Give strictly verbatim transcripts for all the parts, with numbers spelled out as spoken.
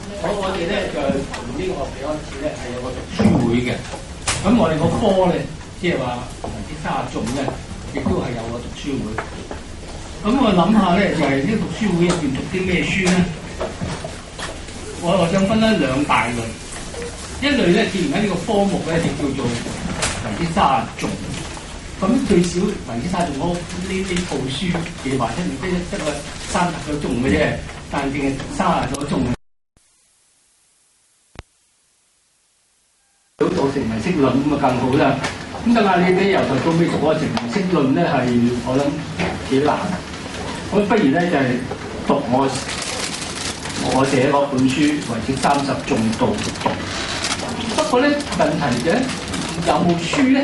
我我哋咧就從呢個學期開始咧係有個讀書會嘅，咁我哋個科咧即係話為之三十種咧，亦都係有個讀書會。咁我諗下咧，就係、是、呢個讀書會入邊讀啲咩書咧？我我想分開兩大類，一類咧，既然喺呢個科目咧，就叫做為之三十種。咁最少為之三十種，我呢呢套書嘅話，一年得得個三十個鐘嘅啫，但係淨係三十個鐘。早做成為識論咁啊，更好啦。咁但係你你由頭到尾讀個成為識論咧，係我諗幾難。咁不如咧就係、是、讀我我寫嗰本書為之三十種導讀。不過咧問題嘅有冇書咧？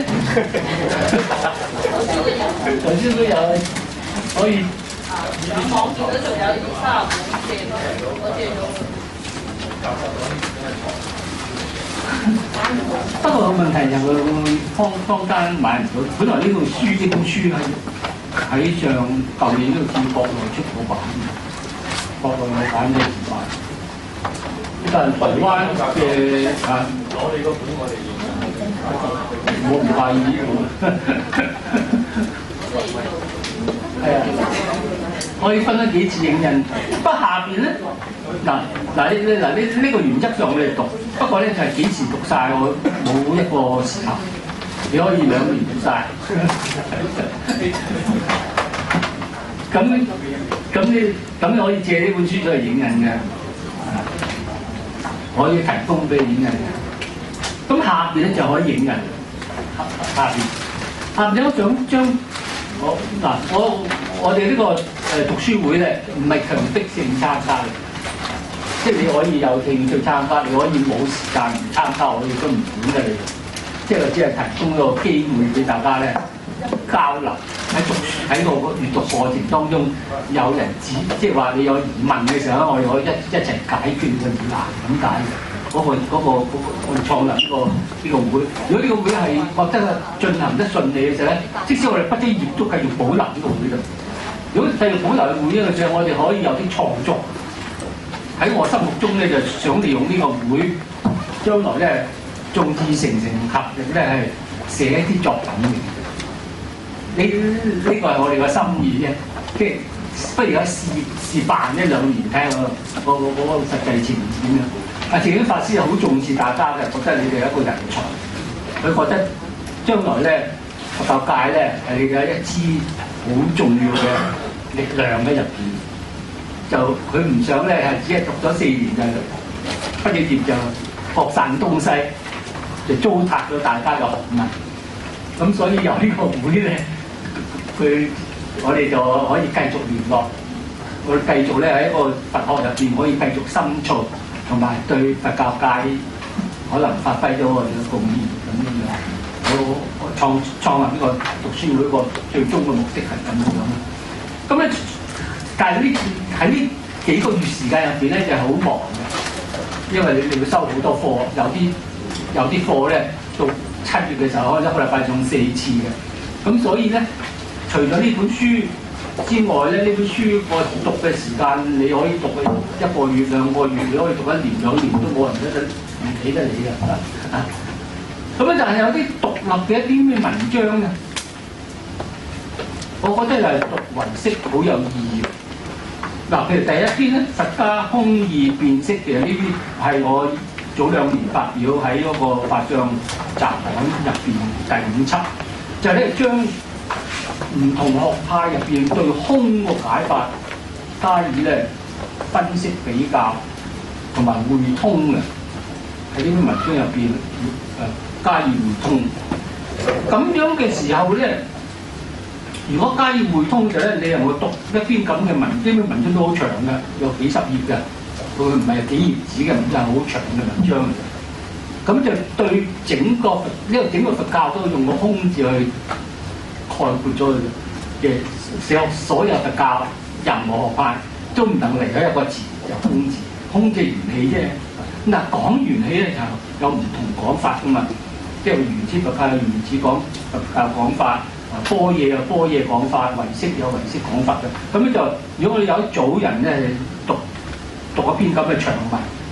頭先都有，可以。有網見到仲有二三十本借咯，我借咗。不過個問題就係坊坊間買唔到，本來呢套書呢本書係喺上舊年都見國內出過版，國內有版嘅唔賣。但係台灣嘅啊，我哋個本我哋我唔介意喎。係啊，可以分咗幾次影印。不過下邊咧嗱嗱呢嗱呢呢個原則上我哋讀，不過咧就係、是、幾時讀晒我冇一個時候，你可以兩年讀晒。咁咁你咁你可以借呢本書出嚟影印嘅，可以提供俾你影印嘅。咁下邊咧就可以影印。下邊下邊我想將我嗱我我哋呢個誒讀書會咧唔係強迫性參加嘅，即係你可以有興趣參加，你可以冇時間唔參加，我哋都唔管嘅你。即係只係提供一個機會俾大家咧交流，喺讀喺個閱讀過程當中有人指，即係話你有疑問嘅時候，我哋可以一一齊解決個疑難咁解嘅。嗰、那個嗰、那個嗰、那個我哋創立呢、這個呢、這個會，如果呢個會係覺得進行得順利嘅時候咧，即使我哋畢咗業都繼續保留呢個會嘅。如果繼續保留嘅會呢個時候，我哋可以有啲創作。喺我心目中咧，就想利用呢個會，將來咧眾志成城合力咧係寫一啲作品嘅。呢呢、這個係我哋嘅心意啫，即係不如而家試試辦一兩年睇下個個個個實際情點樣。阿靜英法師係好重視大家嘅，覺得你哋係一個人才，佢覺得將來咧佛教界咧係你嘅一支好重要嘅力量喺入邊。就佢唔想咧係只係讀咗四年就畢咗業就各散東西，就糟蹋咗大家嘅學問。咁所以由呢個會咧，佢我哋就可以繼續聯絡，我哋繼續咧喺一個佛學入邊可以繼續深造。同埋對佛教界可能發揮咗我哋嘅貢獻咁樣樣，我我創創立呢個讀書會個最終嘅目的係咁樣樣。咁咧，但係呢喺呢幾個月時間入邊咧，就係好忙嘅，因為你哋要收好多課，有啲有啲課咧到七月嘅時候，開一個禮拜上四次嘅。咁所以咧，除咗呢本書之外咧，呢本書我讀嘅時間你可以讀嘅一個月兩個月，你可以讀一年兩年都冇人得唔起得你嘅啊！咁咧就係有啲獨立嘅一啲咩文章咧，我覺得又係讀唯識好有意義。嗱，譬如第一篇咧，佛家空義辨識，其實呢啲係我早兩年發表喺嗰個法相集刊入邊第五輯，就係咧將唔同學派入邊對空個解法加以咧分析比較同埋匯通嘅，喺呢篇文章入邊誒加以匯通。咁樣嘅時候咧，如果加以匯通嘅咧，你又會讀一篇咁嘅文，呢篇文章都好長嘅，有幾十頁嘅，佢唔係幾頁紙嘅，就係好長嘅文章。咁就對整個呢個整個佛教都用個空字去概括咗佢嘅所所有佛教任何學派都唔能離開一個字，就空字。空即係緣起啫。嗱，講緣起咧就有唔同講法噶嘛，即係原始佛教有原始講佛教講法，般若有般若講法，唯識有唯識講法嘅。咁咧就如果我哋有一組人咧讀讀一篇咁嘅長文，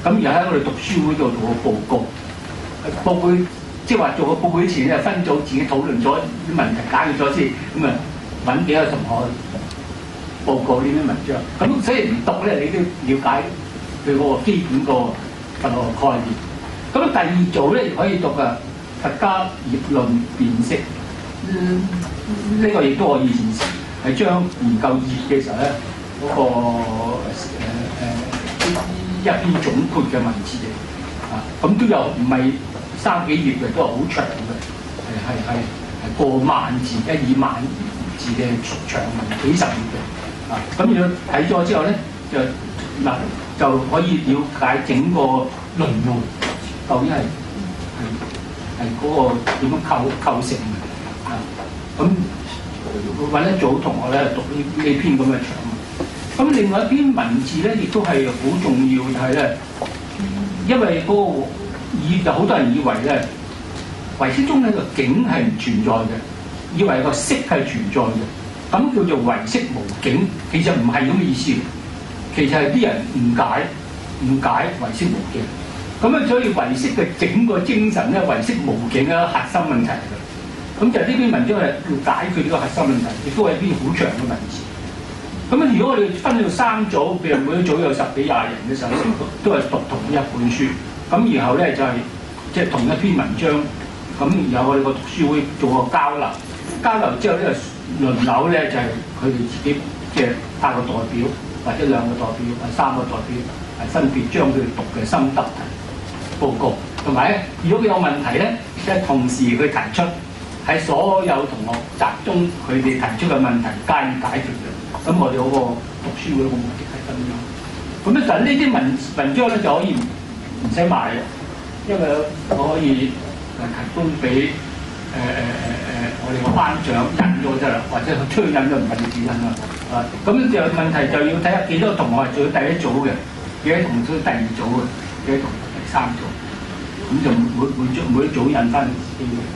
咁而喺我哋讀書會度做個報告，報告即係話做個報告之前咧，分組自己討論咗啲問題，解決咗先，咁啊揾幾個同學報告呢啲文章。咁所以唔讀咧，你都了解佢嗰個基本個佛學概念。咁第二組咧可以讀啊佛家業論辨識。嗯，呢、這個亦都我以前係將研究業嘅時候咧，嗰、那個誒、呃、一篇總括嘅文字嚟，啊，咁都有唔係三幾頁嘅，都係好長嘅，係係係係過萬字、一二萬字嘅長文，幾十頁嘅，啊，咁如果睇咗之後咧，就嗱就可以了解整個輪迴究竟係係係嗰個點樣構構成嘅。咁揾一組同學咧讀呢呢篇咁嘅長文，咁另外一篇文字咧亦都係好重要，就係咧，因為嗰、那個以有好多人以為咧唯識中呢個境係唔存在嘅，以為個識係存在嘅，咁叫做唯識無境，其實唔係咁嘅意思，其實係啲人誤解誤解唯識無境，咁啊所以唯識嘅整個精神咧，唯識無境嘅核心問題嚟嘅。咁就呢篇文章係要解決呢個核心問題，亦都係一篇好長嘅文字。咁啊，如果我哋分到三組，譬如每一組有十幾廿人嘅時候，都係讀同一本書。咁然後咧就係即係同一篇文章。咁然後我哋個讀書會做個交流，交流之後咧輪流咧就係佢哋自己即係派個代表，或者兩個代表，或者三個代表，係分別將佢哋讀嘅心得報告。同埋咧，如果佢有問題咧，即係同時佢提出。係所有同學集中佢哋提出嘅問題加以解決嘅，咁我哋嗰個讀書會個目的係咁樣。咁咧就呢啲文文章咧就可以唔使賣嘅，因為我可以誒提供俾誒誒誒誒我哋個班長印咗啫啦，或者催印都唔係你自己印啦。啊，咁就問題就要睇下幾多同學係做咗第一組嘅，幾多同學做咗第二組嘅，幾多同學第三組，咁就每每組每一組印翻自己嘅。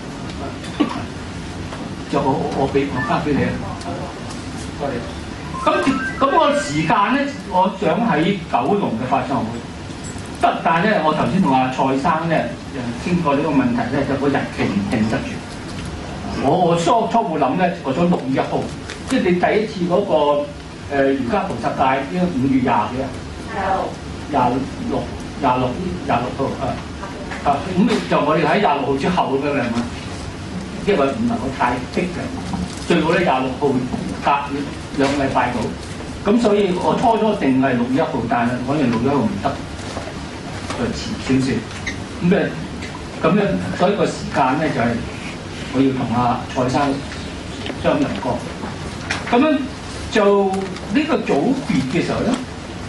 就我我俾我翻俾你啊！多謝。咁咁個時間咧，我想喺九龍嘅發生會。不但咧，我頭先同阿蔡生咧誒傾過呢個問題咧，就個日期唔定得住。我我初初步諗咧，我想六月一號，即係你第一次嗰、那個誒瑜伽菩薩戒，應該五月廿幾啊？廿六廿六廿六號啊啊！咁就我哋喺廿六號之後咁樣係嘛？因為唔能夠太逼嘅，最好咧廿六號隔兩個禮拜到，咁所以我初初定係六月一號，但係可能六月一號唔得，就遲少少。咁誒，咁樣所以個時間咧就係、是、我要同阿蔡生商量過。咁樣就呢個組別嘅時候咧，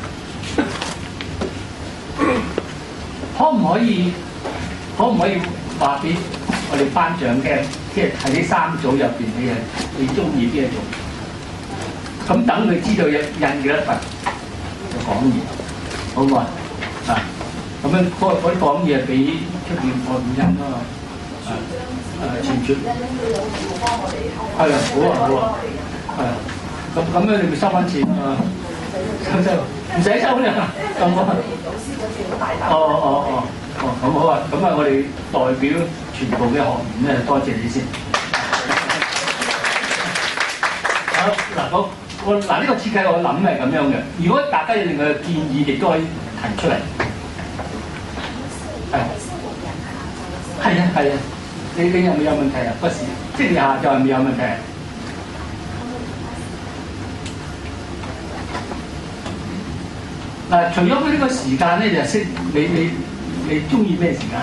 可唔可以可唔可以話俾我哋班長嘅？即係喺呢三組入邊，你係你中意邊一組？咁等佢知道印印幾多份就講嘢，好唔好啊？啊，咁樣嗰嗰啲講嘢俾出邊個唔印啊嘛？啊啊，傳傳係啊，好啊好啊，係啊，咁咁樣你咪收翻錢啊？收收唔使收㗎，咁好啊。哦哦哦哦，咁好啊，咁啊，我哋代表全部嘅學員咧，多謝你先。好嗱，我我嗱呢個設計我諗係咁樣嘅。如果大家有另外嘅建議，亦都可以提出嚟。係係啊係啊，你你有冇有問題啊？嗰時即係下晝係咪有問題啊？嗱，除咗佢呢個時間咧，就識你你你中意咩時間？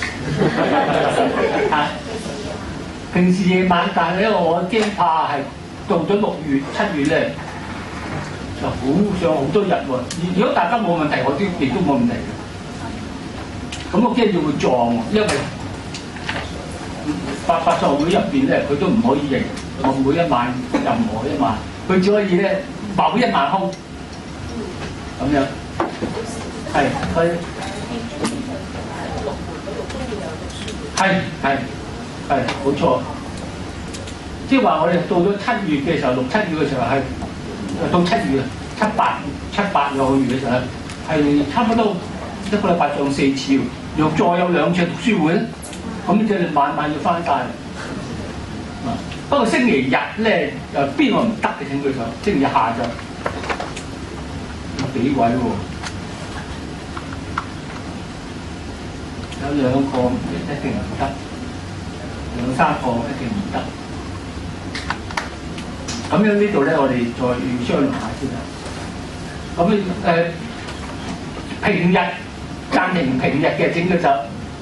啊，平時夜晚，但係咧我驚怕係到咗六月七月咧，就好上好多日喎。如果大家冇問題，我都亦都冇問題嘅。咁我驚要會撞，因為法法座會入邊咧，佢都唔可以認我每一晚任何一晚，佢只可以咧某一晚空。咁樣，係佢係係係冇錯，即係話我哋到咗七月嘅時候，六七月嘅時候係到七月七八七八個月嘅時候係差唔多一一個禮拜上四次，又再有兩次讀書會咧，咁即係晚晚要翻晒。啊，不過星期日咧誒邊個唔得嘅請舉手？星期日下晝有幾位喎？有兩個一定係唔得，兩三個一定唔得。咁樣呢度咧，我哋再商量下先啦。咁誒、呃、平日暫停平日嘅整個就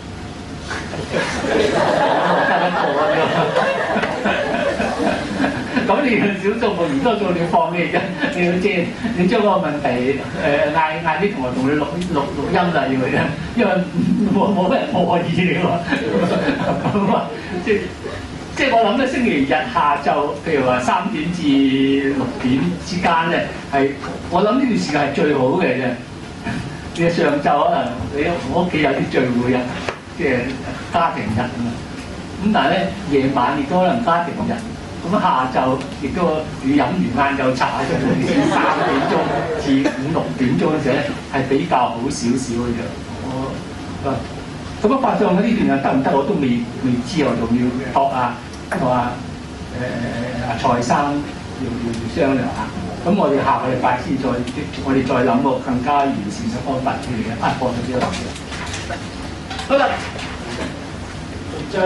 得一個啊！咁你少數目唔多數，你放棄啫。你要知，你將嗰個問題誒嗌嗌啲同學同你錄錄錄音啦，要佢啊，因為冇冇人破意你喎。咁啊，即即我諗咧，星期日下晝，譬如話三點至六點之間咧，係我諗呢段時間係最好嘅啫。你上晝可能你我屋企有啲聚會啊，即係家庭日啊嘛。咁但係咧，夜晚亦都可能家庭日。咁下晝亦都要飲完晏晝茶，即係先三點鐘至五六點鐘嘅時候咧，係比較好少少嘅啫。我啊，咁啊，發上喺呢段又得唔得？我都未未知，我仲要託啊，託啊誒阿蔡生要要商量下。咁我哋下個禮拜先再，我哋再諗個更加完善嘅方法出嚟嘅。啊，放咗先啦。好啦，張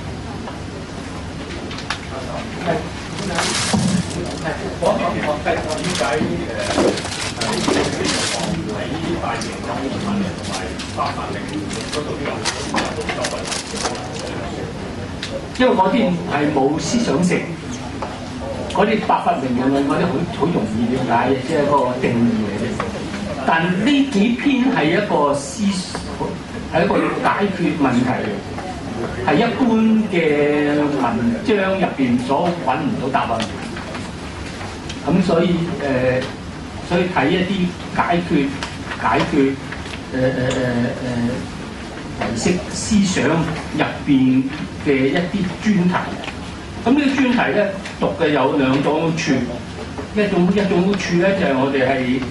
係，係講講學計點解誒喺喺大型嘅奧運同埋八百零嗰度呢個，因為嗰啲係冇思想性，嗰啲百發明嘅嗰啲好好容易了解嘅，即係嗰個定義嚟嘅。但呢幾篇係一個思，係一個解決問題嘅。係一般嘅文章入邊所揾唔到答案，咁所以誒、呃，所以睇一啲解決解決誒誒誒誒唯識思想入邊嘅一啲專題。咁呢個專題咧讀嘅有兩種處，一種一種處咧就係、是、我哋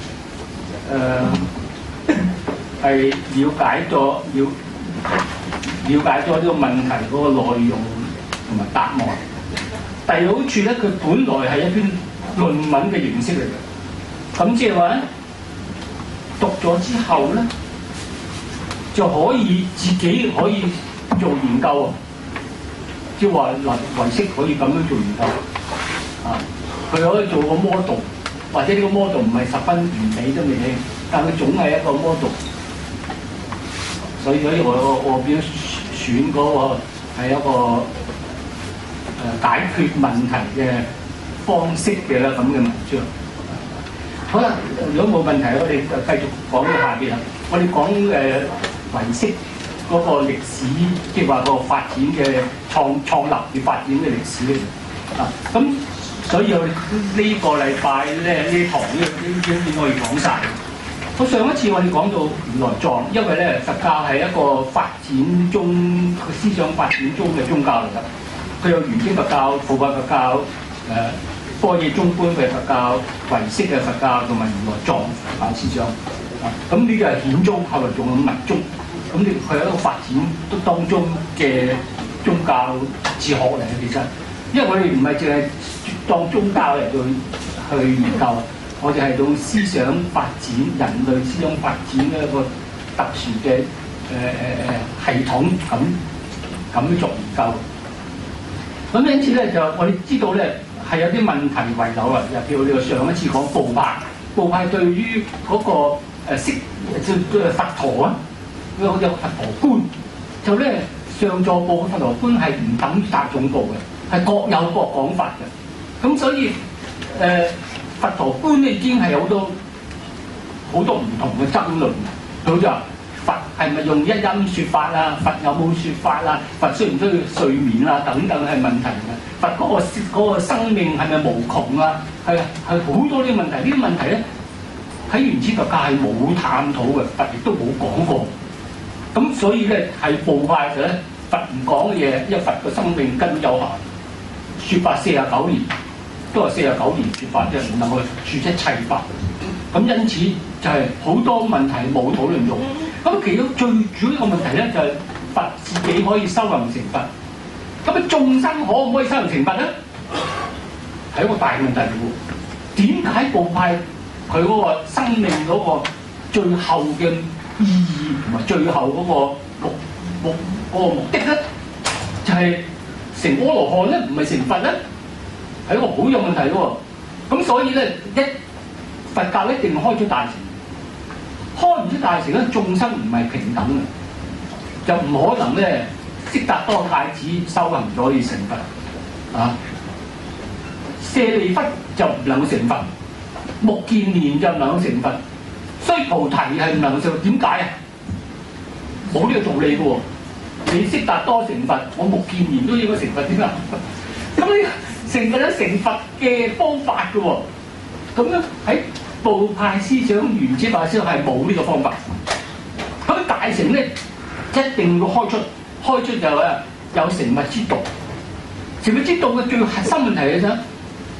係誒係了解咗要。了解咗呢個問題嗰個內容同埋答案。第二好處咧，佢本來係一篇論文嘅形式嚟嘅，咁即係話咧，讀咗之後咧，就可以自己可以做研究啊！即係話嗱，唯識可以咁樣做研究啊，佢可以做個 model，或者呢個 model 唔係十分完美都未定，但佢總係一個 model。所以所以我我我變咗選嗰個係一個誒解決問題嘅方式嘅啦咁嘅文章。好啦，如果冇問題，我哋就繼續講到下邊啦。我哋講誒唯識嗰個歷史，即係話個發展嘅創創立與發展嘅歷史啊。咁所以我哋呢個禮拜咧呢堂呢呢呢點可以講晒。我上一次我哋講到如來藏，因為咧佛教係一個發展中思想發展中嘅宗教嚟㗎。佢有圓經佛教、部派佛教、誒般若中觀嘅佛教、唯識嘅佛教同埋如來藏佛教思想。啊，咁呢個係顯宗，後來仲有密宗。咁你佢係一個發展當中嘅宗教哲學嚟嘅，其實，因為我哋唔係淨係當宗教嚟去去研究。我哋係用思想發展、人類思想發展嘅一個特殊嘅誒誒誒系統，咁咁做研究。咁因此咧，就我哋知道咧係有啲問題遺留啊。又譬如我哋上一次講部派，部派對於嗰個誒識即係佛陀啊，有有佛陀觀，就咧上座部嘅佛陀觀係唔等於大眾部嘅，係各有各講法嘅。咁所以誒。呃佛陀觀咧已經係有好多好多唔同嘅爭論，好似話佛係咪用一音説法啊？佛有冇説法啊？佛需唔需要睡眠啊？等等係問題嘅。佛嗰個嗰個生命係咪無窮啊？係係好多呢啲問題。呢啲問題咧喺原始佛教係冇探討嘅，佛亦都冇講過。咁所以咧係部派嘅咧，佛唔講嘅嘢，因為佛嘅生命根有限，説法四十九年。都係四十九年説法，即係唔能夠説一切法。咁因此就係好多問題冇討論到。 咁其中最主要一個問題咧，就係、是、佛自己可以修行成佛，咁啊眾生可唔可以修行成佛咧？係一個大問題嚟喎。點解部派佢嗰個生命嗰個最後嘅意義同埋最後嗰個目目嗰個目的咧，就係、是、成阿羅漢咧，唔係成佛咧？係一個好有問題喎。咁所以咧，一佛教一定開出大乘，開唔出大乘咧，眾生唔係平等嘅，就唔可能咧，悉達多太子修行咗可以成佛啊，舍利弗就唔能夠成佛，目犍連就唔能夠成佛，須菩提係唔能夠成佛，點解啊？冇呢個道理嘅喎，你悉達多成佛，我目犍連都應該成佛點啊？咁呢成佛有成佛嘅方法嘅喎，咁樣喺部派思想原始派思想係冇呢個方法。咁大乘咧一定要開出，開出就係有成佛之道。成佛之道嘅最核心問題係咩？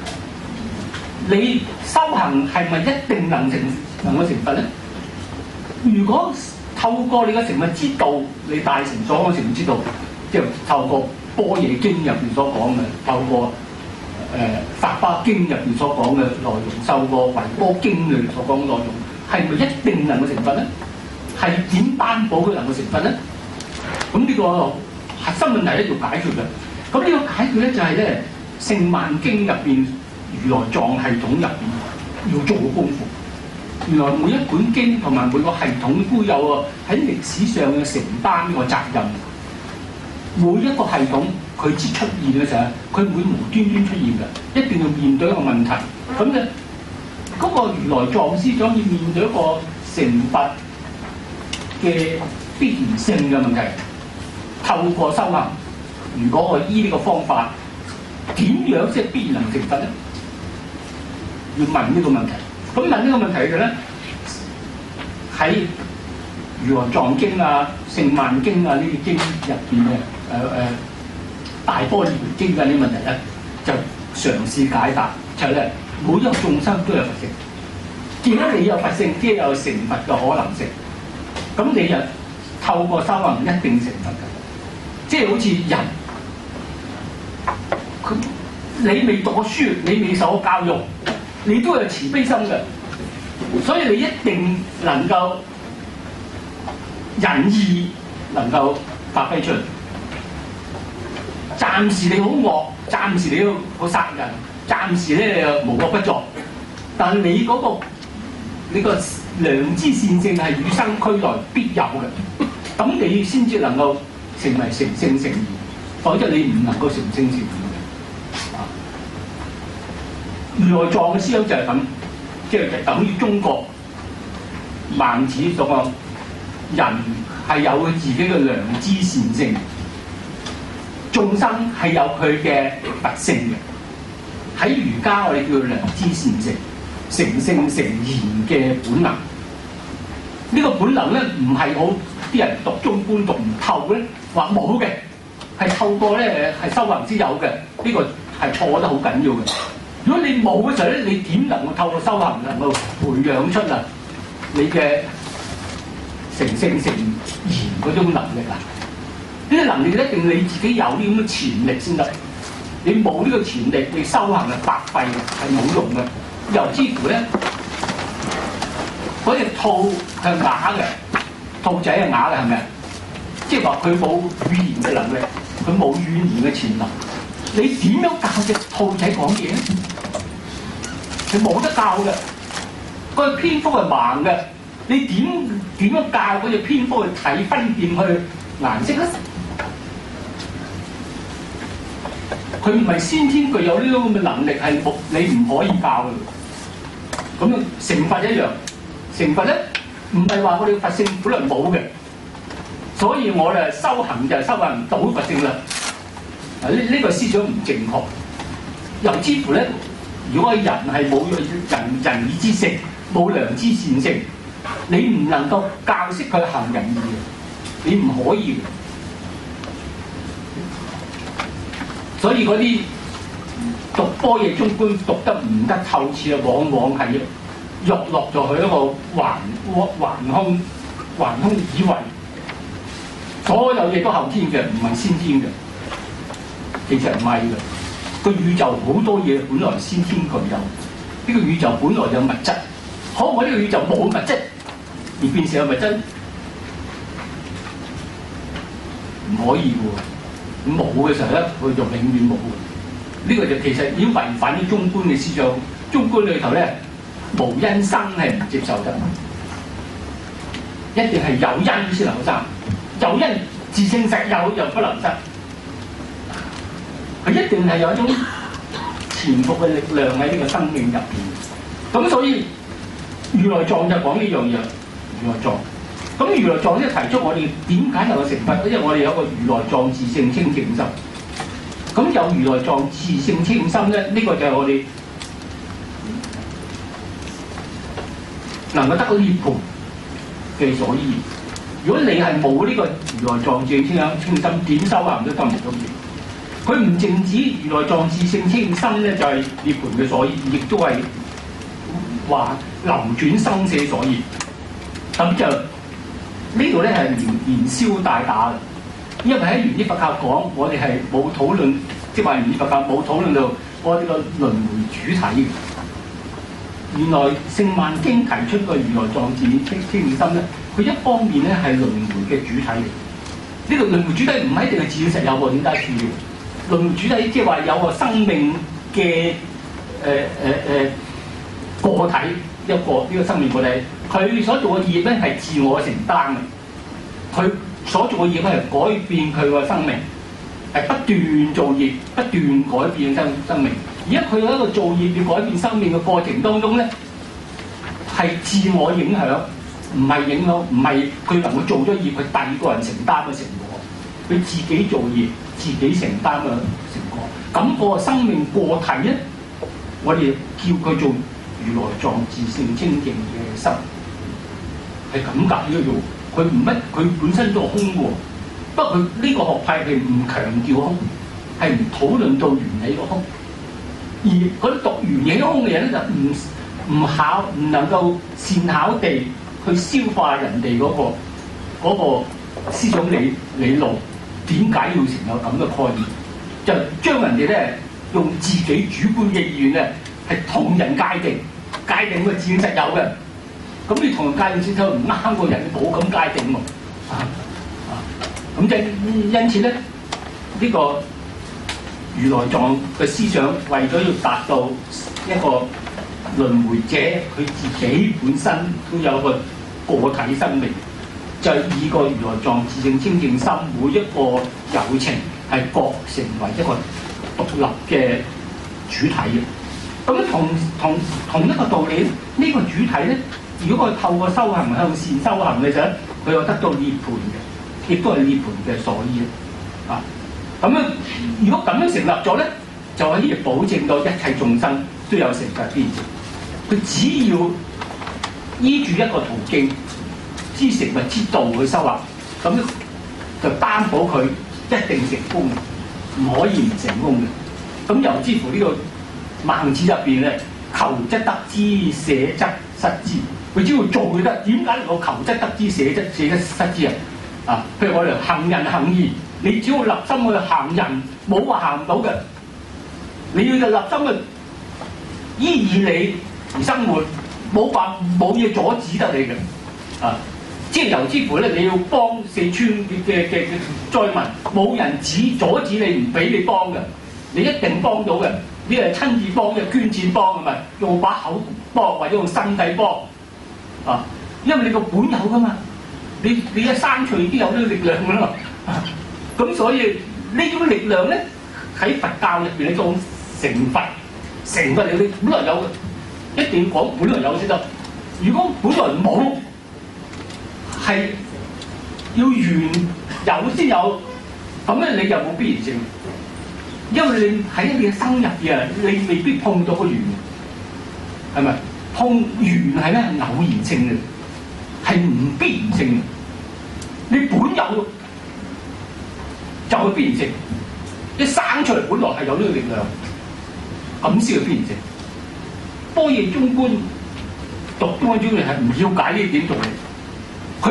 你修行係咪一定能成能夠成佛咧？如果透過你嘅成佛之道，你大乘所講成佛之道，即係透過般若經入邊所講嘅，透過誒《法華經》入邊所講嘅內容，受過《維波經》裏所講嘅內容，係咪一定能夠成佛咧？係點擔保佢能夠成佛咧？咁呢個核心問題咧要解決嘅。咁呢個解決咧就係咧《聖萬經》入邊如來藏系統入邊要做嘅功夫。原來每一本經同埋每個系統都有啊喺歷史上嘅承擔呢個責任。每一個系統佢之出現嘅時候，佢唔會無端端出現嘅，一定要面對一個問題。咁咧，嗰個如來藏思想要面對一個成佛嘅必然性嘅問題。透過修行，如果我依呢個方法，點樣先必然能成佛咧？要問呢個問題。咁問呢個問題嘅咧，喺如來藏經啊、聖萬經啊呢啲經入邊嘅。誒誒、呃，大般若經嘅呢啲問題咧，就嘗試解答，就係、是、咧，每一個眾生都有佛性，既然你有佛性，即係有成佛嘅可能性，咁你就透過修行一定成佛嘅，即係好似人，佢你未讀過書，你未受過教育，你都有慈悲心嘅，所以你一定能夠仁義能夠發揮出嚟。暫時你好惡，暫時你要好殺人，暫時咧你又無惡不作，但你嗰、那個你個良知善性係與生俱來必有嘅，咁你先至能夠成為成聖成義，否則你唔能夠成聖成義嘅。啊，如來藏嘅思想就係咁，即係就等於中國孟子所講，人係有佢自己嘅良知善性。眾生係有佢嘅佛性嘅，喺儒家我哋叫做良知善性、成聖成賢嘅本能。呢、這個本能咧唔係好啲人讀中觀讀唔透咧，話冇嘅，係透過咧係修行之有嘅。呢、這個係錯得好緊要嘅。如果你冇嘅時候咧，你點能夠透過修行能夠培養出啊你嘅成聖成賢嗰種能力啊？呢啲能力一定你自己有呢咁嘅潛力先得，你冇呢個潛力，你修行係白費嘅，係冇用嘅。由之乎咧，嗰隻兔係啞嘅，兔仔係啞嘅，係咪啊？即係話佢冇語言嘅能力，佢冇語言嘅潛能。你點樣教隻兔仔講嘢咧？佢冇得教嘅。嗰隻蝙蝠係盲嘅，你點點樣教嗰隻蝙蝠去睇分辨去顏色咧？佢唔係先天具有呢種咁嘅能力，係冇你唔可以教嘅。咁樣成佛一樣，成佛咧唔係話我哋佛性本來冇嘅，所以我哋修行就係修行唔到佛性啦。啊，呢呢個思想唔正確。又之乎咧，如果人係冇仁仁義之性，冇良知善性，你唔能夠教識佢行仁義嘅，你唔可以嘅。所以嗰啲讀般若中觀讀得唔得透徹啊，往往係落落咗去一個橫橫空橫空，以為所有嘢都後天嘅，唔係先天嘅。其實唔係嘅，個宇宙好多嘢本來先天具有。呢個宇宙本來有物質，可唔可以呢個宇宙冇物質而變成有物質？唔可以嘅喎，冇嘅時候咧，佢就永遠冇嘅。呢、這個就其實已經違反咗中觀嘅思想。中觀裏頭咧，無因生係唔接受得，一定係有因先能夠生，有因自性實有又不能生。佢一定係有一種潛伏嘅力量喺呢個生命入邊。咁所以如來藏就講呢樣嘢，如來藏。咁如來藏咧提出我哋點解能夠成佛？因為我哋有個如來藏自性清淨心。咁有如來藏自性清淨心咧，呢、這個就係我哋能夠得到涅槃嘅所依。如果你係冇呢個如來藏自性清清心，點修行都得唔到嘢。佢唔淨止如來藏自性清心咧，就係涅槃嘅所依，亦都係話流轉生死所依。咁就呢度咧係燃燃燒大打嘅，因為喺玄義佛教講，我哋係冇討論，即係話玄義佛教冇討論到我哋個輪迴主體嘅。原來聖萬經提出個如來藏自性清清心咧，佢一方面咧係輪迴嘅主體嚟。呢、這個輪迴主體唔係一定係自性實有喎，點解處理？輪迴主體即係話有個生命嘅誒誒誒個體，一個呢、這個生命個體。佢所做嘅業咧係自我承擔嘅，佢所做嘅業咧係改變佢個生命，係不斷做業，不斷改變生生命。而家佢喺一個做業要改變生命嘅過程當中咧，係自我影響，唔係影響，唔係佢能夠做咗業，佢第二個人承擔嘅成果，佢自己做業，自己承擔嘅成果。咁、那個生命個體咧，我哋叫佢做如來藏自性清淨嘅心。係咁解嘅啫，佢唔乜，佢本身都係空嘅。不過佢呢個學派係唔強調空，係唔討論到緣起個空。而嗰啲讀緣起空嘅人咧，就唔唔巧，唔能夠善巧地去消化人哋嗰、嗰個嗰個思想理理路。點解要成有咁嘅概念？就將人哋咧用自己主觀嘅意願咧，係同人界定，界定佢自性實有嘅。咁你同人界定先就唔啱個人，冇咁界定喎，啊啊！咁即係因此咧，呢、這個如來藏嘅思想為咗要達到一個輪迴者，佢自己本身都有個個體生命，就係、是、以個如來藏自性清淨心，每一個有情係各成為一個獨立嘅主體嘅。咁同同同一個道理，呢、這個主體咧。如果佢透過修行向善修行嘅時候，佢又得到涅槃嘅，亦都係涅槃嘅所依啊！咁樣如果咁樣成立咗咧，就可以保證到一切眾生都有成佛邊際。佢只要依住一個途徑，知成佛之道去修行，咁就擔保佢一定成功，唔可以唔成功嘅。咁由之乎呢個孟子入邊咧，求則得之，捨則失之。佢只要做佢得，點解能夠求則得之，捨則捨則失之啊？啊，譬如我哋行仁行義，你只要立心去行仁，冇話行唔到嘅。你要就立心去依義理而生活，冇法冇嘢阻止得你嘅。啊，即係由之乎咧，你要幫四川嘅嘅嘅災民，冇人指阻止你唔俾你幫嘅，你一定幫到嘅。你係親自幫嘅，捐錢幫係咪？用把口幫或者用身體幫。啊，因為你個本有噶嘛，你你一生出已經有呢個力量噶啦，咁、啊、所以呢種力量咧喺佛教入邊，你當成佛成佛你本來有嘅，一定要講本來有先得。如果本來冇，係要緣有先有，咁咧你就冇必然性，因為你喺你嘅生入邊啊，你未必碰到個緣，係咪？碰緣係咧偶然性嘅，係唔必然性嘅。你本有就係必然性，一生出嚟本來係有呢個力量，咁先係必然性。般若中觀讀中觀中觀係唔了解呢點道理，佢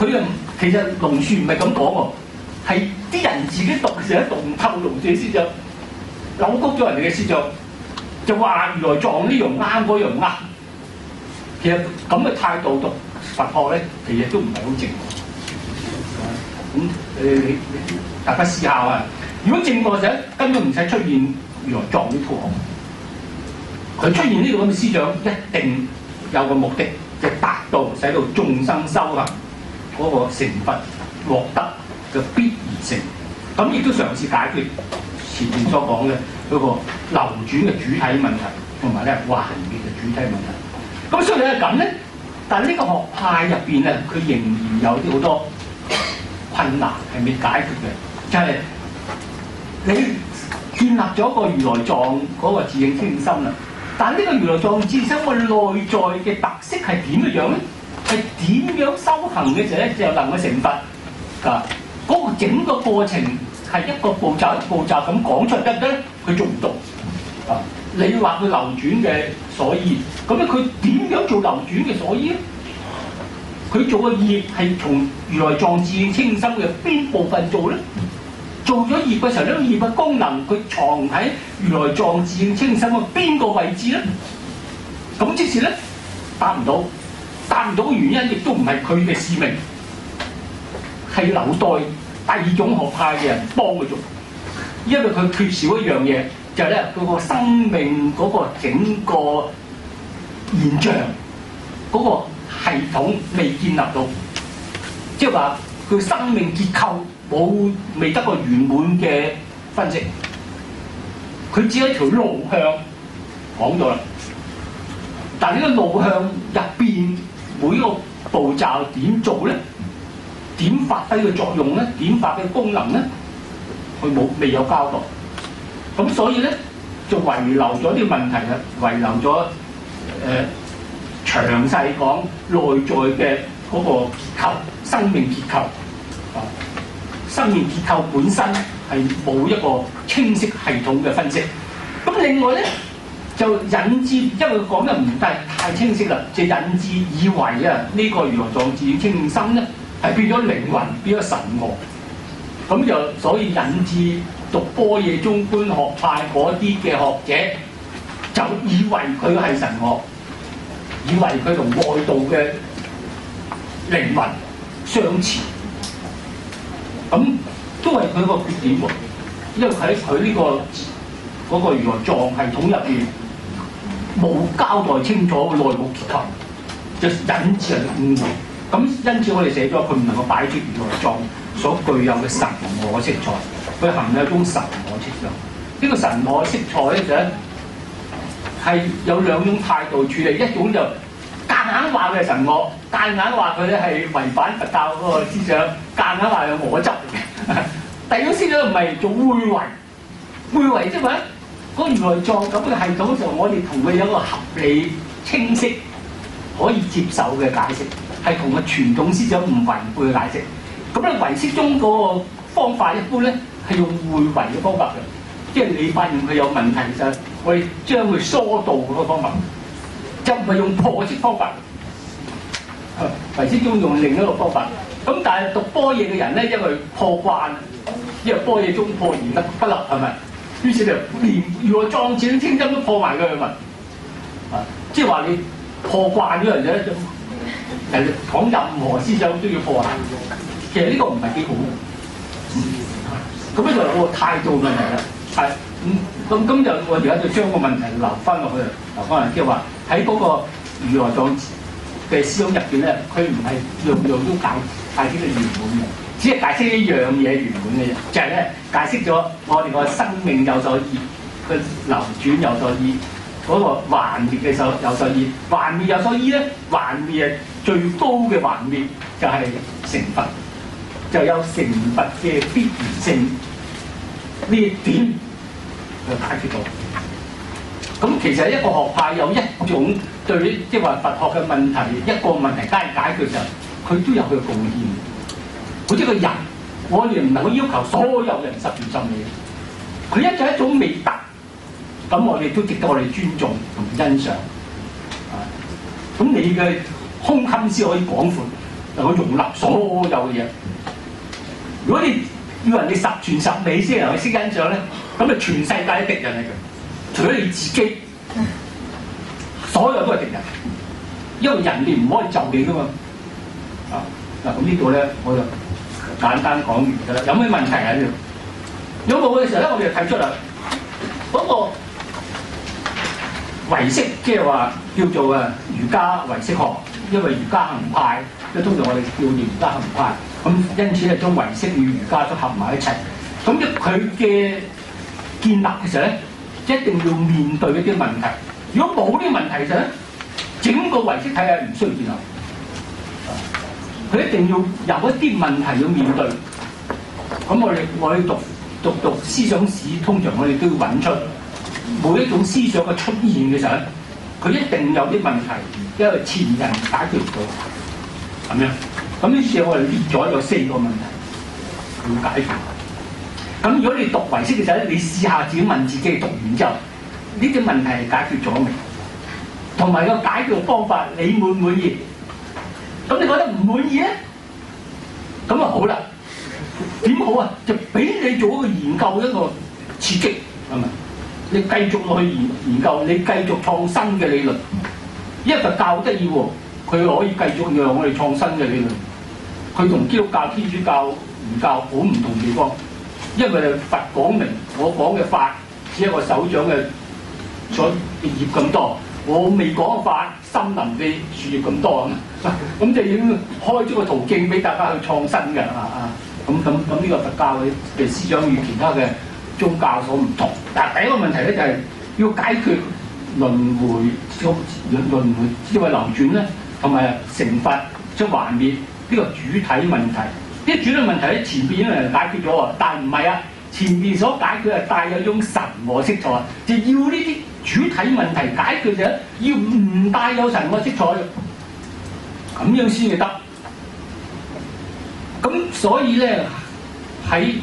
佢又其實龍樹唔係咁講喎，係啲人自己讀嘅時候讀唔透龍樹嘅思想，扭曲咗人哋嘅思想，就話原來撞呢樣啱，嗰樣唔啱。其實咁嘅態度讀佛學咧，其實都唔係好正確。咁誒，你大家思考啊！如果正確嘅，根本唔使出現原來撞呢套學。佢出現呢個咁嘅思想，一定有個目的，就係達到使到眾生修行嗰個成佛獲得嘅必然性。咁亦都嘗試解決前面所講嘅嗰個流轉嘅主體問題，同埋咧還滅嘅主體問題。咁雖然係咁咧，但係呢個學派入邊咧，佢仍然有啲好多困難係未解決嘅，就係、是、你建立咗個如來藏嗰個自性清淨心啦。但係呢個如來藏自性個內在嘅特色係點嘅樣咧？係點樣修行嘅時候咧，就能夠成佛啊？嗰、那個整個過程係一個步驟一個步驟咁講出嚟得唔得咧？佢做唔到啊！你話佢流轉嘅所依，咁咧佢點樣做流轉嘅所依咧？佢做嘅業係從如來藏自性清淨心嘅邊部分做咧？做咗業嘅時候，呢個業嘅功能佢藏喺如來藏自性清淨心嘅邊個位置咧？咁即是咧答唔到，答唔到嘅原因亦都唔係佢嘅使命，係留待第二種學派嘅人幫佢做，因為佢缺少一樣嘢，就係咧佢個生命嗰個整個現象嗰、嗰個系統未建立到，即係話佢生命結構冇未得個圓滿嘅分析，佢只係一條路向講咗啦。但係呢個路向入邊每一個步驟點做咧？點發揮嘅作用咧？點發揮功能咧？佢冇未有交代。咁所以咧就遺留咗啲問題啦，遺留咗誒、呃、詳細講內在嘅嗰個結構、生命結構啊。生命結構本身係冇一個清晰系統嘅分析。咁另外咧就引致，因為佢講得唔太太清晰啦，就引致以為啊呢、這個如來藏自性清淨心咧係變咗靈魂，變咗神我。咁就所以引致讀般若中觀學派嗰啲嘅學者就以為佢係神我，以為佢同外道嘅靈魂相似。咁都係佢個缺點喎，因為喺佢呢個嗰、那個如來藏系統入邊冇交代清楚個內部結構，就引致人誤會。咁因此我哋寫咗佢唔能夠擺脱如來藏所具有嘅神我色彩，佢含有一種神我色彩。呢、這個神我色彩咧就係有兩種態度處理，一種就夾硬話佢係神我，夾硬話佢咧係違反佛教嗰個思想，夾硬話有我執嚟嘅。第二種思想唔係做會違，會違即係話嗰個如來藏咁嘅系統上，我哋同佢有一個合理、清晰、可以接受嘅解釋，係同個傳統思想唔違背嘅解釋。咁咧唯識中嗰個方法一般咧係用會違嘅方法嘅，即係你發現佢有問題就係我哋將佢疏導嗰個方法。就唔係用破斥方法，唯識中用另一個方法。咁但係讀般若嘅人咧，因為破慣，因為般若中破而得不立，係咪？於是就連如來藏自性清淨心都破埋佢嘛。啊，即係話你破慣呢樣嘢咧，人哋講任何思想都要破壞。其實呢個唔係幾好嘅。咁咧就有個態度問題啦。係咁咁咁就我而家就將個問題留翻落去，留翻嚟即係話。喺嗰個如來藏嘅思想入邊咧，佢唔係樣樣都解解釋得圓滿嘅，只係解釋一樣嘢圓滿嘅啫，就係、是、咧解釋咗我哋個生命有所依，個流轉有所依，嗰、那個還滅嘅所有所依，還滅有所依咧，還滅係最高嘅還滅就係成佛，就有成佛嘅必然性呢一點就解決到。咁其實一個學派有一種對即係話佛學嘅問題，一個問題加以解決嘅時候，佢都有佢嘅貢獻。好似個人，我哋唔能夠要求所有人十全十美。佢一就一種美德，咁我哋都值得我哋尊重同欣賞。啊，咁你嘅胸襟先可以廣闊， 能夠容納所有嘅嘢。如果你要人哋十全十美先能夠識欣賞咧，咁就全世界都敵人嚟嘅，除咗你自己，所有都係敵人，因為人哋唔可以就你噶嘛。啊嗱，咁呢度咧我就簡單講完㗎啦。有咩問題喺呢度？有冇嘅時候咧，我哋就睇出啦，嗰、那個唯識即係話叫做啊瑜伽唯識學，因為瑜伽行派，即係通常我哋叫瑜伽行派。咁因此咧，將唯識與瑜伽都合埋一齊。咁佢嘅建立嘅時候咧，一定要面對一啲問題。如果冇呢個問題嘅時候咧，整個唯識體系唔需要建立。佢一定要有一啲問題要面對。咁我哋我哋讀讀讀思想史，通常我哋都要揾出每一種思想嘅出現嘅時候咧，佢一定有啲問題，因為前人解決唔到，咁樣。咁於是我哋列咗有四個問題要解決。咁如果你讀唯識嘅時候咧，你試下自己問自己，讀完之後呢啲問題係解決咗未？同埋個解決方法你滿唔滿意？咁你覺得唔滿意咧？咁啊好啦，點好啊？就俾你做一個研究一個刺激，係咪？你繼續落去研研究，你繼續創新嘅理論，因為佛教得意喎，佢可以繼續讓我哋創新嘅理論。佢同基督教、天主教、儒教好唔同地方，因為佛講明，我講嘅法只係一個手掌嘅所葉咁多，我未講嘅法森林嘅樹葉咁多啊，咁就已經開咗個途徑俾大家去創新嘅啊啊！咁咁咁呢個佛教嘅思想與其他嘅宗教所唔同。但係第一個問題咧就係要解決輪迴、輪迴因為流轉咧，同埋成佛即係還滅。呢個主體問題，呢個主體問題喺前邊已經解決咗喎，但係唔係啊？前邊所解決係帶有一種神和色彩，就要呢啲主體問題解決咗，要唔帶有神和色彩，咁樣先至得。咁所以咧喺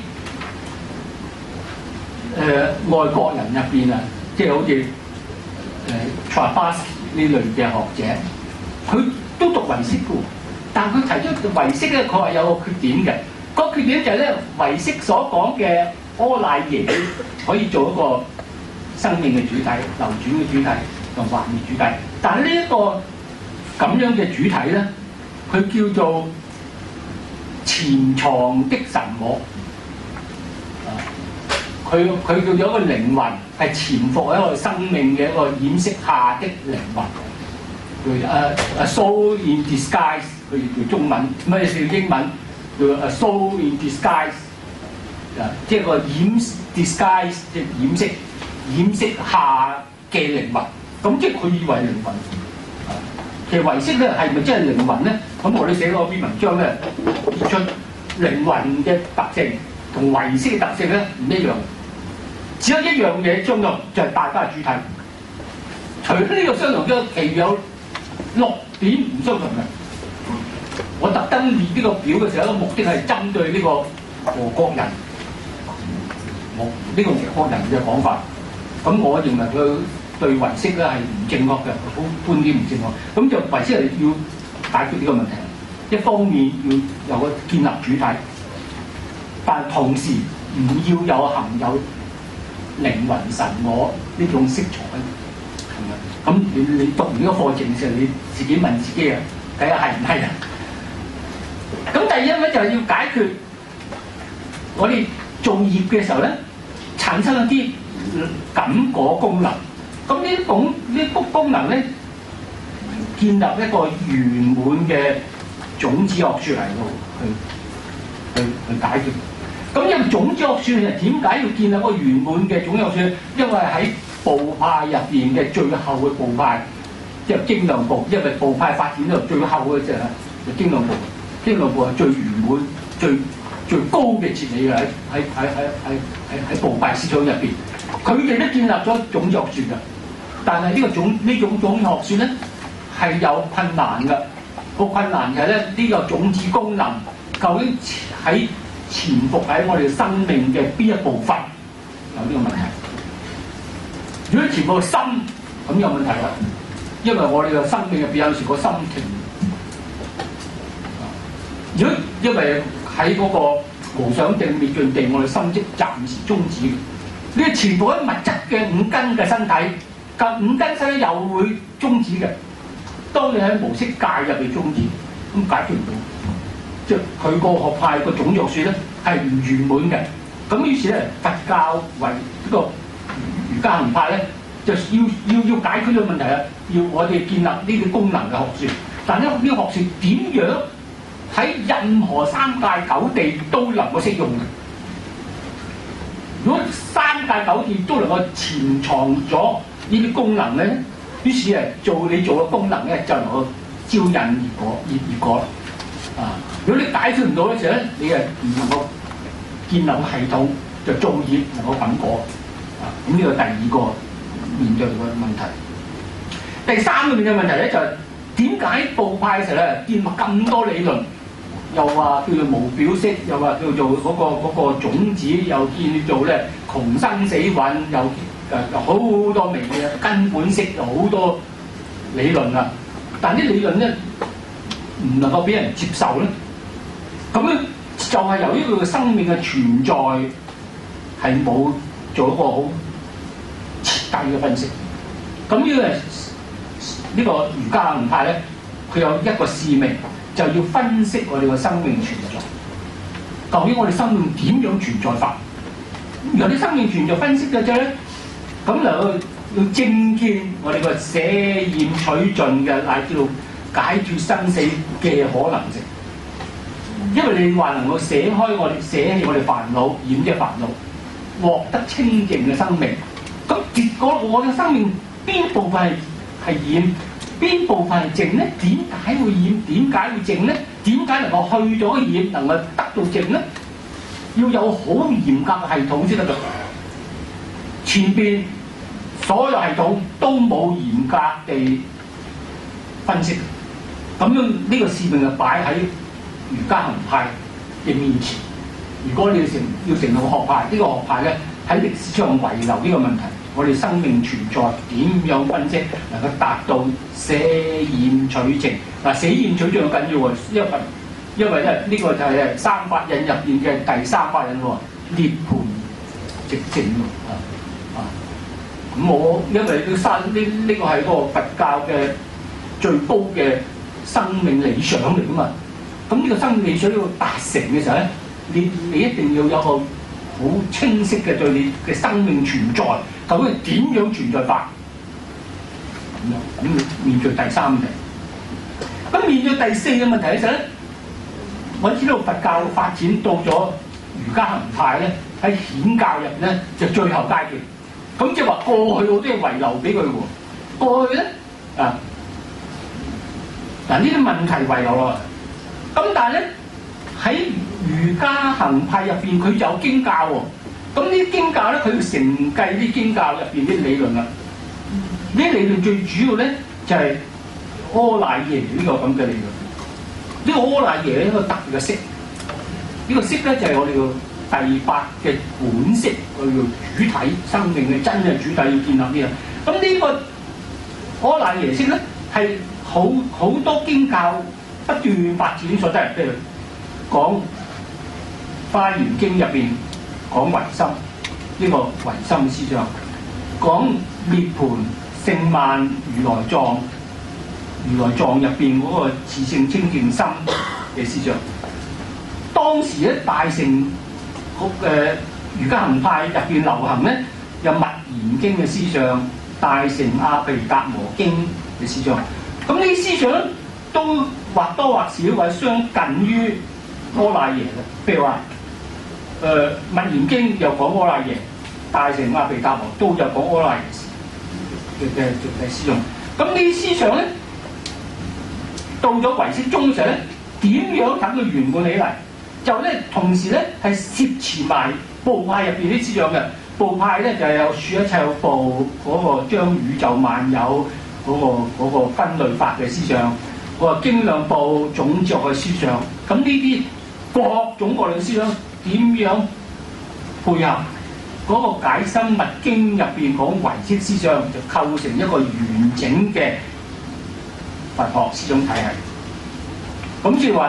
誒外國人入邊啊，即係好似誒 Travasky 呢類嘅學者，佢都讀唯識嘅。但佢提出唯識咧，佢話有個缺點嘅。個缺點就係咧，唯識所講嘅阿賴耶可以做一個生命嘅主體、流轉嘅主體同還滅主體。但係呢一個咁樣嘅主體咧，佢叫做潛藏的神我。啊，佢佢叫做一個靈魂，係潛伏喺一個生命嘅一個掩飾下的靈魂。佢誒誒 soul in disguise。佢叫中文，咩叫英文？叫 a soul in disguise，啊，即係個掩 disguise，即係掩飾、掩飾下嘅靈魂。咁即係佢以為靈魂。啊，其實唯識咧係咪真係靈魂咧？咁我哋寫嗰篇文章咧，結出靈魂嘅特性同唯識嘅特性咧唔一樣。只有一樣嘢相同，就係、是、大家嘅主體。除咗呢個相同之外，其餘有六點唔相同嘅。我特登列呢個表嘅時候，個目的係針對呢個俄國人，我呢、這個俄國人嘅講法。咁我認為佢對唯識咧係唔正確嘅，好觀點唔正確。咁就唯識係要解決呢個問題。一方面要有個建立主體，但同時唔要有含有靈魂神我呢種色彩。係咪？咁你你讀完呢個課程嘅時候，你自己問自己啊，睇下係唔係啊？咁第二一咧就係要解決我哋做業嘅時候咧，產生一啲感果功能。咁呢啲功呢啲功能咧，建立一個圓滿嘅種子學説嚟到去去去解決。咁因為種子學説係點解要建立一個圓滿嘅種子學説？因為喺部派入邊嘅最後嘅部派，即係經量部，因為部派發展到最後嘅就係經量部。經量部係最圓滿、最最高嘅哲理嘅，喺喺喺喺喺喺部派思想入邊，佢哋都建立咗種子學説嘅。但係呢個種呢種種子學説咧係有困難嘅。個困難就係咧，呢個種子功能究竟喺潛伏喺我哋生命嘅邊一部分有呢個問題。如果潛伏心咁有問題啦，因為我哋嘅生命入邊有時個心情。 如果因為喺嗰個無想定滅盡定，我哋心即暫時終止嘅。呢個全部喺物質嘅五根嘅身體，咁五根身體又會終止嘅。當你喺無色界入邊終止，咁解決唔到。即係佢個學派個總約說咧係唔圓滿嘅。咁於是咧，佛教為呢個瑜伽行派咧，就要要要解決呢個問題啦。要我哋建立呢啲功能嘅學說，但係呢呢個學說點樣喺任何三界九地都能夠適用嘅？如果三界九地都能夠潛藏咗呢啲功能咧，於是誒做你做嘅功能咧就能夠招引業果業業果啦。啊，如果你解決唔到嘅時候咧，你誒唔能夠建立個系統就造業能夠品果。啊，咁呢個第二個面對嘅問題。第三個面對問題咧就係點解部派嘅時候咧建立咁多理論？又話叫做無表色，又話叫做嗰、那個嗰、那個種子，又叫做咧窮生死蘊，又誒好多名嘅根本色，又好多理論啊！但啲理論咧唔能夠俾人接受咧，咁咧就係由於佢嘅生命嘅存在係冇做一個好徹底嘅分析。咁呢個呢個瑜伽行派咧，佢有一個使命。就要分析我哋個生命存在，究竟我哋生命點樣存在法？由啲生命存在分析嘅啫，咁就要正見我哋個捨染取盡嘅，乃叫解決生死嘅可能性。因為你話能夠捨開我哋捨棄我哋煩惱，染嘅煩惱，獲得清淨嘅生命。咁結果我嘅生命邊部分係係染？邊部分係淨咧？點解會染？點解會淨咧？點解能夠去咗染，能夠得到淨咧？要有好嚴格嘅系統先得㗎。前邊所有系統都冇嚴格地分析，咁樣呢個使命就擺喺瑜伽行派嘅面前。如果你要成要成個學派，呢、這個學派咧喺歷史上遺留呢個問題。我哋生命存在點樣分析能夠達到捨染取淨？嗱，捨染取淨好緊要喎，因為因為咧呢個就係三法印入邊嘅第三法印喎，涅槃寂靜喎啊啊！咁我因為呢三呢呢個係嗰個佛教嘅最高嘅生命理想嚟噶嘛，咁呢個生命理想要達成嘅時候咧，你你一定要有個好清晰嘅對你嘅生命存在，究竟點樣存在法？咁樣咁面對第三問題，咁面對第四個問題嘅時候咧，我知道佛教發展到咗瑜伽行派咧，喺顯教入邊咧就最後階段。咁即係話過去好多嘢遺留俾佢喎，過去咧啊嗱呢啲問題遺留落嚟，咁但係咧喺瑜伽行派入邊，佢有經教喎。咁呢啲經教咧，佢要承繼啲經教入邊啲理論啦。呢啲理論最主要咧就係阿賴耶呢個咁嘅理論。呢個阿賴耶係一個特別嘅色，呢個色咧就係我哋嘅第八嘅本色，我哋叫主體生命嘅真嘅主體要建立呢個。咁呢個阿賴耶色咧係好好多經教不斷發展所得嚟，譬如講《華嚴經》入邊講唯心，呢個唯心思想；講涅槃聖曼如來藏，如來藏入邊嗰個自性清淨心嘅思想。當時咧大乘誒瑜伽行派入邊流行咧有密嚴經嘅思想，大乘阿毗達摩經嘅思想。咁呢啲思想都或多或少或者相近於阿賴耶嘅，譬如話誒《密嚴經》又講阿賴耶，大乘阿毗達摩都有講阿賴耶嘅嘅嘅思想。咁呢啲思想咧，到咗唯識宗嘅時候咧，點樣等佢圓滿起嚟？就咧同時咧係攝持埋部派入邊啲思想嘅。部派咧就係有說一切有部嗰個將宇宙萬有嗰、嗰個嗰個分類法嘅思想。我話經量部總著嘅思想。咁呢啲各種各樣思想點樣配合嗰個解深密經入邊講唯識思想，就構成一個完整嘅佛學思想體系。咁即係話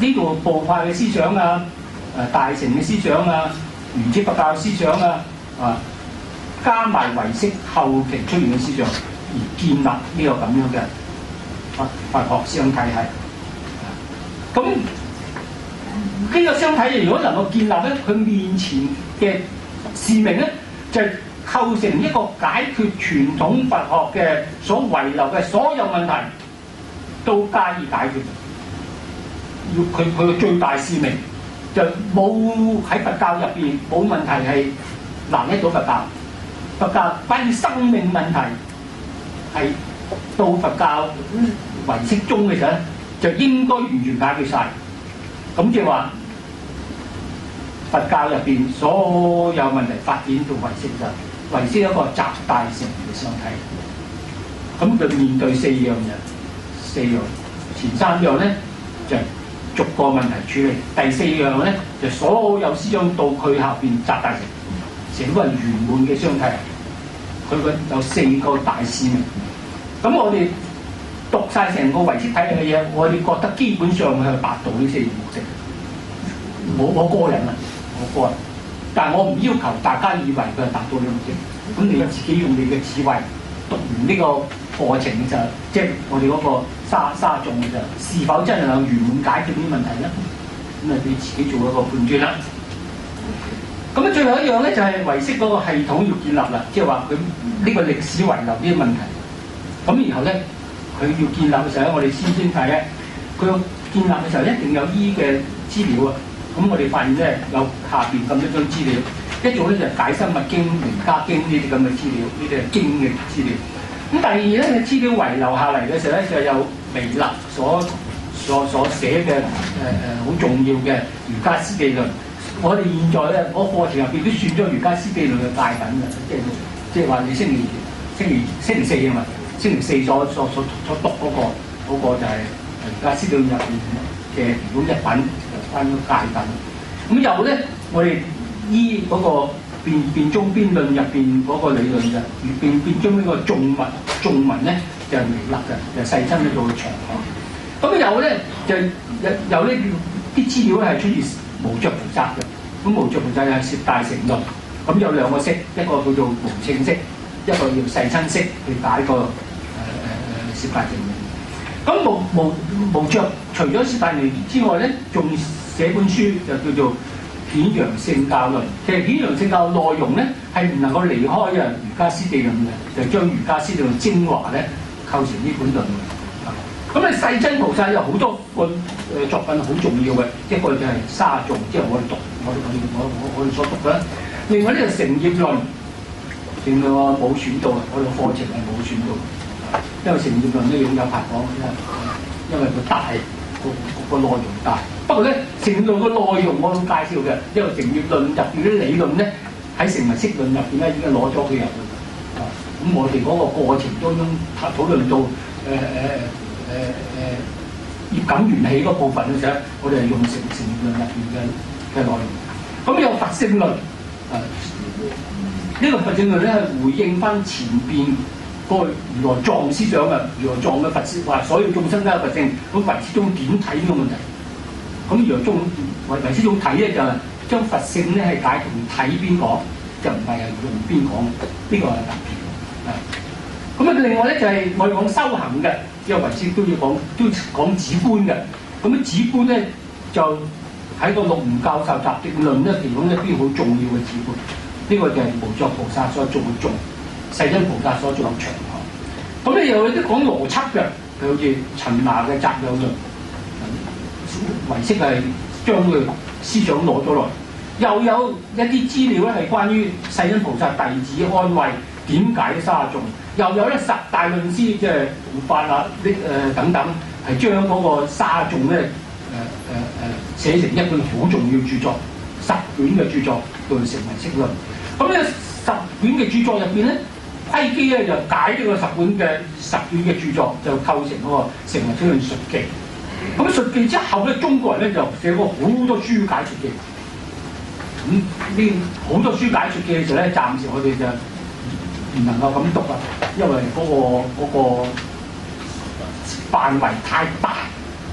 呢度部派嘅思想啊，誒大乘嘅思想啊，原始佛教思想啊，啊加埋唯識後期出現嘅思想，而建立呢個咁樣嘅佛佛學思想體系。咁呢個思想體系如果能夠建立咧，佢面前嘅使命咧，就係、構成一個解決傳統佛學嘅所遺留嘅所有問題，都加以解決。要佢佢嘅最大使命就冇喺佛教入邊冇問題係難得到佛教。佛教關於生命問題係到佛教唯識宗嘅時候咧，就應該完全解決晒。咁即係話佛教入邊所有問題發展到唯識就唯識一個集大成嘅相體。咁佢面對四樣嘢，四樣前三樣咧就逐個問題處理，第四樣咧就所有思想到佢下邊集大成，成個係圓滿嘅相體。佢個有四個大使命。咁我哋讀晒成個唯識體系嘅嘢，我哋覺得基本上係達到呢四個目的。我我個人啊，我個人，但係我唔要求大家以為佢係達到呢個目的。咁你自己用你嘅智慧讀完呢個課程就，即係我哋嗰個沙沙眾嘅就，是否真係能圓滿解決呢啲問題咧？咁啊，你自己做一個判斷啦。咁啊，最後一樣咧就係唯識嗰個系統要建立啦，即係話佢呢個歷史遺留呢啲問題。咁然後咧，佢要建立嘅時候，我哋先先睇咧，佢要建立嘅時候一定有依嘅資料啊。咁我哋發現咧有下邊咁多張資料，一種咧就係《解深密經》《彌迦經》呢啲咁嘅資料，呢啲係經嘅資料。咁第二咧，資料遺留下嚟嘅時候咧，就有彌勒所所所寫嘅誒誒好重要嘅瑜伽師地論。我哋現在咧，我課程入邊都算咗瑜伽師地論嘅界品嘅，即係即係話你星期星期星期四啊嘛，星期四所所所所讀嗰、那個嗰、那個就係瑜伽師地論入邊嘅其中一品，就關於界品。咁又咧，我哋依嗰個辯辯中邊論入邊嗰個理論就辯辯中呢個眾文眾文咧就係彌勒嘅，就細親喺度長講。咁又咧就有有呢啲資料咧係出自無著菩薩嘅。咁無著菩薩又係攝大乘論，咁有兩個釋，一個叫做無稱釋，一個叫細親釋去解個誒誒誒攝大乘論。咁無無無著除咗攝大乘之外咧，仲寫本書就叫做顯揚聖教論。其實顯揚聖教內容咧係唔能夠離開啊瑜伽師地論嘅，就將瑜伽師地論精華咧構成呢本論。咁你細親菩薩有好多個誒作品好重要嘅，一個就係沙頌，即係我哋讀，我我我我我哋所讀嘅。另外呢個成業論，成個冇選到啊，我哋課程係冇選到，因為成業論咧有排講，因為因為佢大個個內容大。不過咧，成業論個內容我都介紹嘅，因為成業論入邊啲理論咧喺成唯識論入邊咧已經攞咗佢入去。啊，咁我哋嗰個過程當中討論到誒誒。呃呃誒誒業感緣起嗰部分嘅時候，我哋係用成成業論入邊嘅嘅內容。咁有佛性論，誒、呃、呢、這個佛性論咧係回應翻前邊個如來藏思想嘅，如來藏嘅佛説話，所有眾生都有佛性。咁佛之中點睇呢個問題？咁如來中唯唯之中睇咧就係、是、將佛性咧係解同睇邊講，就唔係係用邊講。呢、這個係特別嘅。咁啊，另外咧就係、是、我哋講修行嘅。因為唯識都要講，都講止觀嘅。咁樣止觀咧，就喺個陸悟教授集定論咧，其中一啲好重要嘅止觀。呢、這個就係無著菩薩所做嘅頌，世親菩薩所做嘅長行。咁你又有啲講邏輯嘅，佢好似陳那嘅擇有論，唯識係將佢思想攞咗來。又有一啲資料咧係關於世親菩薩弟子安慰點解沙頌。又有咧十大論師，即係護法啊，啲誒、呃、等等，係將嗰個沙頌咧誒誒誒寫成一本好重要著作，十卷嘅著作叫做成唯識論。咁咧十卷嘅著作入邊咧，窺基咧就解呢個十本嘅十卷嘅著作，就構成嗰個成唯識論述記。咁述記之後咧，中國人咧就寫過好多書解述記。咁呢好多書解述記嘅時候咧，暫時我哋就唔能夠咁讀啊，因為嗰、嗰個嗰、嗰個範圍太大，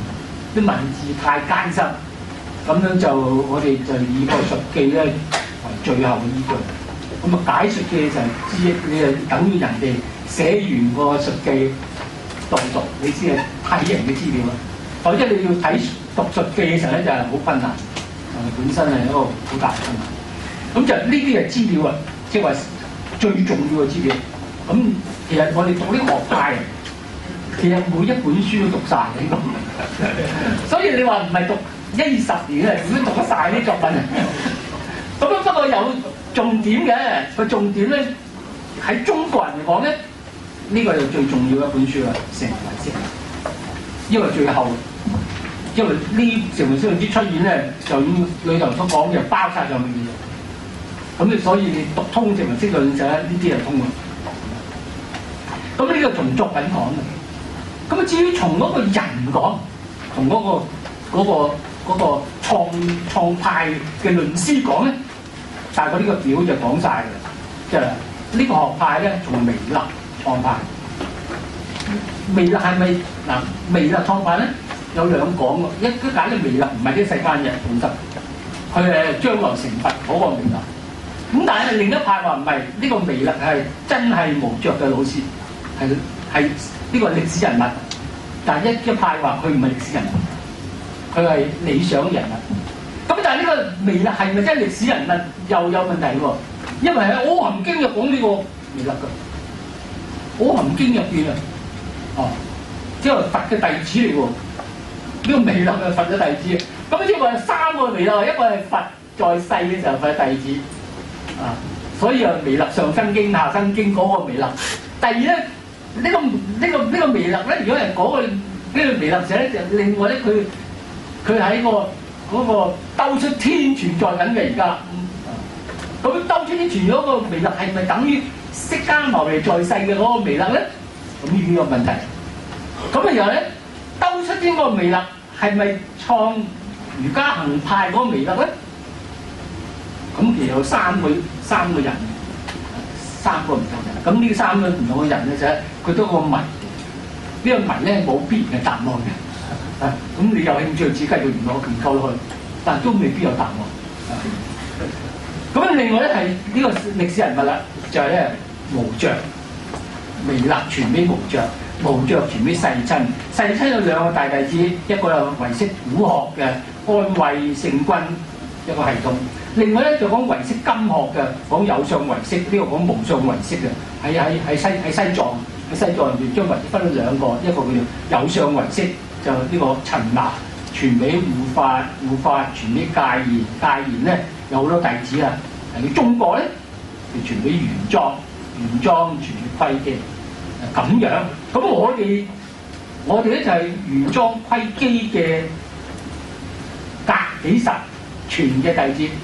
啲文字太艱深，咁樣就我哋就以個述記咧為最後嘅依據。咁啊解述記就係知你係等於人哋寫完個述記讀讀，你先係睇人嘅資料啊。或者你要睇讀述記嘅時候咧，就係好困難，誒本身係一個好大嘅困難。咁就呢啲係資料啊，即係話最重要嘅資料。咁其實我哋讀啲學派，其實每一本書都讀晒嘅呢個，所以你話唔係讀一二十年咧，點樣讀得晒啲作品啊？咁啊不過有重點嘅，個重點咧喺中國人嚟講咧，呢、這個就最重要嘅一本書啦，《成文釋》。因為最後，因為呢成文釋之出現咧，就已經裏頭所講嘅包晒上面嘅嘢。咁你所以你讀通成文釋論就呢啲係通嘅。咁呢個從作品講嘅。咁啊至於從嗰個人講，從嗰、嗰個嗰、嗰個嗰、嗰個創創派嘅論師講咧，大概呢個表就講晒嘅，即係呢個學派咧從彌勒創派。彌勒係咪嗱？彌勒創派咧有兩講喎，一一解咧彌勒唔係啲世間人本身，佢係將來成佛嗰個彌勒。咁但係另一派話唔係，呢個彌勒係真係無著嘅老師，係係呢個歷史人物。但係一一派話佢唔係歷史人物，佢係理想人物。咁但係呢個彌勒係咪真係歷史人物又有問題喎？因為喺《阿含經》就講呢個彌勒嘅，《阿含經》入邊啊。哦，即係佛嘅弟子嚟喎，呢、這個彌勒係佛嘅弟子。咁即係話三個彌勒，一個係佛在世嘅時候佛嘅弟子，啊，所以啊彌勒上生經、下生經嗰個彌勒。第二咧，呢、這個呢、這個呢、這個彌勒咧，如果係嗰個呢個彌勒者咧，就另外咧佢佢喺個嗰個兜出天存在緊嘅而家。咁兜出天存咗個彌勒係咪等於釋迦牟尼在世嘅嗰個彌勒咧？咁呢啲個問題，咁然後咧，兜出天嗰個彌勒係咪創瑜伽行派嗰個彌勒咧？咁其實有三個三個人，三個唔同人。咁呢三個唔同嘅人咧就係佢都個謎，呢、這個謎咧冇必然嘅答案嘅。啊，咁你有興趣只繼續研究研究落去，但都未必有答案。咁、啊、另外咧係呢個歷史人物啦，就係、是、咧無著。彌勒傳俾無著，無著傳俾世親。世親有兩個大弟子，一個有唯識古學嘅安慧聖君一個系統，另外咧就講唯識金學嘅，講有相唯識，呢、這個講無相唯識嘅，喺喺喺西喺西藏喺西藏入邊將唯識分咗兩個，一個叫做有相唯識，就呢個陳那傳俾護法，護法傳俾戒賢，戒賢咧有好多弟子啊。喺中國咧就傳俾玄奘。玄奘傳窺基，咁樣，咁我哋我哋咧就係玄奘窺基嘅隔幾十傳嘅弟子，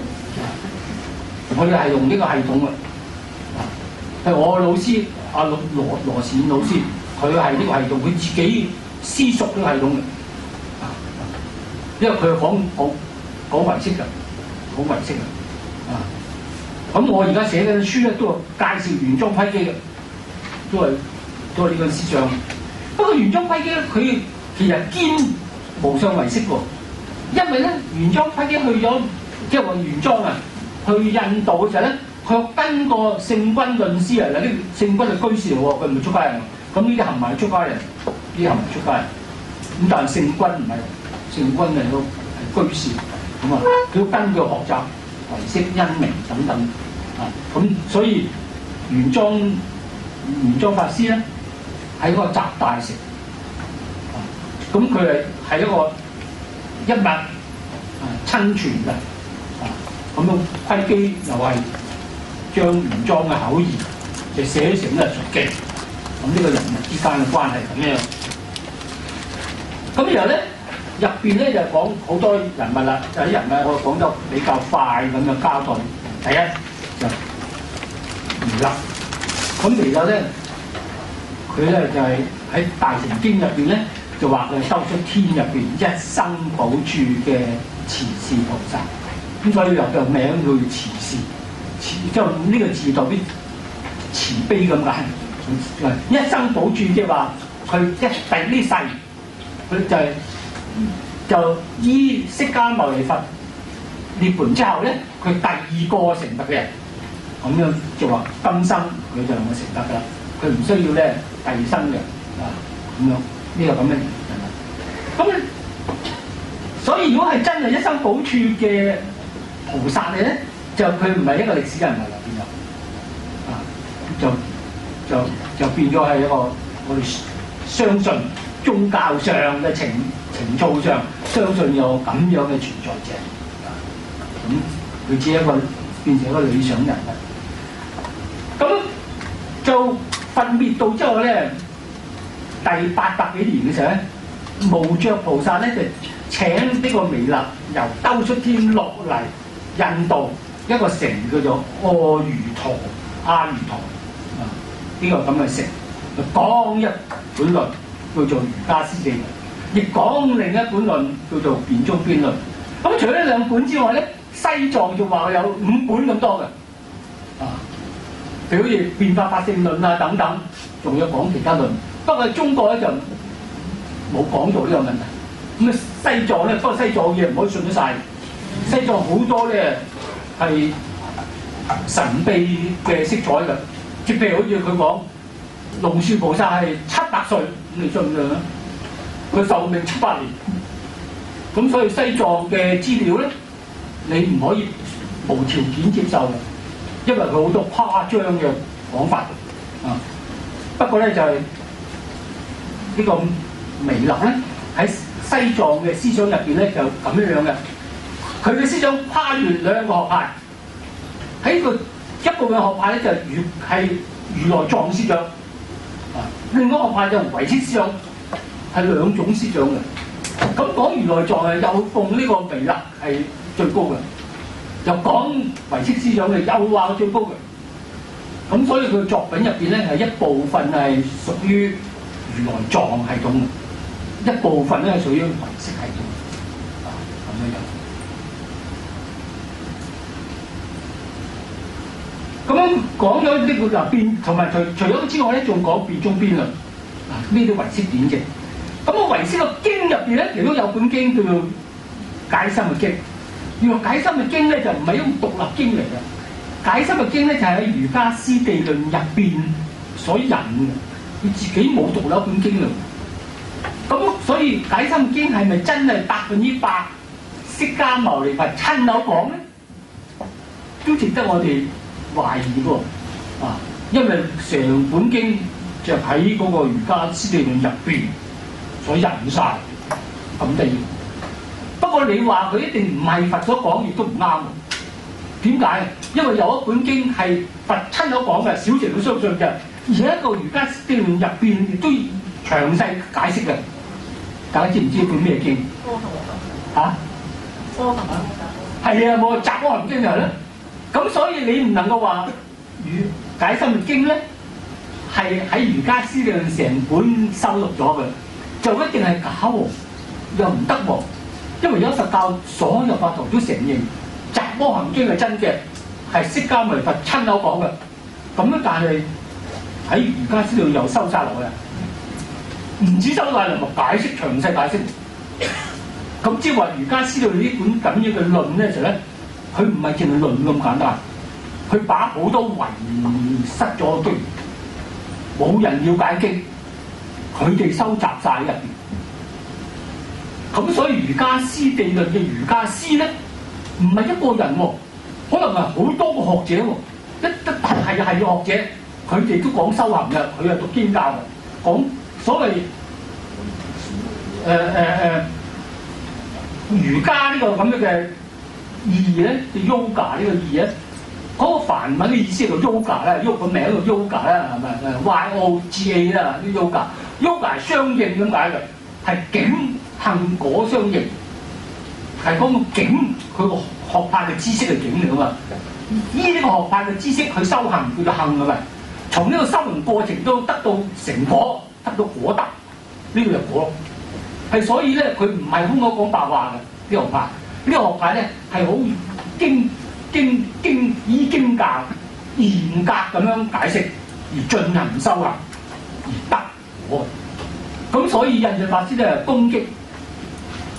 我哋係用呢個系統嘅。係我老師阿羅羅羅善老師，佢係呢個系統，佢自己私屬呢個系統嘅，因為佢係講講講唯識嘅，講唯識嘅，啊。咁我而家寫嘅書咧，都係介紹玄奘窺基嘅，都係都係呢個思想。不過玄奘窺基咧，佢其實兼無相唯識喎，因為咧玄奘窺基去咗，即係話玄奘啊，去印度嘅時候咧，佢跟個聖君論師啊，嗱啲聖君係居士嚟喎，佢唔係出家人。咁呢啲行埋出家人，呢啲行埋出家人。咁但係聖君唔係，聖君係個係居士，咁啊，佢要跟佢學習。唯識因明等等啊，咁所以玄奘玄奘法師咧喺嗰個集大成啊，咁佢係係一個一脈啊親傳嘅啊，咁樣窺基又係將玄奘嘅口言就寫成咧述記，咁呢個人物之間嘅關係咁樣。咁然後咧。入邊咧就講好多人物啦，有啲人物我講得比較快咁嘅交代。第一就彌勒，咁彌勒咧，佢咧就係、是、喺《大乘經》入邊咧，就話佢係兜出天入邊一生補處嘅慈氏菩薩，咁所以又個名叫慈氏，慈即係呢個字代表慈悲咁解。一生補處即係話佢一第呢世佢就係、是。 就依釋迦牟尼佛涅槃之後咧，佢第二個成佛嘅人，咁樣就話今生佢就能夠成佛㗎啦，佢唔需要咧第二生嘅啊，咁樣呢個咁嘅人物。咁咧，所以如果係真係一生補處嘅菩薩嘅咧，就佢唔係一個歷史人物啦，變咗啊，就就就變咗係一個我哋相信宗教上嘅情情操上，相信有咁樣嘅存在者。咁佢只係一個變成一個理想人物。咁就佛滅度之後咧，第八百幾年嘅時候咧，無著菩薩咧就請呢個彌勒由兜率天落嚟印度一個城叫做阿瑜陀阿瑜陀啊，呢、這個咁嘅城，就講一本論叫做《瑜伽師地論》，亦講另一本論叫做《辯中邊論》。咁除咗兩本之外咧，西藏就話有五本咁多嘅啊，譬如好似《變法法性論》啊等等，仲有講其他論。不過中國咧就冇講到呢個問題。咁啊西藏咧，不過西藏嘢唔可以信得晒。西藏好多咧係神秘嘅色彩嘅，即譬如好似佢講龍樹菩薩係七百歲，咁你信唔信啊？佢壽命七百年，咁所以西藏嘅資料咧，你唔可以無條件接受嘅，因為佢好多誇張嘅講法啊。不過咧就係、是、呢個彌勒咧喺西藏嘅思想入邊咧就咁樣樣嘅，佢嘅思想跨越兩個學派，喺個一部分學派咧就如係如來藏思想，啊，另一個學派就唯識思想，係兩種思想嘅。咁講如來藏係又奉呢個彌勒係最高嘅，又講唯識思想嘅又話最高嘅。咁所以佢作品入邊咧係一部分係屬於如來藏系統嘅，一部分咧係屬於唯識系統。啊，咁樣樣。咁樣講咗呢個就變，同埋除除咗之外咧，仲講辯中邊論。啊，呢啲唯識典籍。咁啊，唯識個經入邊咧，亦都有本經叫做《解深嘅經》。原來《解深嘅經》咧就唔係一種獨立經嚟嘅。解深嘅經咧就係喺《瑜伽師地論》入邊所引嘅，佢自己冇獨立一本經論。咁所以《解深嘅經》係咪真係百分之百釋迦牟尼佛親口講咧？都值得我哋懷疑喎。啊，因為成本經就喺嗰個《瑜伽師地論》入邊所引晒咁地。不過你話佢一定唔係佛所講，亦都唔啱。點解？因為有一本經係佛親口講嘅，小乘都相信嘅，而且一個瑜伽師地論入邊亦都詳細解釋嘅。大家知唔知本咩經？嚇？阿含經。係啊，冇《雜阿含經》就係咧。咁所以你唔能夠話瑜解深嘅經咧係喺瑜伽師地論成本收錄咗嘅，就一定係假喎，又唔得喎。因為有佛教所有法徒都承認。《雜阿含經》係真嘅，係釋迦牟尼佛親口講嘅。咁咧，但係喺瑜伽師地論又收晒落去，唔止收晒落，解釋詳細解釋。咁即係話瑜伽師地論呢本咁樣嘅論咧，就咧佢唔係淨係論咁簡單，佢把好多遺失咗經，冇人了解經，佢哋收集晒喺入邊。咁所以瑜伽師地論嘅瑜伽師咧。唔係一個人喎，可能係好多個學者喎，一一係係學者，佢哋都講修行嘅，佢係讀經教嘅，講所謂誒誒誒瑜伽呢個咁樣嘅意義咧，就 yoga 呢個意義咧，嗰、那個梵文嘅意思叫 yoga 咧，yoga 個名叫 yoga 啦，係咪誒 Y O G A 啦，啲 yoga，yoga 係相應咁解嘅，係境行果相應。係講個境，佢個學派嘅知識嘅境嚟㗎嘛。依呢個學派嘅知識去修行叫做行㗎嘛。從呢個修行過程都得到成果，得到果德，呢、這個就果。係所以咧，佢唔係空口講白話嘅呢個學派。呢、這個學派咧係好經經經依經教嚴格咁樣解釋而進行修行而得果。咁所以印順法師咧攻擊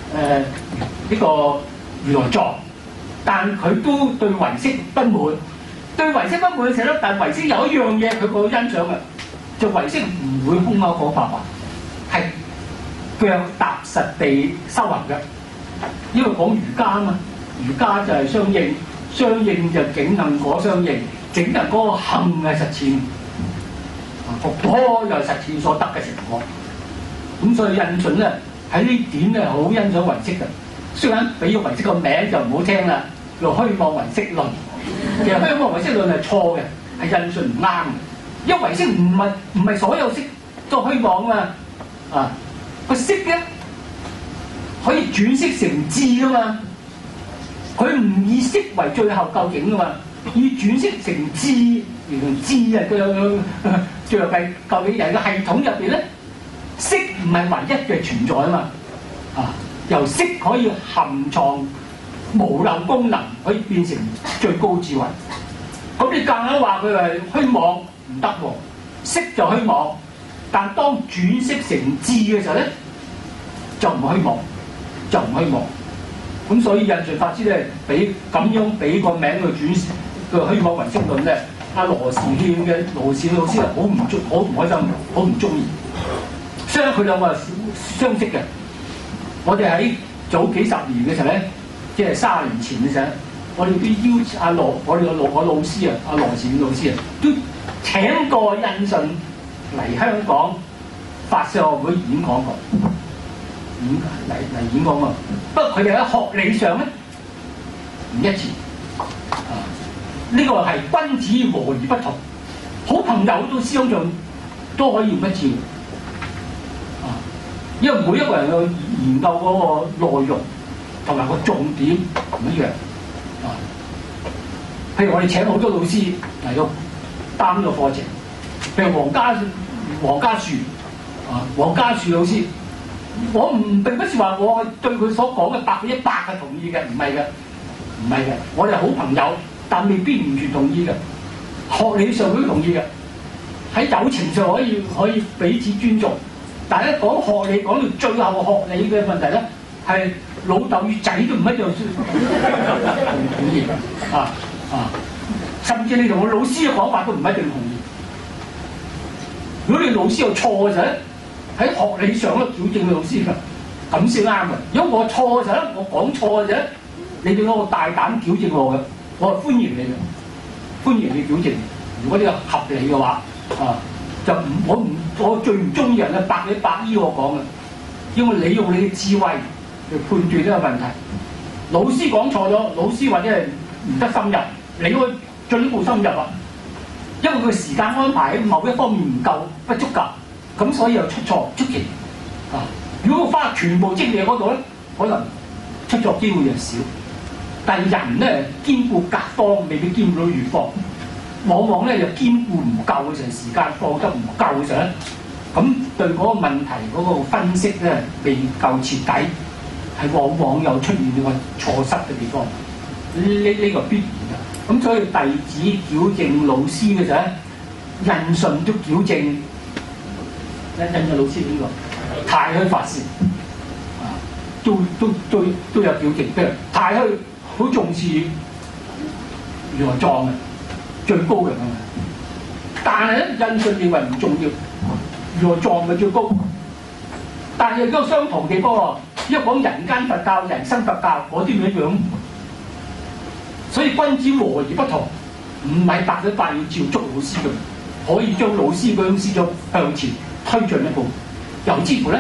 誒呢個如來藏，但佢都對唯識不滿。對唯識不滿嘅時候咧，但唯識有一樣嘢佢好欣賞嘅，就唯識唔會空口講白話，係腳踏實地修行嘅。因為講瑜伽啊嘛，瑜伽就係相應，相應就境行果相應，境行嗰個行係實踐，個果又係實踐所得嘅成果。咁所以印順咧喺呢點咧好欣賞唯識嘅。雖然俾個唯識個名就唔好聽啦，叫虛妄唯識論。其實虛妄唯識論係錯嘅，係印順唔啱嘅。因為唯識唔係唔係所有識都虛妄啊嘛，啊個識咧可以轉識成智噶嘛，佢唔以識為最後究竟噶嘛，以轉識成智，原來智啊佢最後計究竟人嘅系統入邊咧，識唔係唯一嘅存在啊嘛，啊由識可以含藏無漏功能，可以變成最高智慧。咁你夾硬話佢係虛妄唔得喎，識就虛妄，但當轉識成智嘅時候咧，就唔虛妄，就唔虛妄。咁所以印順法師咧，俾咁樣俾個名佢轉個虛妄唯識論咧，阿羅時憲嘅羅時老師啊，好唔中，好唔開心，好唔中意。雖然佢兩個係相識嘅，我哋喺早幾十年嘅時候咧，即係三十年前嘅時候，我哋都邀請阿羅，我哋個老我老師啊，阿羅時憲老師啊，都請過印順嚟香港法師學會演講過。演嚟嚟演講啊！不過佢哋喺學理上咧唔一致啊！呢、這個係君子和而不同，好朋友都思想上都可以唔一致啊！因為每一個人嘅研究嗰個內容同埋個重點唔一樣啊！譬如我哋請好多老師嚟到擔呢個課程，譬如黃家黃家樹啊，黃家樹老師。我唔並不是話我對佢所講嘅百分之一百嘅同意嘅，唔係嘅，唔係嘅。我哋好朋友，但未必完全同意嘅。學理上都同意嘅，喺友情上可以可以彼此尊重。但係一講學理，講到最後學理嘅問題咧，係老豆與仔都唔一樣同意啊啊！甚至你同我老師嘅講法都唔一定同意。如果你老師有錯嘅時候咧，喺學理上咧矯正老師㗎，咁先啱嘅。如果我錯嘅時候咧，我講錯嘅時候咧，你哋攞個大膽矯正我嘅，我係歡迎你嘅，歡迎你矯正。如果呢個合理嘅話，啊，就唔我唔我最唔中意人咧百里百依我講嘅，因為你用你嘅智慧嚟判斷呢個問題。老師講錯咗，老師或者係唔得深入，你可以進一步深入啊。因為佢時間安排喺某一方面唔夠不足夠。咁所以又出錯出奇啊！如果我花全部精力嗰度咧，可能出錯機會就少。但係人咧兼顧甲方，未必兼顧到乙方。往往咧又兼顧唔夠嘅時候，時間放得唔夠嘅時候咧，咁對嗰個問題嗰個分析咧未夠徹底，係往往又出現呢個錯失嘅地方。呢呢呢個必然嘅。咁所以弟子矯正老師嘅時候咧，印順都矯正。印印嘅老師邊個？太虛法師啊，都都都都有矯正。譬如太虛好重視如來藏嘅最高嘅，但係咧印順認為唔重要，如來藏嘅最高。但係亦都相同地方喎，一講人間佛教、人生佛教，嗰啲唔一樣。所以君子和而不同，唔係百分百要照足老師嘅，可以將老師嗰種思想向前推進一步。由之乎咧，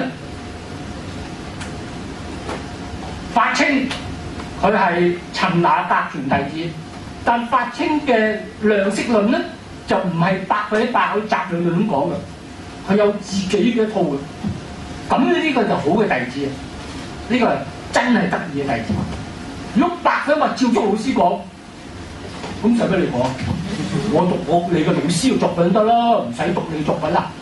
法清佢係陳那格傳弟子，但法清嘅量識論咧就唔係百分之百好雜亂亂咁講嘅，佢有自己嘅一套嘅。咁呢個就好嘅弟子啊！呢、這個係真係得意嘅弟子。如果百分百照足老師講，咁使乜你講？我讀我你嘅老師嘅作品得啦，唔使讀你作品啦。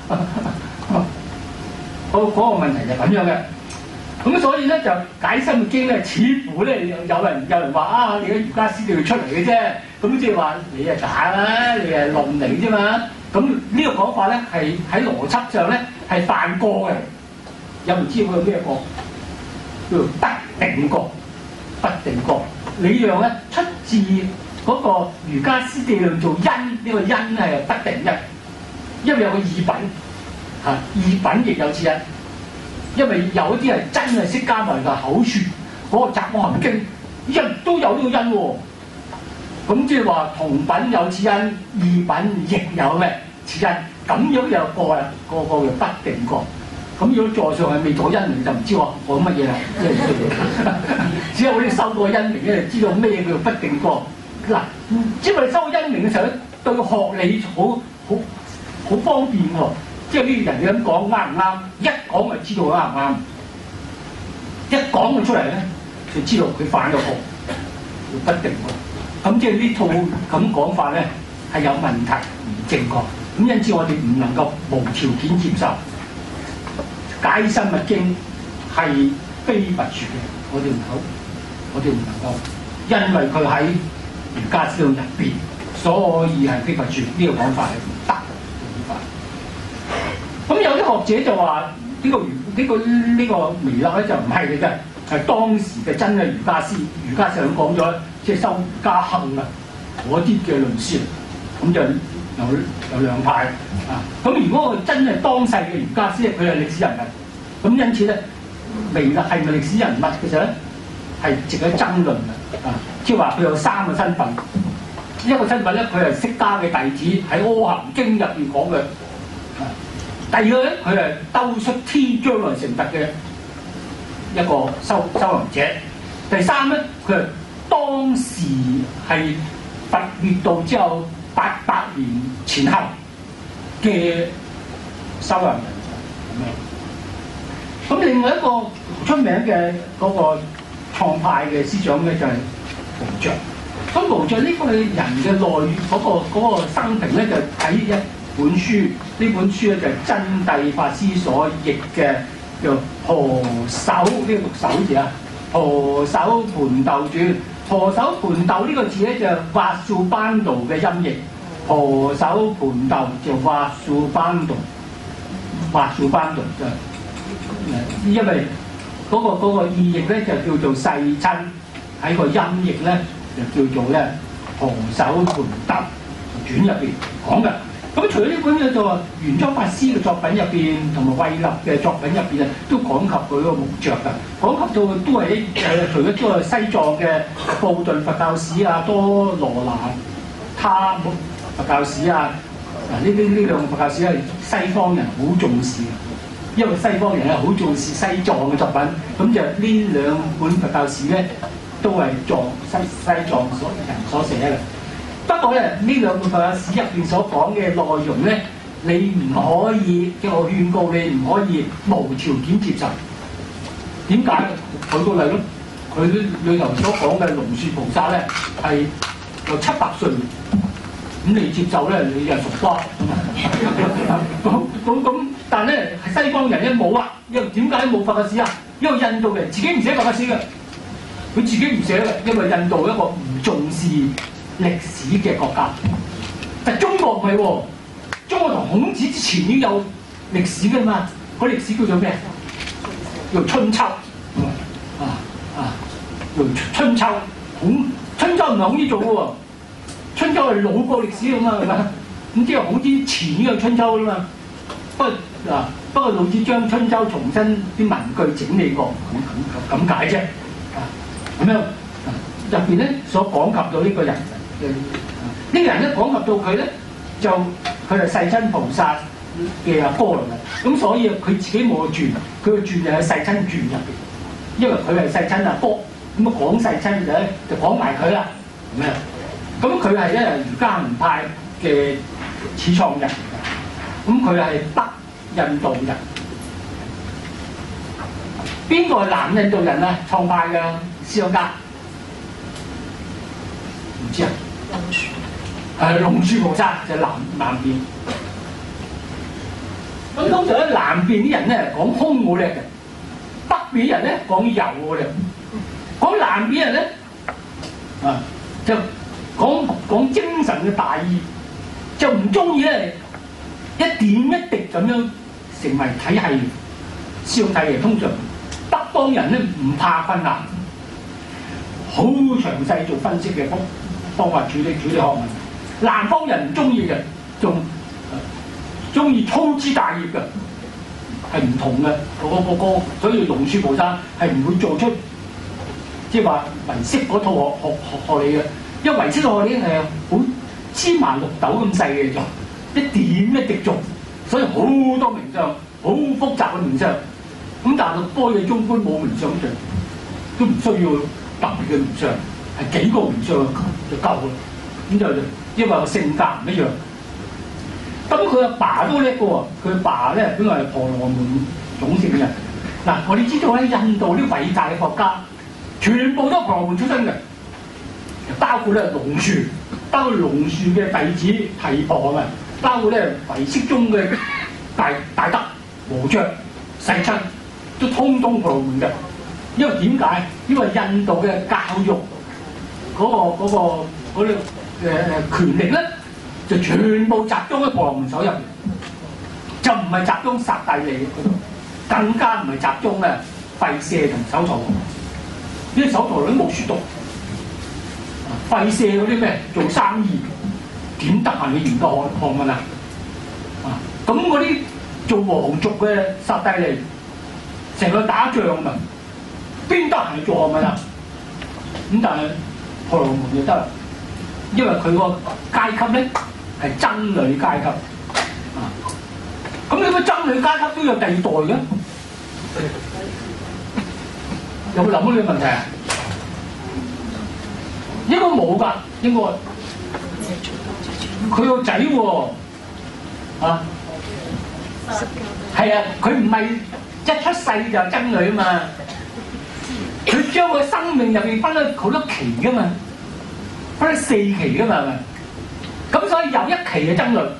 嗰嗰個問題就係咁樣嘅。咁所以咧就解深嘅經咧，似乎咧有人有人話啊，你嘅瑜伽師你要出嚟嘅啫。咁即係話你係假啦，你係論嚟啫嘛。咁呢個講法咧係喺邏輯上咧係犯過嘅。有唔知佢有咩過？ 叫做不定覺。不定覺理論咧出自嗰個瑜伽師地論做因，呢、這個因係不定因，因為有個二品嚇，二品亦有此因。因為有一啲係真係釋迦牟尼嘅口説，嗰、那個《雜阿含經》一都有呢個因喎。咁即係話同品有此因，二品亦有咩此因，咁樣有個啦，個個叫不定覺。咁如果座上係未咗因明，就唔知我講乜嘢啦。只有我哋收過因明咧，就知道咩叫不定覺。嗱，因為收因明嘅時候咧，對學理好好好方便喎。即係呢啲人哋咁講啱唔啱？一講就知道啱唔啱。一講佢出嚟咧，就知道佢犯咗學，叫不定覺。咁即係呢套咁講法咧係有問題，唔正確。咁因此我哋唔能夠無條件接受。解深密經係非佛説嘅，我哋唔好，我哋唔能夠，因為佢喺瑜伽師入邊，所以係非佛説，呢、這個講法係唔得嘅講法。咁有啲學者就話呢、這個呢、這個呢、這個彌勒咧就唔係嘅啫，係當時嘅真嘅瑜伽師，瑜伽師咁講咗，即係修加行啊嗰啲嘅論師，咁就有有兩派啊。咁如果佢真係當世嘅瑜伽師，佢係歷史人物，咁因此咧，彌勒係咪歷史人物嘅時候咧，係值得爭論嘅啊。即係話佢有三個身份，一個身份咧，佢係釋迦嘅弟子，喺《阿含經》入邊講嘅。第二個咧，佢係兜率天將來成佛嘅一個修修行者。第三咧，佢係當時係佛滅度之後八百年前後嘅修行人咁樣。咁另外一個出名嘅嗰個創派嘅思想咧，就係無著。咁無著呢個人嘅內嗰個嗰個生平咧，就睇一本書，呢本書咧就係真諦法師所譯嘅，叫何首呢、這個讀手字啊，何首盤豆傳。何首盤豆呢個字咧就係法素班道嘅音譯，何首盤豆就法素班道，法素班道就因為嗰、那個嗰、那個意譯咧就叫做世親，喺個音譯咧就叫做咧何首盤豆傳入邊講嘅。咁除咗呢本嘅就話玄奘法師嘅作品入邊，同埋慧立嘅作品入邊啊，都講及佢個無著㗎。講及到都係誒、呃，除咗呢個西藏嘅布頓佛教史啊、多羅那他佛教史啊，嗱呢啲呢兩個佛教史係西方人好重視嘅，因為西方人係好重視西藏嘅作品，咁就呢兩本佛教史咧都係藏西西藏所人所寫嘅。不過咧，呢兩本佛教史入邊所講嘅內容咧，你唔可以，即係我勸告你唔可以無條件接受。點解？舉個例咯，佢裏頭所講嘅龍樹菩薩咧係有七百歲，咁你接受咧，你就熟瓜。咁咁咁，但係咧係西方人咧冇啊，因為點解冇佛教史啊？因為印度人自己唔寫佛教史嘅，佢自己唔寫嘅，因為印度一個唔重視歷史嘅國家，但係中國唔係喎，中國同孔子之前已經有歷史㗎嘛，嗰歷史叫做咩？叫春秋，啊啊，叫春秋。孔春秋唔係孔子做嘅喎，春秋係老過歷史㗎嘛，係咪？咁即係孔子前已經有春秋啦嘛。不過嗱，不過老子將春秋重新啲文句整理過，咁咁咁解啫。啊，咁樣入邊咧所講及到呢個人。呢、這個人咧講及到佢咧，就佢係世親菩薩嘅阿哥嚟嘅，咁所以佢自己冇個傳，佢個傳就喺世親傳入邊，因為佢係世親阿哥，咁啊講世親就咧就講埋佢啦，咁樣，咁佢係咧瑜伽門派嘅始創人，咁佢係北印度人，邊個係南印度人啊？創派嘅思想家，唔知啊？誒龍樹菩薩就係南南邊，咁通常咧南邊啲人咧講空好叻嘅，北邊啲人咧講柔好叻，講南邊人咧啊就講講精神嘅大義，就唔中意咧一點一滴咁樣成為體系，思想體系通常北方人咧唔怕困難，好詳細做分析嘅方方法處理處理學問。南方人唔中意嘅，仲中意粗枝大葉嘅，係唔同嘅。個個個所以龍樹菩薩係唔會做出即係話唯識嗰套學學學學理嘅，因為唯識嘅學理係好芝麻綠豆咁細嘅啫，一點一滴做，所以好多名相，好複雜嘅名相。咁但係般若中觀冇名相嘅，都唔需要特別嘅名相，係幾個名相就夠啦。咁就因為個性格唔一樣。咁佢阿爸都叻嘅喎，佢阿爸咧本來係婆羅門種姓嘅。嗱，我哋知道咧，印度啲偉大嘅國家，全部都係婆羅門出身嘅，包括咧龍樹，包括龍樹嘅弟子提婆啊，包括咧唯識中嘅大大德無著、世親，都通通婆羅門嘅。因為點解？因為印度嘅教育嗰、嗰個嗰、嗰個嗰啲誒權力咧，就全部集中喺婆羅門手入邊，就唔係集中剎帝利嗰度，更加唔係集中咧吠舍同首陀羅。呢啲首陀羅都冇書讀，吠舍嗰啲咩做生意，點得閒去研究學學問啊？啊，咁嗰啲做皇族嘅剎帝利，成個打仗啊，邊得閒做學問啊？咁但係婆羅門就得啦，因為佢個階級咧係僧侶階級啊。咁你個僧侶階級都有第二代嘅，有冇諗到呢個問題啊？應該冇㗎，應該佢個仔喎啊，係啊，佢唔係一出世就僧侶啊嘛，佢將個生命入邊分咗好多期㗎嘛，分咗四期㗎嘛，係咪？咁所以有一期嘅僧侶，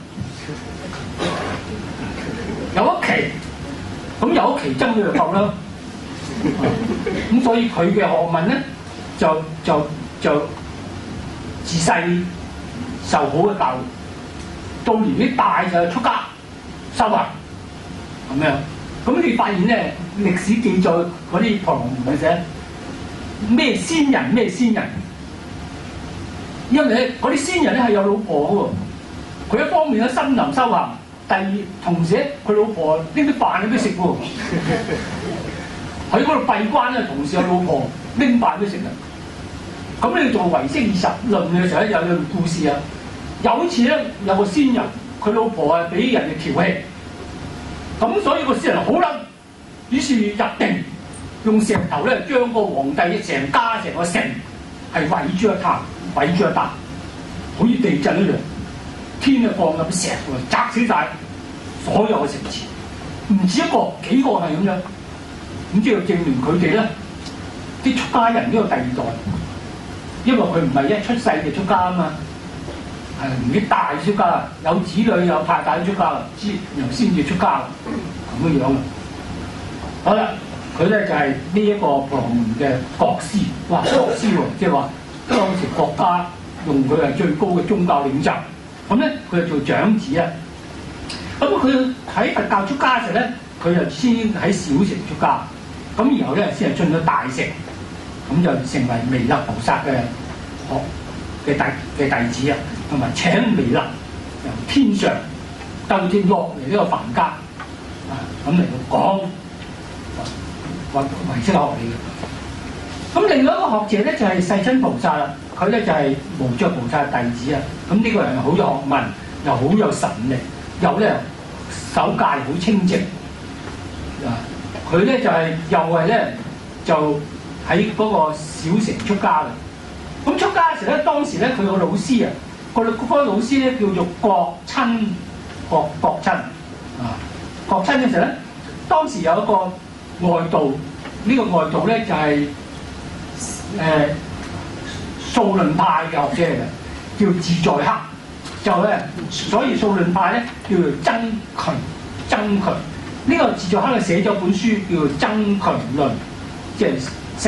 有一期，咁有一期僧侶就夠啦。咁所以佢嘅學問咧，就就就自細受好嘅教育，到年紀大就出家修行咁樣。咁你發現咧，歷史記載嗰啲婆羅門嘅寫咩仙人咩仙人，因為咧嗰啲仙人咧係有老婆嘅喎，佢一方面喺森林修行，第二同時佢老婆拎啲飯俾佢食喎。喺嗰度閉關咧，同時有老婆拎飯俾食啊！咁你做唯識二十論嘅時候咧，有個故事啊。有一次咧，有個仙人，佢老婆係俾人哋調戲，咁所以個仙人好嬲，於是入定，用石頭咧將個皇帝成家成個城係毀諸一塌，毀諸一笪，好似地震一樣，天啊降入石喎，砸死晒所有嘅城池，唔止一個，幾個係咁樣。咁即係證明佢哋咧，啲出家人都有第二代，因為佢唔係一出世就出家啊嘛，係年紀大出家，有子女有太太出家啦，之然後先至出家咁嘅樣啊。好啦，佢咧就係呢一個婆羅門嘅國師，哇國師喎，即係話當時國家用佢係最高嘅宗教領袖，咁咧佢就做長子啊。咁佢喺佛教出家嘅時候咧，佢就先喺小乘出家。咁然後咧先係進咗大乘，咁就成為彌勒菩薩嘅學嘅弟嘅弟子啊，同埋請彌勒由天上鬥天落嚟呢個凡間啊，咁嚟到講唯唯識學理嘅。咁另外一個學者咧就係世親菩薩啦，佢咧就係無著菩薩嘅弟子啊。咁呢個人好有學問，又好有神力，又咧守戒好清淨啊。佢咧就係、是、又係咧就喺嗰個小乘出家嘅。咁出家嘅時候咧，當時咧佢個老師啊，個嗰個老師咧叫做國親，國國親啊。國親嘅時候咧，當時有一個外道，呢、這個外道咧就係誒數論派嘅學者嚟嘅，叫自在克。就咧，所以數論派咧叫做增強增強。呢個自在克咧寫咗本書叫做《增強論》，即係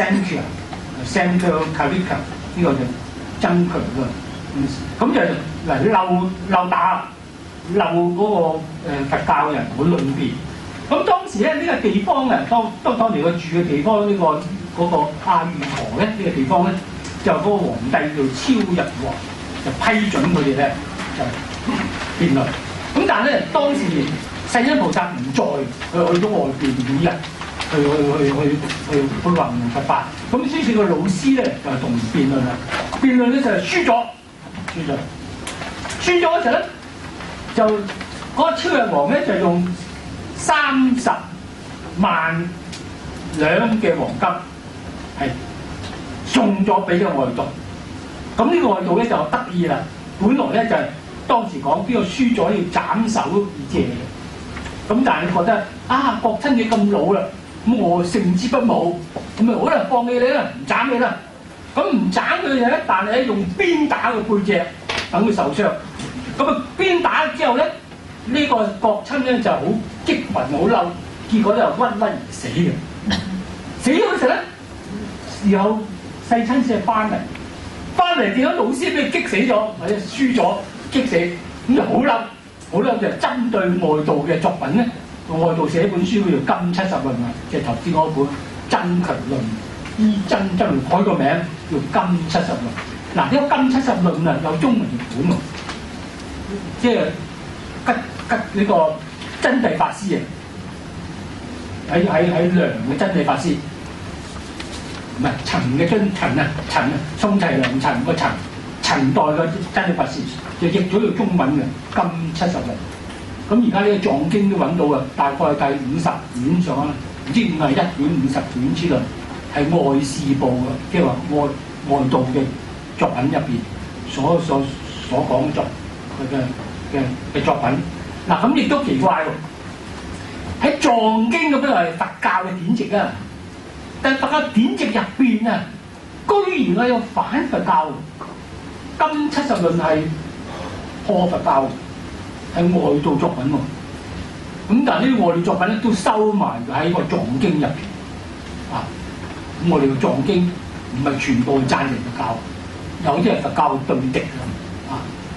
Sankhya、Sankhya-Karika 呢個就增強論。咁就嚟漏漏打漏嗰個誒佛教嘅人嘅論辯。 咁當時咧呢、這個地方啊，當當當年佢住嘅地方呢、這個嗰、那個阿育河咧呢、這個地方咧，就嗰個皇帝叫超日王就批准佢哋咧就辯論。咁但係咧當時世親菩薩唔在，佢去咗外邊五日。去去去去去去弘揚佛法，咁於是個老師咧就同辯論啦。辯論咧就係輸咗，輸咗，輸咗嗰時咧就嗰、那個超日王咧就用三十萬兩嘅黃金係送咗俾個外道。咁呢個外道咧就得意啦，本來咧就係、是、當時講邊個輸咗要斬首以謝嘅。咁但係你覺得啊，國親你咁老啦。咁我勝之不武，咁咪好啦，放棄你啦，唔斬你啦。咁唔斬佢咧，但係咧用鞭打佢背脊，等佢受傷。咁啊鞭打之後咧，呢、這個國親咧就好激憤，好嬲，結果咧就鬱鬱而死嘅。死咗嗰時咧，時候世親先係翻嚟，翻嚟見到老師俾佢激死咗，或者輸咗激死，咁就好嬲，好嬲就針對外道嘅作品咧。外道寫一本書叫做《金七十論》啊，即係頭先嗰本《真強論》，依真真論改個名叫《金七十論》。嗱，呢個《金七十論》啊有中文譯本喎，即係吉吉呢個真諦法師啊，喺喺喺梁嘅真諦法師，唔係陳嘅真陳啊陳啊，宋齊梁陳個陳，陳代嘅真諦法師就譯咗做中文嘅《金七十論》。咁而家呢個藏經都揾到啊，大概係第五十卷上啦，唔知五十一卷、五十卷之類，係外事部嘅，即係話外外道嘅作品入邊所所所講作佢嘅嘅嘅作品。嗱，咁亦都奇怪喎，喺藏經咁都係佛教嘅典籍啊，但係佛教典籍入邊啊，居然係有反佛教，金七十論係破佛教。係外道作品喎，咁但係呢啲外道作品咧都收埋喺個藏經入邊啊。咁我哋嘅藏經唔係全部贊成佛教，有啲係佛教嘅對敵啊。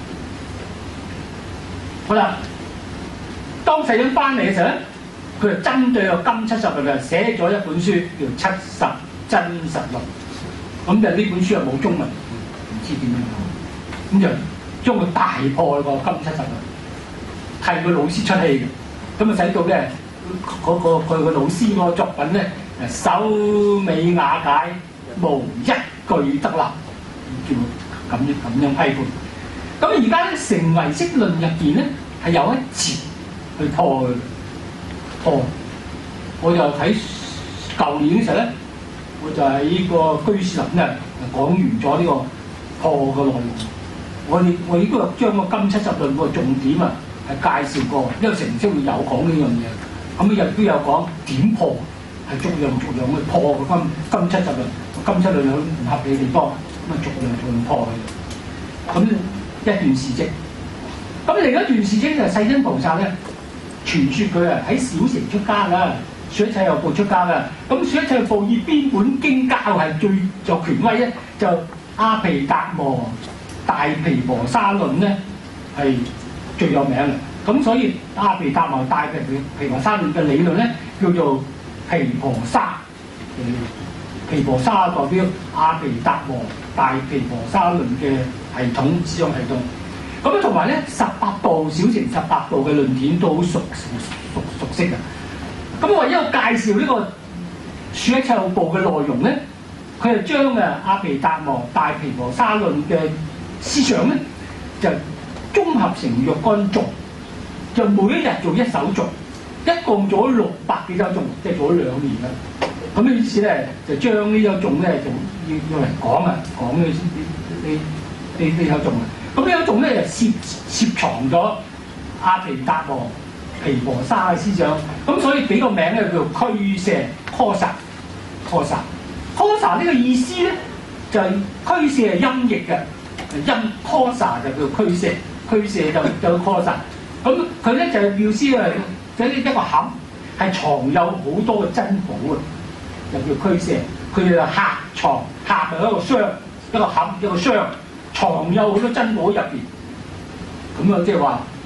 好啦，當世親翻嚟嘅時候咧，佢就針對個金七十論寫咗一本書叫《七十真實論》。咁就呢本書係冇中文，唔知點樣，咁就將佢大破個金七十論。係個老師出氣嘅，咁啊使到咧嗰個佢個老師個作品咧，首尾瓦解，無一句得立，叫咁樣咁樣批判。咁而家咧成唯識論入邊咧係有一節去破嘅，破。我就睇舊年嘅時候咧，我就喺呢個居士林咧講完咗呢個破嘅內容。我哋我亦都將個金七十論個重點啊。係介紹過，因為成績會有講呢樣嘢，咁亦都有講點破，係逐樣逐樣去破個金金七十論，金七十論有唔合理嘅地方，咁啊逐樣逐樣破佢。咁一段事蹟，咁另一段事蹟就係世親菩薩咧，傳説佢啊喺小乘出家啦，說一切有部出家啦。咁說一切有部以邊本經教係最有權威咧？就阿毗達摩大毗婆沙論咧係最有名嘅，咁所以阿毗達摩大毗毗婆沙論嘅理論咧，叫做毗婆沙。毗婆沙代表阿毗達摩大毗婆沙論嘅系統思想系統。咁同埋咧，十八部小乘十八部嘅論點都好熟熟熟熟悉嘅。咁我因為介紹呢個說一切有部嘅內容咧，佢就將啊阿毗達摩大毗婆沙論嘅思想咧就綜合成若干頌，就每一日做一首頌，一共做咗六百幾首頌，即係做咗兩年啦。咁於是咧，就將呢首頌咧，就要要嚟講啊，講呢呢呢呢首頌啊。咁呢首頌咧就攝攝藏咗阿毗達摩毗婆沙嘅思想，咁所以俾個名咧叫做俱舍訶薩訶薩訶薩呢個意思咧就係、是、俱舍係音譯嘅，音訶薩就叫俱舍。俱舍就就訶薩，咁佢咧就妙思係喺一個盒，係藏有好多嘅珍寶嘅，就叫俱舍。佢哋就客藏，客係一個箱，一個盒，一個箱，藏有好多珍寶喺入邊。咁啊，即係話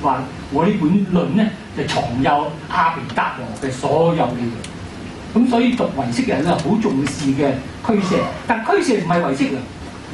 話我呢本論咧就藏有阿毗達磨嘅所有理論。咁所以讀唯識人咧好重視嘅俱舍，但俱舍唔係唯識啊。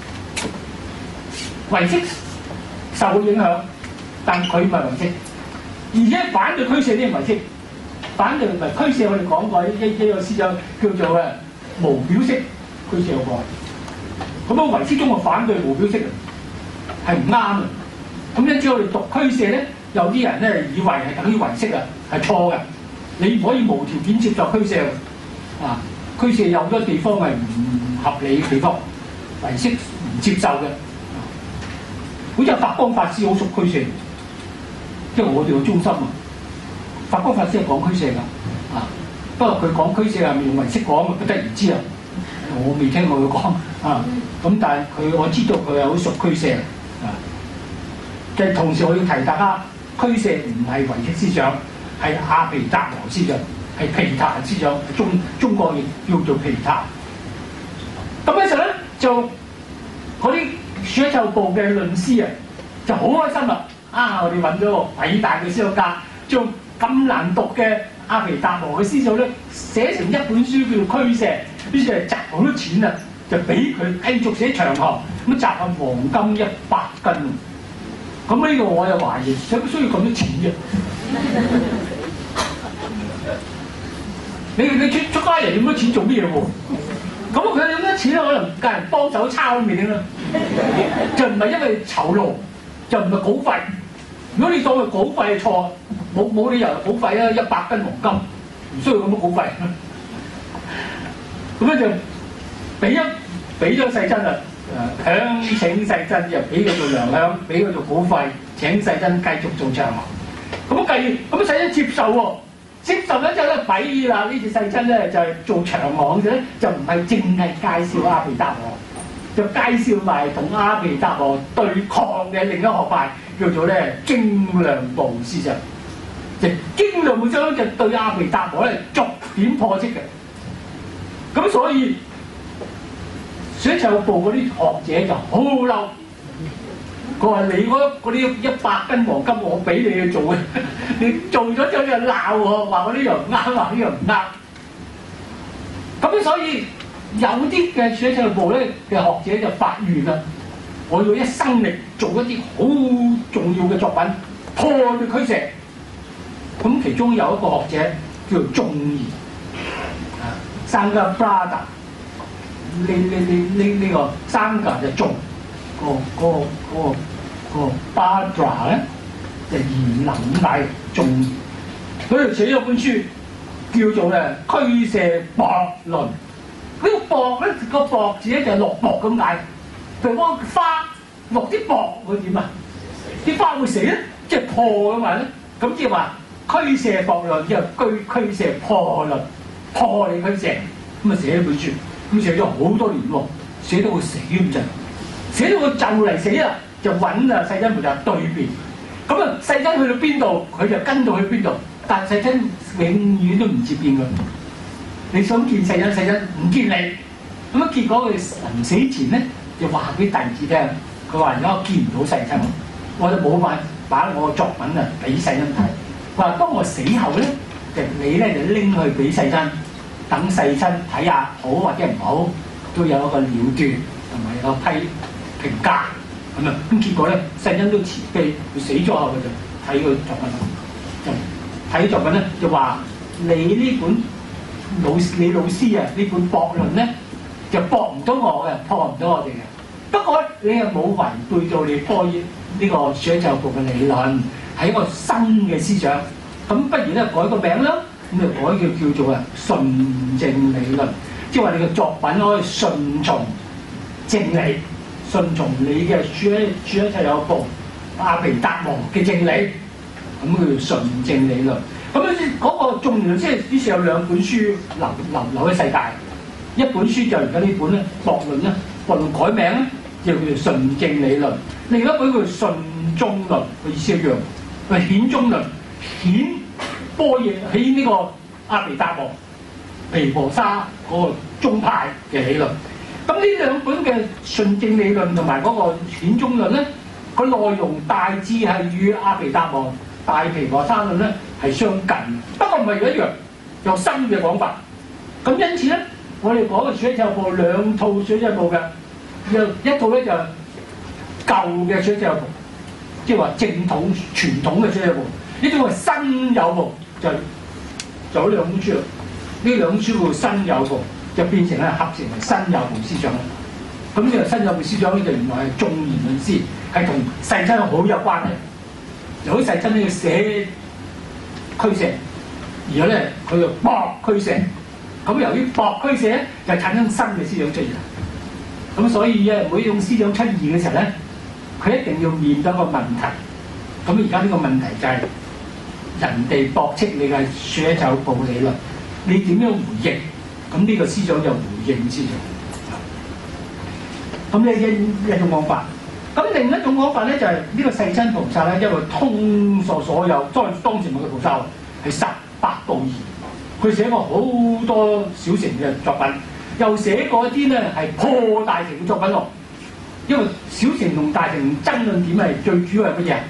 唯識受影響，但佢唔係唯識，而且反對俱舍啲唯識，反對唔係俱舍。我哋講過一一個思想叫做誒無表色俱舍有個。咁啊唯識中嘅反對無表色係唔啱嘅。咁因此我哋讀俱舍咧，有啲人咧以為係等於唯識啊，係錯嘅。你唔可以無條件接受俱舍啊！俱舍有好多地方係唔合理嘅地方，唯識唔接受嘅。好似法光法師好熟俱舍，因為我哋嘅中心啊，法光法師係講俱舍㗎啊。不過佢講俱舍係用唯識講，不得而知啊。我未聽過佢講啊。咁但係佢我知道佢係好熟俱舍啊。即係同時我要提大家，俱舍唔係唯識思想，係阿毗達磨思想，係毗曇思想，中中國亦叫做毗曇。咁嗰時候咧就嗰啲寫奏部嘅論師啊，就好開心啦！啊，我哋揾咗個偉大嘅思想家，將咁難讀嘅阿毗達磨嘅思想咧寫成一本書叫做《俱舍》，於是係集好多錢啊，就俾佢繼續寫長行，咁集下黃金一百斤。咁呢個我又懷疑，使唔需要咁多錢啫？你你出出家人有咁多錢做咩嘢喎？咁佢有咁多錢咧，可能隔人幫手抄面啦，就唔係因為酬勞，就唔係稿費。如果你當佢稿費係錯，冇冇理由稿費啊！一百斤黃金唔需要咁多稿費。咁咧就俾一俾咗世珍啊！誒響請世珍，又俾佢做糧餉，俾佢做稿費，請世珍繼續做長行。咁計咁世珍接受喎，接受咗之後咧，弊啦！呢次世珍咧就係、是、做長行嘅咧，就唔係淨係介紹阿毗達磨，就介紹埋同阿毗達磨對抗嘅另一學派，叫做咧經量部思想。就經量部思想就對阿毗達磨咧逐點破斥嘅。咁所以寫奏部嗰啲學者就好嬲，佢話你嗰啲一百斤黃金我俾你去做嘅，你做咗之後就鬧我，話我呢樣唔啱，話呢樣唔啱。咁所以有啲嘅寫奏部咧嘅學者就發願啦，我要一生力做一啲好重要嘅作品，破佢俱舍。咁其中有一個學者叫做眾賢啊，三個 brother。呢呢呢呢呢個三個就眾，個個個個巴德拉咧就賢能咁解眾，佢就寫咗本書叫做咧《俱舍雹論》。呢個雹咧個雹字咧就係落雹咁解，譬如講花落啲雹會點啊？啲花會死咧，即係破咁話咧。咁即係話俱舍雹論，即係俱俱舍破論，破你俱舍咁啊寫咗本書。咁寫咗好多年喎，寫到佢死咁滯，寫到佢就嚟死啦，就揾啊世珍菩薩對辯。咁啊世珍去到邊度，佢就跟到去邊度，但世珍永遠都唔接見佢。你想見世珍，世珍唔見你。咁啊結果佢臨死前咧，就話俾弟子聽，佢話而家我見唔到世珍，我就冇辦法把我嘅作品啊俾世珍睇。佢話當我死後咧，就你咧就拎去俾世珍。等世珍睇下好或者唔好，都有一個了斷同埋有個批評價咁啊！咁結果咧，世珍都慈悲，佢死咗後佢就睇佢作品，就睇作品咧就話你呢本老你老師啊呢本雹論咧就駁唔到我嘅，破唔到我哋嘅。不過你又冇違背到你科呢呢個寫奏部嘅理論，係一個新嘅思想。咁不如咧改個名啦。咁就改叫叫做啊順正理論，即係話你嘅作品可以順從正理，順從你嘅書書一切有部阿毗達磨嘅正理，咁叫做順正理論。咁咧嗰個眾賢即係於是有兩本書流流流喺世界，一本書就而家呢本咧雹論咧，雹論改名咧就叫做順正理論，另一本叫做順中論，個意思一樣，係顯中論顯。波亦喺呢個阿毗達磨、毗婆沙嗰個宗派嘅理論。咁呢兩本嘅順正理論同埋嗰個顯中論咧， 個內容大致係與阿毗達磨大毗婆沙論咧係相近，不過唔係一樣，有新嘅講法。咁因此咧，我哋講嘅處世咒部兩套處世咒部嘅，一套咧就舊嘅處世咒部，即係話正統傳統嘅處世咒部；呢種係新有部，就就兩本書啦。呢兩本書部新有部就變成咧合成為新有部思想啦。咁呢個新有部思想咧就原來係眾賢論師，係同世親好有關係。由於世親呢要寫俱舍，而家咧佢就駁俱舍。咁由於駁俱舍咧，就產生新嘅思想出現。咁所以咧，每種思想出現嘅時候咧，佢一定要面對一個問題。咁而家呢個問題就係人哋駁斥你嘅處世咒部理論，你點樣回應？咁呢個思想就回應思想。咁呢一一種講法。咁另一種講法咧就係、是、呢個世親菩薩咧，因為通索所有在當時嘅菩薩係十八道義。佢寫過好多小乘嘅作品，又寫過一啲咧係破大乘嘅作品喎。因為小乘同大乘爭論點係最主要係乜嘢？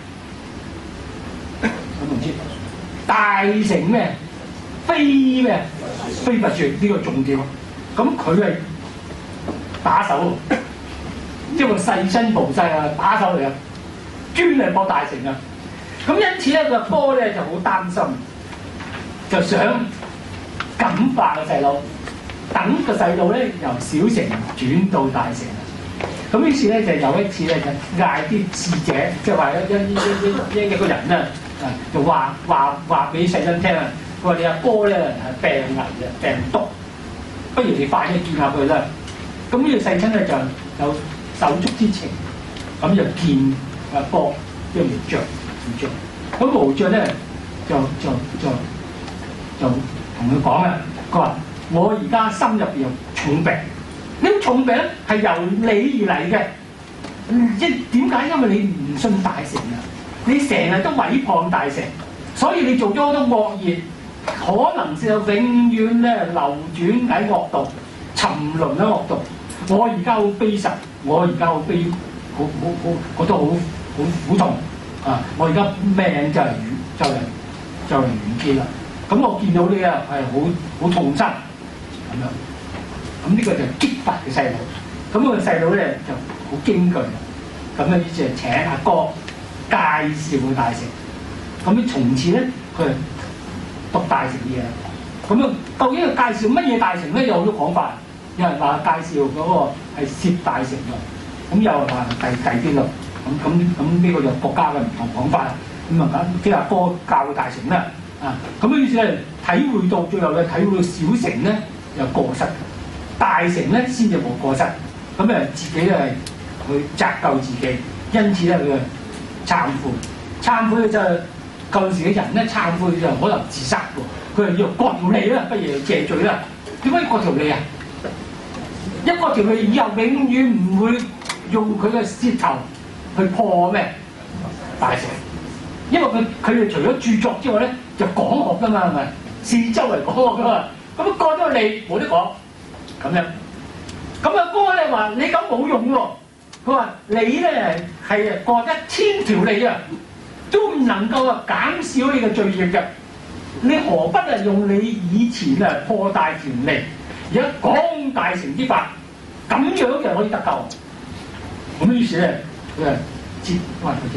我唔知。大乘咩？非咩？非佛說呢個重點。咁佢係打手，即係個世親菩薩啊，打手嚟啊，專係破大乘啊。咁因此咧，個哥咧就好擔心，就想感化個細佬，等個細佬咧由小乘轉到大乘。咁於是咧就有一次咧就嗌啲智者，即係話一一一一一個人咧啊，就話話話俾世親聽啊，佢話你阿哥咧係病危嘅，病篤，不如你快啲見下佢啦。咁呢個世親咧就有手足之情，咁就見阿哥即係無著無著。咁無著咧就就就就同佢講啊，佢話我而家心入邊有重病。呢種重病係由你而嚟嘅，即點解？因為你唔信大乘啊，你成日都毀謗大乘，所以你做咗好多惡業，可能就永遠咧流轉喺惡道，沉淪喺惡道。我而家好悲愁，我而家好悲，好好好覺得好好苦痛啊！我而家命就係完，就嚟就嚟完結啦。咁我見到你啊，係好好痛心咁樣。咁呢個就激發嘅細路，咁個細佬咧就好驚懼，咁咧於是就請阿哥介紹大乘，咁咧從此咧佢讀大乘嘢啦。咁啊，究竟佢介紹乜嘢大乘咧？有好多講法，有人話介紹嗰個係攝大乘㗎，咁有人話第第邊度，咁咁咁呢個就國家嘅唔同講法啦。咁啊，即係阿哥教大乘啦，啊，咁於是咧體會到最後咧體會到小乘咧有過失。大乘咧先至冇過失，咁誒自己咧去責救自己，因此咧佢懺悔，懺悔就舊時嘅人咧懺悔就可能自殺喎，佢係要割條脷啦，不如謝罪啦。點解要割條脷啊？一割條脷以後永遠唔會用佢嘅舌頭去破咩大乘，因為佢佢哋除咗著作之外咧就講學㗎嘛，係咪？四周圍講學㗎嘛，咁割咗個脷冇得講。咁樣，咁阿哥咧話：你咁冇用喎。佢話：你咧係過一千條脷啊，都唔能夠啊減少你嘅罪業嘅。你何不啊用你以前啊破大條脷，而家講大乘之法，咁樣就可以得救。咁於是咧，佢啊接哇佢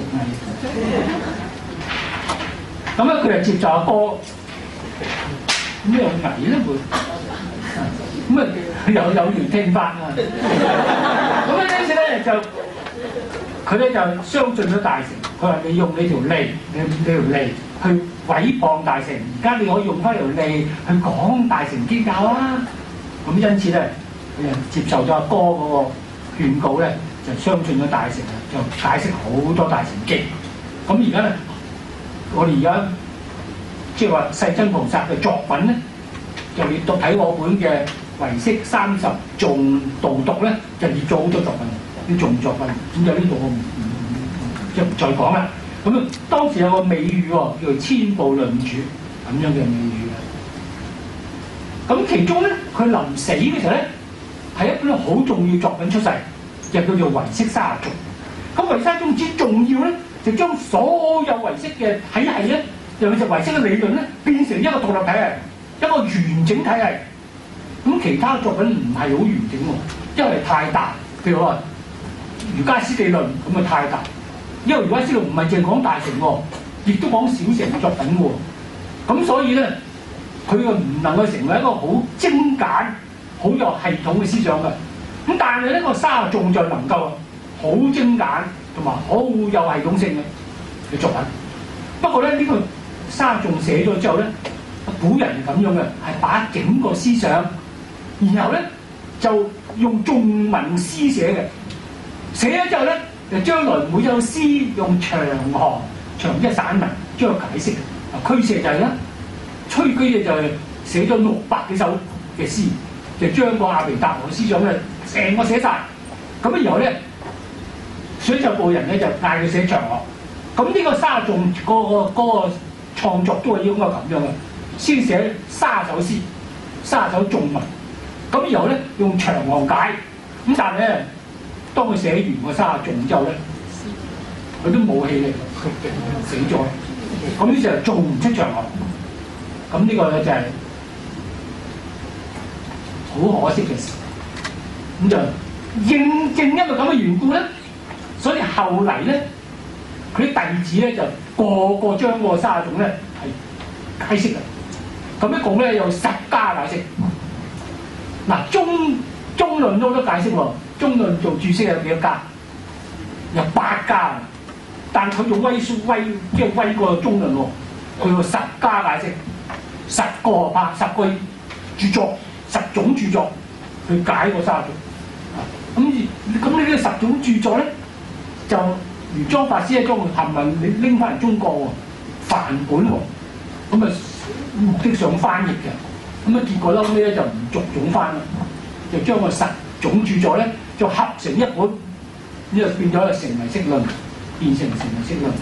接藝，咁咧佢就接受阿哥咩藝咧會？咁啊有有緣聽法啊！咁咧呢次咧就佢咧就相信咗大乘。佢話你用你條脷，你你條脷去毀謗大乘，而家你可以用翻條脷去講大乘經教啊！咁因此咧，佢就接受咗阿哥嗰個勸告咧，就相信咗大乘啊，就解釋好多大乘經。咁而家咧，我哋而家即係話世親菩薩嘅作品咧，就要讀睇我本嘅。唯識三十頌導讀咧，就要做好多作品，要做作品。咁就呢度我唔唔即係唔再講啦。咁啊，當時有個美語喎，叫做千部論主咁樣嘅美語嘅。咁其中咧，佢臨死嘅時候咧，係一本好重要作品出世，就叫做唯識三十頌。 咁唯識宗旨重要咧，就將所有唯識嘅體系咧，尤其是唯識嘅理論咧，變成一個獨立體系，一個完整體系。咁其他作品唔係好完整喎，因為太大。譬如話瑜伽師地論咁啊太大，因為瑜伽師論唔係淨講大乘喎，亦都講小乘作品喎。咁所以咧，佢就唔能夠成為一個好精簡、好有系統嘅思想嘅。咁但係呢個沙頌就能夠好精簡同埋好有系統性嘅嘅作品。不過咧，呢、這個沙頌寫咗之後咧，古人係咁樣嘅，係把整個思想，然後咧就用頌文詩寫嘅，寫咗之後咧，就將來每首詩用長行長一散文將佢解釋。啊，俱舍就係啦，崔居嘅就係寫咗六百幾首嘅詩，就將個阿毗達磨嘅思想咧成個寫晒。咁然後咧，水袖部人咧就嗌佢寫長行。咁呢個沙頌嗰個嗰個創作都係應該咁樣嘅，先寫三首詩、三首頌文。咁然後咧用長行解。咁但係咧，當佢寫完個沙頌之後咧，佢都冇氣力，佢死咗。咁呢就係做唔出長行。咁呢個咧就係好可惜嘅事。咁就認正因為咁嘅緣故咧，所以後嚟咧，佢啲弟子咧就個個將個沙頌咧係解釋嘅。咁一共咧有十家解釋。嗱，中中論都好多解釋喎。中論做注釋有幾多家？有八家。但佢用威書威，即係威過中論喎。佢用十家解釋，十個拍十個著作，十種著作去解個沙頌。咁咁呢啲十種著作咧，就如莊法師咧將佢含混你拎翻嚟中國喎，梵本喎。咁啊目的上翻譯嘅，咁啊結果後尾咧就唔逐種翻啦，就將個十種著作咧就合成一本，呢就變咗成唯識論。變成成唯識論。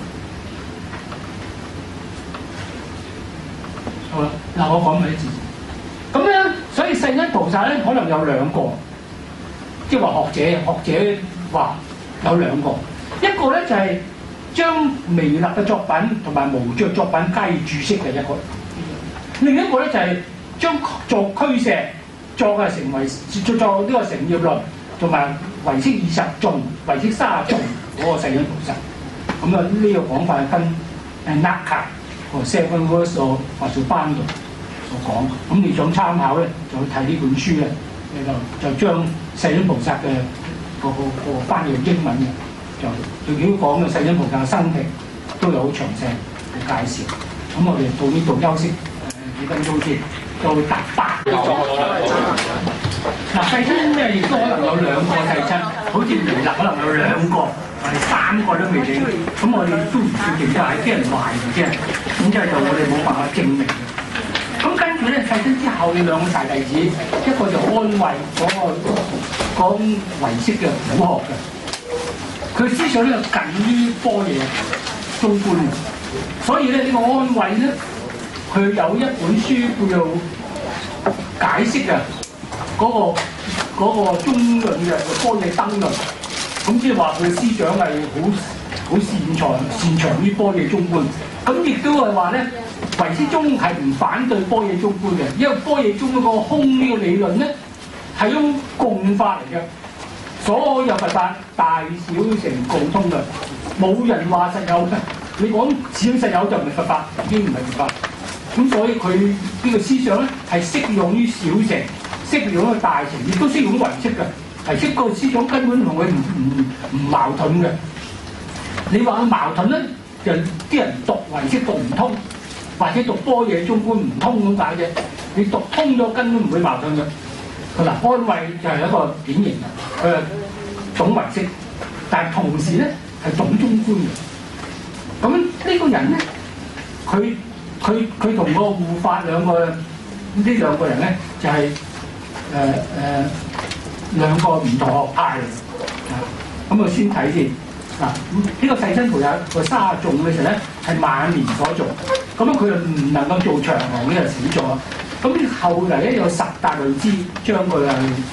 好啦，嗱我講埋啲字。咁咧，所以世親菩薩咧可能有兩個，即係話學者學者話有兩個，一個咧就係、是、將彌勒嘅作品同埋無著作品加以注釋嘅一個，另一個咧就係、是、將作俱舍作嘅成為作作呢個成業論同埋唯識二十頌、唯識三十頌嗰個世親菩薩。咁啊，呢個講法係跟誒 Naka 個 Seven Words 所或者班度所講。咁你想參考咧，就去睇呢本書咧，你就就將世親菩薩嘅個個個翻譯英文嘅，就最主要講嘅世親菩薩嘅生平都有好詳細嘅介紹。咁我哋到呢度休息誒、呃、幾分鐘先，到達八個。嗱，世親咧亦都可能有兩個世親，好似彌勒可能有兩個。我哋三個都未定，咁我哋都唔算認真，係啲人懷疑啫。咁即係就我哋冇辦法證明嘅。咁跟住咧，世親之後兩個大弟子，一個就安慧嗰、那個講唯識嘅古學嘅，佢思想咧近於般若中觀，所以咧呢、這個安慧咧，佢有一本書叫做解釋嘅嗰、那個嗰、那個中論嘅般若燈論。咁即係話佢嘅思想係好好擅長擅長於般若中觀，咁亦都係話咧，唯識宗係唔反對般若中觀嘅，因為般若中嗰個空呢個理論咧係一種共法嚟嘅，所有佛法大小乘共通嘅，冇人話實有嘅。你講只要實有就唔係佛法，已經唔係佛法。咁所以佢呢個思想咧係適用於小乘，適用於大乘，亦都適用於唯識嘅。唯識個思想根本同佢唔唔唔矛盾嘅。你話佢矛盾咧，就啲人讀唯識讀唔通，或者讀般若中觀唔通咁解啫。你讀通咗根本唔會矛盾嘅。嗱，安慧就係一個典型嘅，佢係懂唯識，但係同時咧係懂中觀嘅。咁呢個人咧，佢佢佢同個護法兩個呢兩個人咧就係誒誒。呃呃兩個唔同學派嚟，啊，咁我先睇先。嗱，呢個世親菩薩個沙頌嘅時候咧係晚年所做，咁樣佢就唔能夠做長行，呢就死咗。咁後嚟咧有十大類支將佢係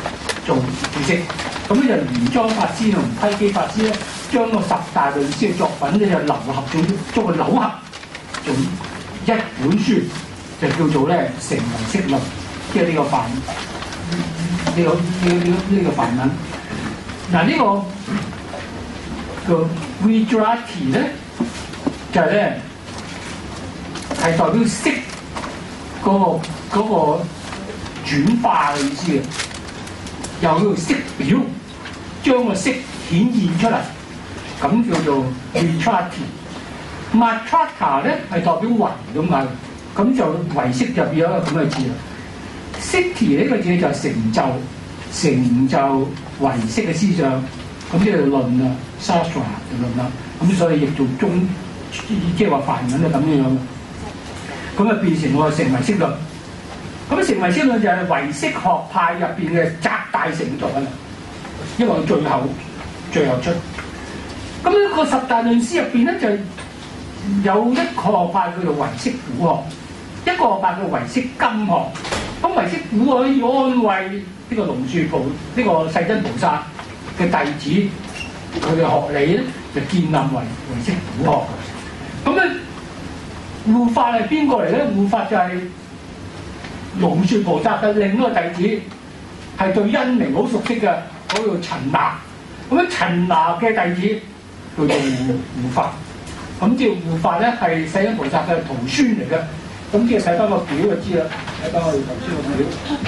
做注釋。咁咧就玄奘法師同批基法師咧，將個十大論師嘅作品咧就糅合咗，將佢糅合做一本書，就叫做咧成唯識論，即係呢個梵呢、這個呢呢呢呢個梵文。嗱、這個、呢個個 Vijayati 咧就係咧係代表識嗰、那個嗰、那個轉化嘅意思嘅，又叫做識表，將個識顯現出嚟，咁叫做 Vijayati。Mahatratha 咧係代表唯咁解，咁就唯識就變咗一個咁嘅字啦。Siddhi 呢個字就係成就，成就唯識嘅思想，咁即係論啊 ，Shastra 嘅論啦。咁所以譯做中，即係話梵文就咁樣樣。咁啊變成我成唯識論。咁成唯識論就係唯識學派入邊嘅集大成作啊！因為最後最後出。咁呢個十大論師入邊咧就有一個學派叫做唯識古學，一個學派叫唯識今學。咁唯識古學可以安慰呢個龍樹菩呢、這個世親菩薩嘅弟子，佢嘅學理咧就建立為唯識古學。咁咧護法係邊個嚟咧？護法就係龍樹菩薩嘅另一個弟子，係對因明好熟悉嘅，嗰個陳那。咁樣陳那嘅弟子叫做護護法。咁即係護法咧係世親菩薩嘅徒孫嚟嘅。咁即係睇翻個表就知啦，睇翻我哋頭先個表。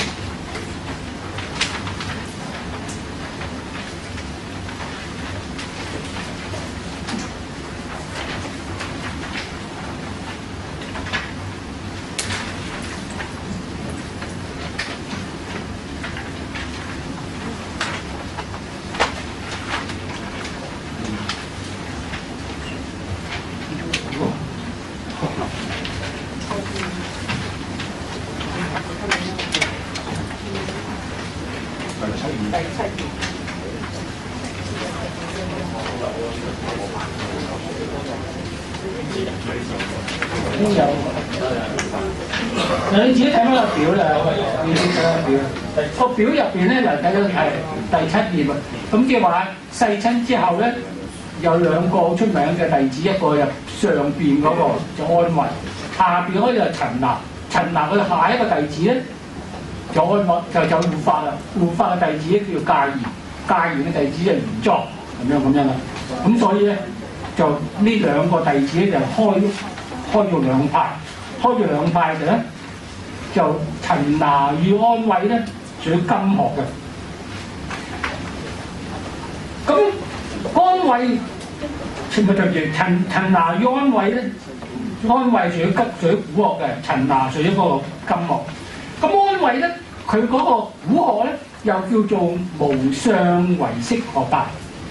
嗱，你自己睇翻個表啦，你自己睇翻個表。個表入邊咧，嗱，睇到係第七頁啊。咁即係話世親之後咧，有兩個好出名嘅弟子，一個入上邊嗰個就安慧，下邊嗰個就陳那。陳那佢下一個弟子咧就安慧，就就護法啦。護法嘅弟子咧叫戒賢，戒賢嘅弟子就玄奘，咁樣咁樣啦。咁所以咧就呢兩個弟子咧就開開咗兩派，開咗兩派嘅咧。就陳那與安慧咧屬於今學嘅，咁安慧全部對住陳陳那與安慧咧，安慧屬於今屬於古學嘅，陳那屬於嗰個今學。咁安慧咧，佢嗰個古學咧又叫做無相唯識學派。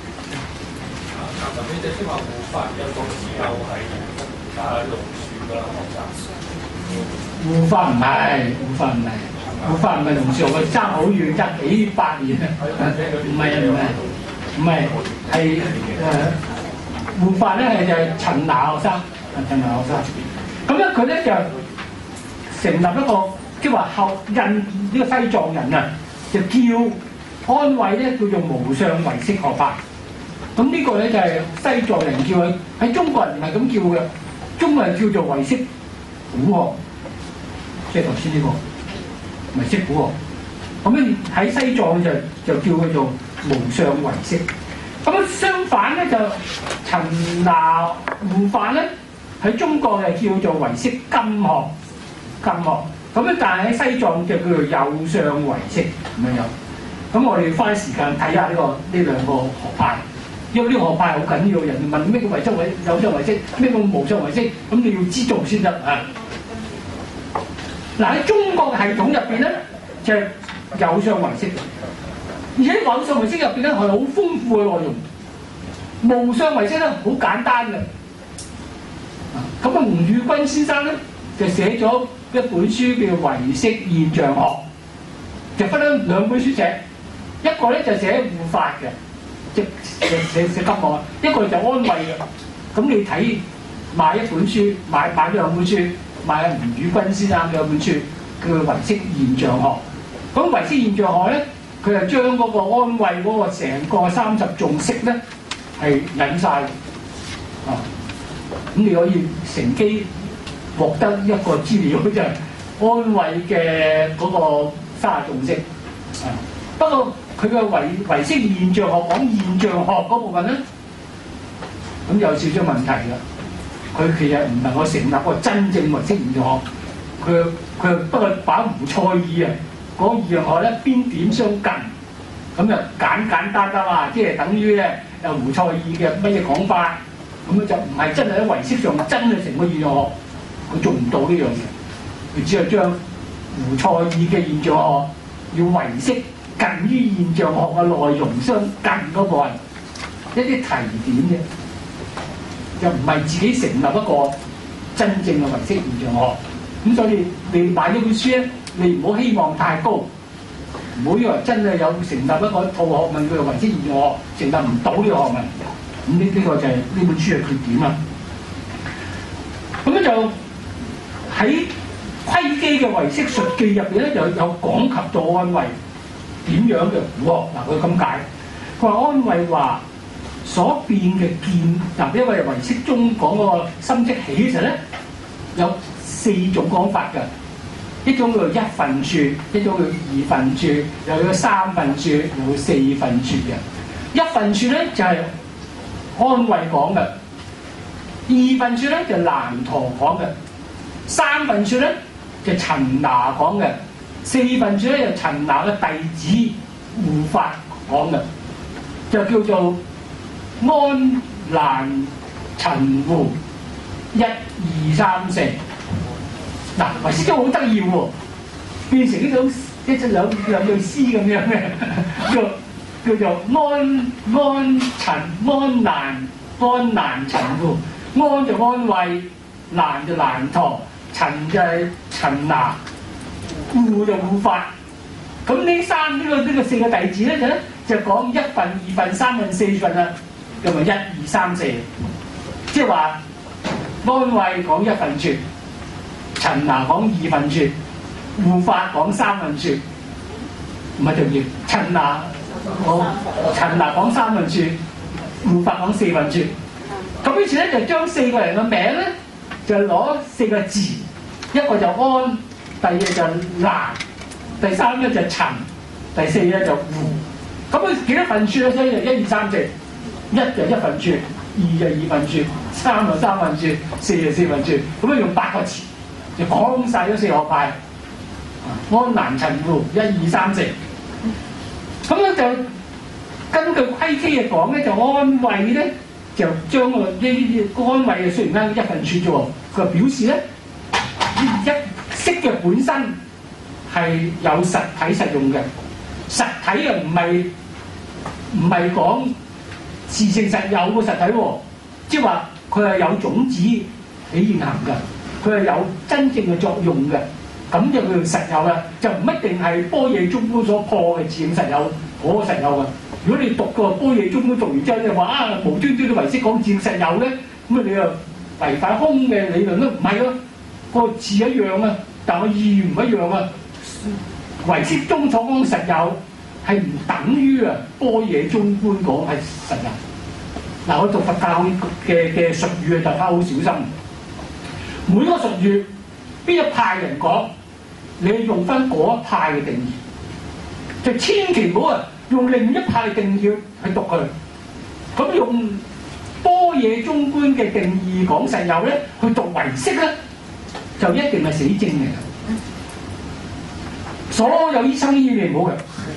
頭先即係話護法有個時候係加喺龍樹㗎啦，學習。護法唔係，護法唔係，護法唔係龍樹，佢爭好遠，爭幾百年啊！唔係啊，唔係，唔係，係誒護法咧係就係陳那學生，陳那學生。咁咧佢咧就成立一個即係話後印呢個西藏人啊，就叫安慧咧叫做無相唯識學派。咁呢個咧就係西藏人叫佢，喺中國人唔係咁叫嘅，中國人叫做唯識古學。即係頭先呢個唯識古學，咁咧喺西藏就就叫佢做無相唯識。咁啊相反咧就陳那護法咧喺中國就叫做唯識今學，今學。咁咧但係喺西藏就叫做有相唯識咁樣樣。咁我哋花時間睇下呢個呢兩個學派，因為呢個學派好緊要。人哋問咩叫唯識唯有相唯識，咩叫無相唯識，咁你要知道先得啊！嗱喺中國嘅系統入邊咧，就係、是、有相唯識，而且有相唯識入邊咧係好豐富嘅內容。無相唯識咧好簡單嘅。咁啊，吳宇君先生咧就寫咗一本書叫《唯識現象學》，就分咗兩本書寫，一個咧就寫護法嘅，即係寫寫今學；一個就安慧嘅。咁你睇買一本書，買買咗兩本書。買吳宇君先生嘅本書叫《唯識現象學》。咁唯識現象學咧佢係將嗰個安慰嗰個成個三十頌式咧係引晒啊！咁你可以乘機獲得一個資料，就係安慰嘅嗰個三十頌式啊。不過佢嘅唯唯識現象學講現象學嗰部分咧，咁有少少問題啦。佢其實唔能夠成立個真正唯識現象學。佢佢不過把胡塞爾啊講現象學咧邊點相近，咁就簡簡單單話，即係等於咧有胡塞爾嘅乜嘢講法，咁樣就唔係真係喺唯識上真係成個現象學，佢做唔到呢樣嘢。佢只係將胡塞爾嘅現象學要唯識近於現象學嘅內容相近嗰個係一啲提點嘅，又唔係自己成立一個真正嘅唯識現象學。咁所以你買呢本書咧，你唔好希望太高，唔好以為真係有成立一個套學問叫做唯識現象學，成立唔到呢個學問。咁呢呢個就係呢本書嘅缺點啦。咁咧就喺窺基嘅唯識術記入邊咧，有有講及到安慰點樣嘅苦學。嗱，佢咁解，佢話安慰話所變嘅見，嗱，因為唯識中講嗰個心即起嘅時候咧，有四種講法嘅，一種叫做一分處，一種叫二分處，又有三分處，又有四分處嘅。一分處咧就係、是、安慰講嘅，二分處咧就難陀講嘅，三分處咧就陳那講嘅，四分處咧就陳那嘅弟子護法講嘅，就叫做安難陳護一二三四。嗱，唯識都好得意喎，變成呢種一隻兩兩句詩咁樣嘅，叫叫做安安陳安難安難陳護，安就安慰，難就難陀，陳就係陳那，護就護法。咁呢三呢、這個呢、這個四個弟子咧就咧就講一分、二分、三分、四分啦，咁咪一二三四，即係話安慰講一分處。陳那講二分處，護法講三分處，唔係仲要陳那講陳那講三分處，護法講四分處。咁於是咧就將四個人嘅名咧就攞四個字，一個就安，第二就難，第三咧就陳，第四咧就護。咁佢幾多分處咧？所以就一二三四，一就一分處，二就二分處，三就三分處，四就四分處。咁樣用八個詞。就講晒咗四學派，安難陳護一二三四，咁咧就根據窺基嘅講咧，就安慰咧就將個呢啲安慰嘅雖然啱一分處啫喎，佢表示咧一識嘅本身係有實體實用嘅，實體啊唔係唔係講事情實有個實體喎，即係話佢係有種子起現行嘅。佢係有真正嘅作用嘅，咁就叫做實有啦，就唔一定係般若中觀所破嘅自性實有嗰、那個實有嘅。如果你讀個般若中觀讀完之後，你話啊無端端都唯識講自性實有咧，咁啊你又違反空嘅理論咯？唔係咯，個字一樣啊，但係意唔一樣啊。唯識中所講實有係唔等於啊般若中觀講係實有。嗱，我讀佛教嘅嘅術語啊，大家好小心。每個術語邊一派人講，你用翻嗰一派嘅定義，就千祈唔好啊用另一派嘅定義去讀佢。咁用般若中觀嘅定義講實有咧，去讀唯識咧，就一定係死症嚟嘅。所有醫生醫你唔好嘅，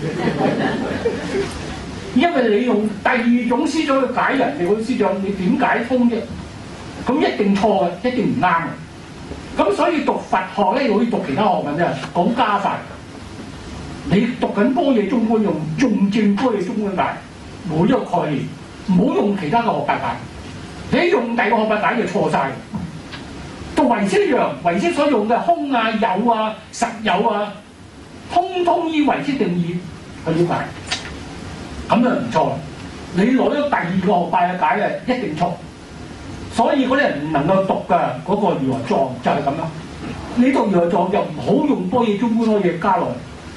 因為你用第二種思想去解人哋嗰啲思想，你點解通啫？咁一定錯嘅，一定唔啱嘅。咁所以讀佛學咧，好似讀其他學問啫，講加法。你讀緊般若中觀，用用正般若中觀解，冇呢個概念，唔好用其他嘅學法解。你用第二個學法解就錯晒。讀唯識一樣，唯識所用嘅空啊、有啊、實有啊，通通依唯識定義去了解，咁就唔錯。你攞咗第二個學法去解嘅，一定錯。所以嗰啲人唔能夠讀㗎，嗰、那個如來藏就係咁啦。你讀如來藏就唔好用般若中觀嗰嘢加落，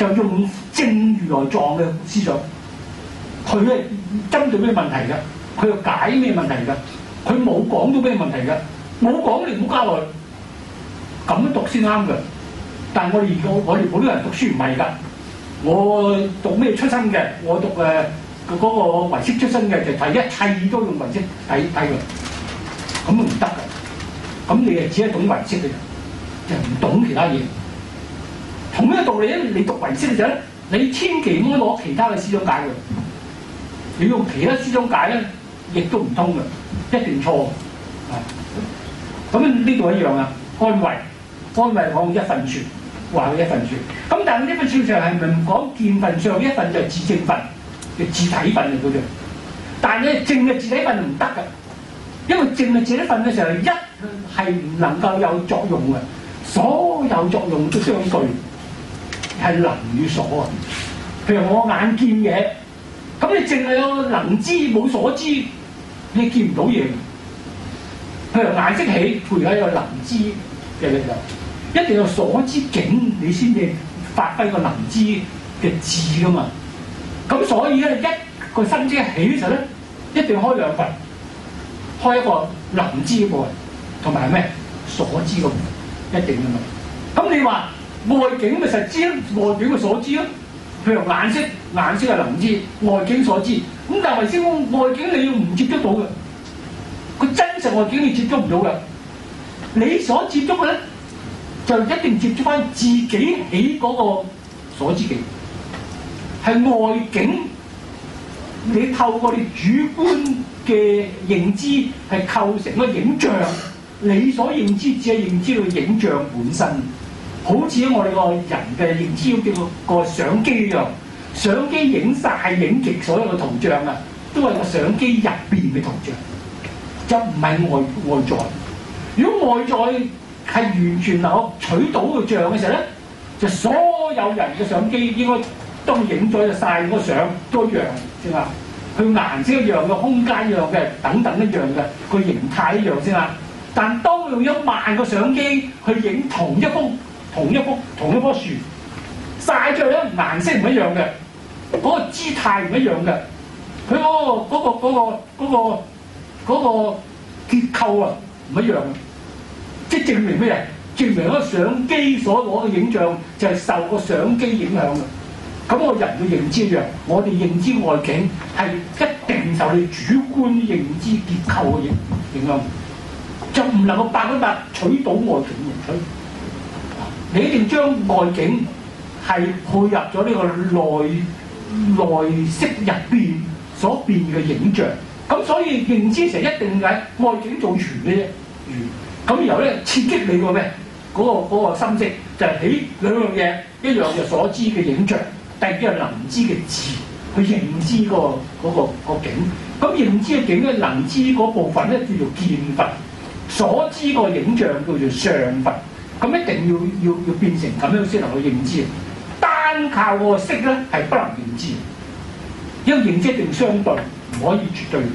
就用正如來藏嘅思想，佢係針對咩問題㗎？佢又解咩問題㗎？佢冇講到咩問題㗎？冇講你唔好交代，咁樣讀先啱㗎。但係我哋而家我哋普通人讀書唔係㗎，我讀咩出身嘅？我讀誒嗰、嗰個唯識出身嘅，就睇一切都用唯識睇睇㗎，咁都唔得㗎。咁你係只係懂唯識嘅人，就唔懂其他嘢。同一個道理咧，你讀唯識嘅時候咧，你千祈唔好攞其他嘅思想解㗎。你用其他思想解咧，亦都唔通㗎，一定錯啊！咁呢度一樣啊，安慧，安慧講一分說，話佢一分說。咁但係呢份說上係咪唔講見分上一份就係自證分嘅自體分嚟嘅啫？但係咧證嘅自體分唔得㗎，因為證嘅自體分嘅時候一係唔能夠有作用嘅，所有作用都相對。係能與所啊！譬如我眼見嘢，咁你淨係有能知冇所知，你見唔到嘢。譬如眼識起，配合有能知嘅力量，一定有所知境，你先至發揮個能知嘅智噶嘛。咁所以咧，一個心識起嘅時候咧，一定要開兩份，開一個能知嘅部分，同埋咩所知嘅部分，一定噶嘛。咁你話？外境咪實知咯，外境咪所知咯。譬如眼識，眼識係能知，外境所知。咁但係唯識講外境你要唔接觸到嘅，佢真實外境你接觸唔到嘅。你所接觸嘅咧，就一定接觸翻自己起嗰個所知境，係外境。你透過你主觀嘅認知係構成個影像，你所認知只係認知到影像本身。好似我哋個人嘅認知叫個相機一樣，相機影晒影極所有嘅圖像啊，都係個相機入邊嘅圖像，就唔係外外在。如果外在係完全能夠取到個像嘅時候咧，就所有人嘅相機應該都影咗就晒個相都一樣先啦。佢顏色一樣嘅，空間一樣嘅，等等一樣嘅，佢形態一樣先啦。但當用一萬個相機去影同一幅。同一幅同一棵樹曬出嚟咧，顏色唔一樣嘅，嗰、那個姿態唔一樣嘅，佢嗰、那個嗰、那個嗰、那個嗰、那個嗰、那個結構啊唔一樣嘅，即係證明咩嘢？證明嗰個相機所攞嘅影像就係受個相機影響嘅。咁我人嘅認知一樣，我哋認知外境係一定受你主觀認知結構嘅影影響，就唔能夠百分百取到外境嘅取。你一定將外境係配入咗呢個內內識入邊所變嘅影像，咁所以認知成一定係外境做全嘅啫。咁然後咧刺激你個咩？嗰、嗰個嗰個心識就係起兩樣嘢，一樣就所知嘅影像，第二個能知嘅智去認知、嗰個嗰、嗰個、嗰個境。咁認知嘅境咧，能知嗰部分咧叫做見分，所知個影像叫做相分。咁一定要要要變成咁樣先能夠認知，單靠個識咧係不能認知，因為認知一定相對，唔可以絕對。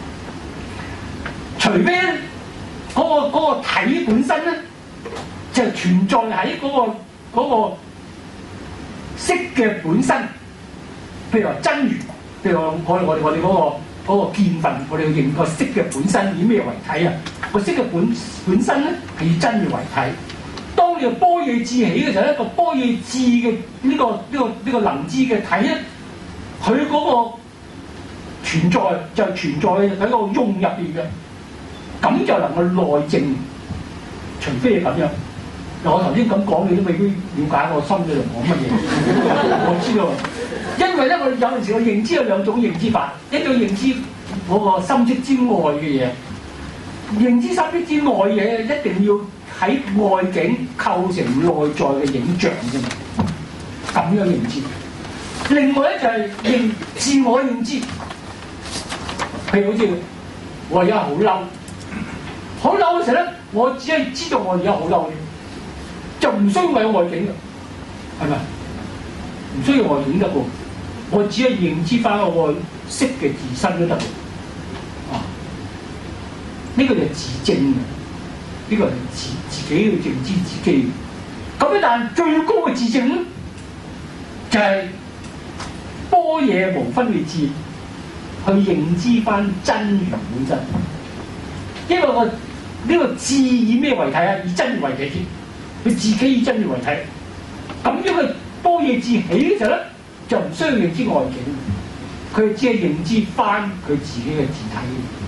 除非咧嗰個嗰個體本身咧就存在喺嗰個嗰個識嘅本身，譬如話真如，譬如話我我哋我哋嗰個嗰個見分，我哋要認個識嘅本身以咩為體啊？個識嘅本本身咧係以真如為體。當你個般若智起嘅時候咧，個般若智嘅呢個呢個呢個能知嘅體咧，佢嗰個存在就存在喺個用入邊嘅，咁就能夠內證。除非係咁樣，嗱我頭先咁講，你都未必了解我心裏度講乜嘢。我知道，因為咧我有陣時我認知有兩種認知法，一種認知嗰個心識之外嘅嘢，認知心識之外嘅嘢一定要喺外境構成內在嘅影像啫嘛，咁樣認知。另外咧就係認自我認知，譬如好似我而家好嬲，好嬲嘅時候咧，我只係知道我而家好嬲嘅，就唔需要有外境嘅，係咪？唔需要外境得喎，我只係認知翻我識嘅自身都得喎。啊，呢、這個就係自證嘅。呢個係自自己要認知自己，咁但係最高嘅自證咧， 就係般若無分別智去認知翻真如本身。因為我呢、這個智以咩為體啊？以真如為體添，佢自己以真如為體。咁樣嘅般若智起嘅時候咧，就唔需要認知外境，佢只係認知翻佢自己嘅自體。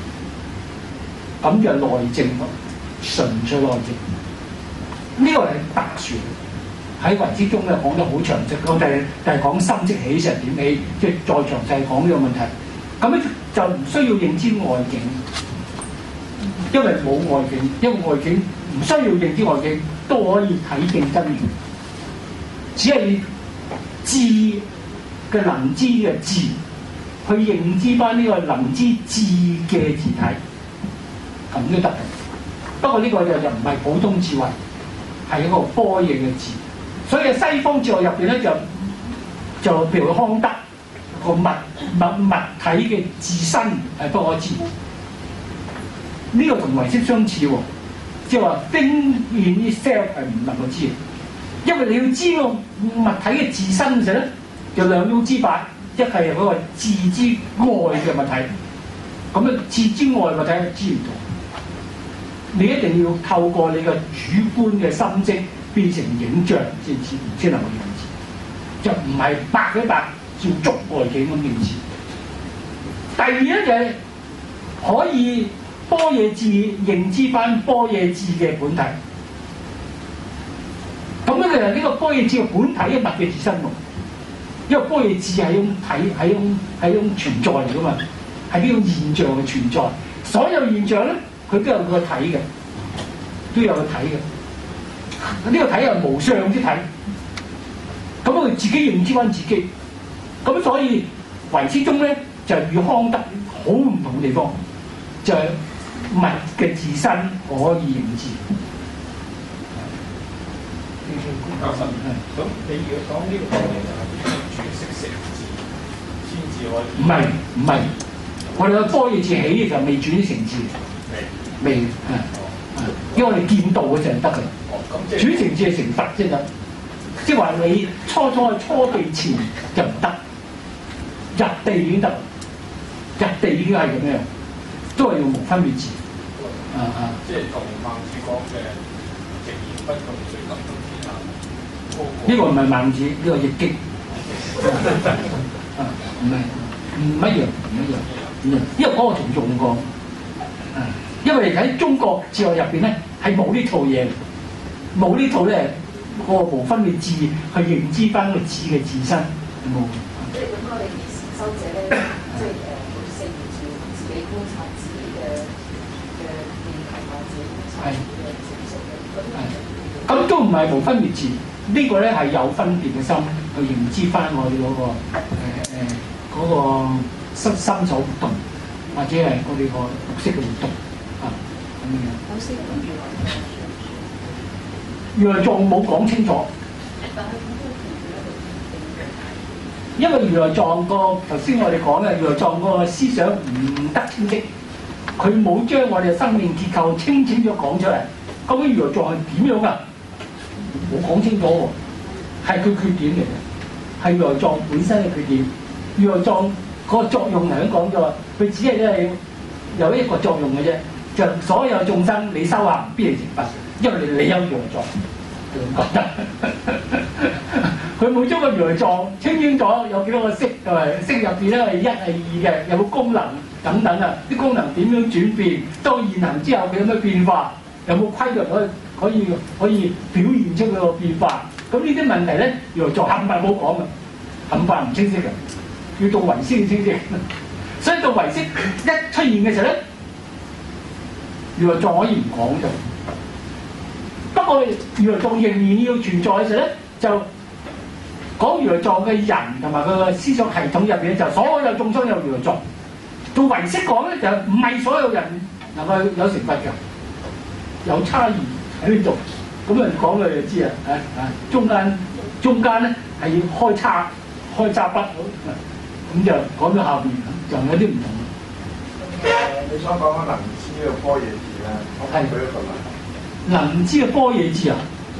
咁就內證咯，純粹內證。呢、這個係特殊喺唯識中咧講得好詳細，我哋就係講心即起成點起，即係再詳細講呢個問題。咁咧就唔需要認知外境，因為冇外境，因為外境唔需要認知外境都可以體證真如，只係智嘅能知嘅智去認知翻呢個能知智嘅自體，咁都得嘅。不過呢個就就唔係普通智慧，係一個般若嘅智。所以西方哲學入邊咧就就譬如康德個物物物體嘅自身係不可知，呢、這個同唯識相似喎，即係話 thing in itself 係唔能夠知嘅，因為你要知個物體嘅自身嘅時候咧，有兩種知法，一係嗰個自之外嘅物體，咁啊自之外物體係知唔到，你一定要透過你嘅主觀嘅心跡變成影像先知，先能夠認知，就唔係白一白照捉外境咁認知。第二咧就係可以般若智認知翻般若智嘅本體，咁咧就係呢個般若智嘅本體嘅物嘅自身喎。因為般若智係一種體，係一種係一種存在嚟噶嘛，係呢種現象嘅存在。所有現象咧，佢都有個體嘅，都有個體嘅。呢個體係無相之體，咁佢自己認知翻自己，咁所以唯識中咧就與康德好唔同嘅地方，就係、是、物嘅自身可以認知。 教授，咁你如果講呢個概念就係轉識成智先至可以？ 唔係唔係，我哋嘅般若智起嘅時候未轉成智，未未啊，因為我哋見道嘅時候得嘅。轉成智係成佛先得，即係話你初初喺初地前就唔得，入地已經得，入地已經係咁樣，都係用無分別智。啊啊！ 即係同孟子講嘅直言不共水及通天下。 呢個唔係孟子，呢、這個易經。啊，唔係唔一樣，唔一樣，唔一樣，因為嗰個仲重過。啊，因為喺中國哲學入邊咧係冇呢套嘢。冇呢套咧，個無分別智去認知翻個智嘅自身，冇。 即係咁我哋啲禪修者咧，即係誒好四年住自己觀察自己嘅嘅問題或者觀察自己嘅成熟嘅。 咁都唔係無分別智，這個、呢個咧係有分別嘅心去認知翻我哋嗰、那個誒誒嗰個心心所活動，或者係我哋個綠色嘅活動啊咁樣。 好先跟住話。 如來藏冇講清楚，因為如來藏個頭先我哋講嘅如來藏個思想唔得清晰，佢冇將我哋嘅生命結構清清楚講出嚟。究竟如來藏係點樣㗎？冇講清楚喎，係佢缺點嚟嘅，係如來藏本身嘅缺點。如來藏個作用嚟講咗，佢只係咧有一個作用嘅啫，就所有眾生你修行必然成佛。因為你有如來藏，佢覺得佢冇將個如來藏清清楚有幾多個色，係咪色入邊咧係一係二嘅，有冇功能等等啊？啲功能點樣轉變？當現行之後佢有咩變化？有冇規律可以可以可以表現出佢個變化？咁呢啲問題咧，如來藏冚唪唥冇講嘅，冚唪唥唔清晰嘅，要到唯識先清晰。所以到唯識一出現嘅時候咧，如來藏可以唔講就。不過如來藏仍然要存在嘅時候咧，就講如來藏嘅人同埋佢嘅思想系統入邊，就所有眾生有如來藏。做唯識講咧，就唔係所有人能夠有成佛嘅，有差異喺呢度。咁啊講佢就知啊，啊啊中間中間咧係要開叉開叉筆，咁就講咗下邊就有啲唔同。 誒，你所講嘅能知嘅般若智咧，我睇佢一個例。 能知嘅般若智啊， 即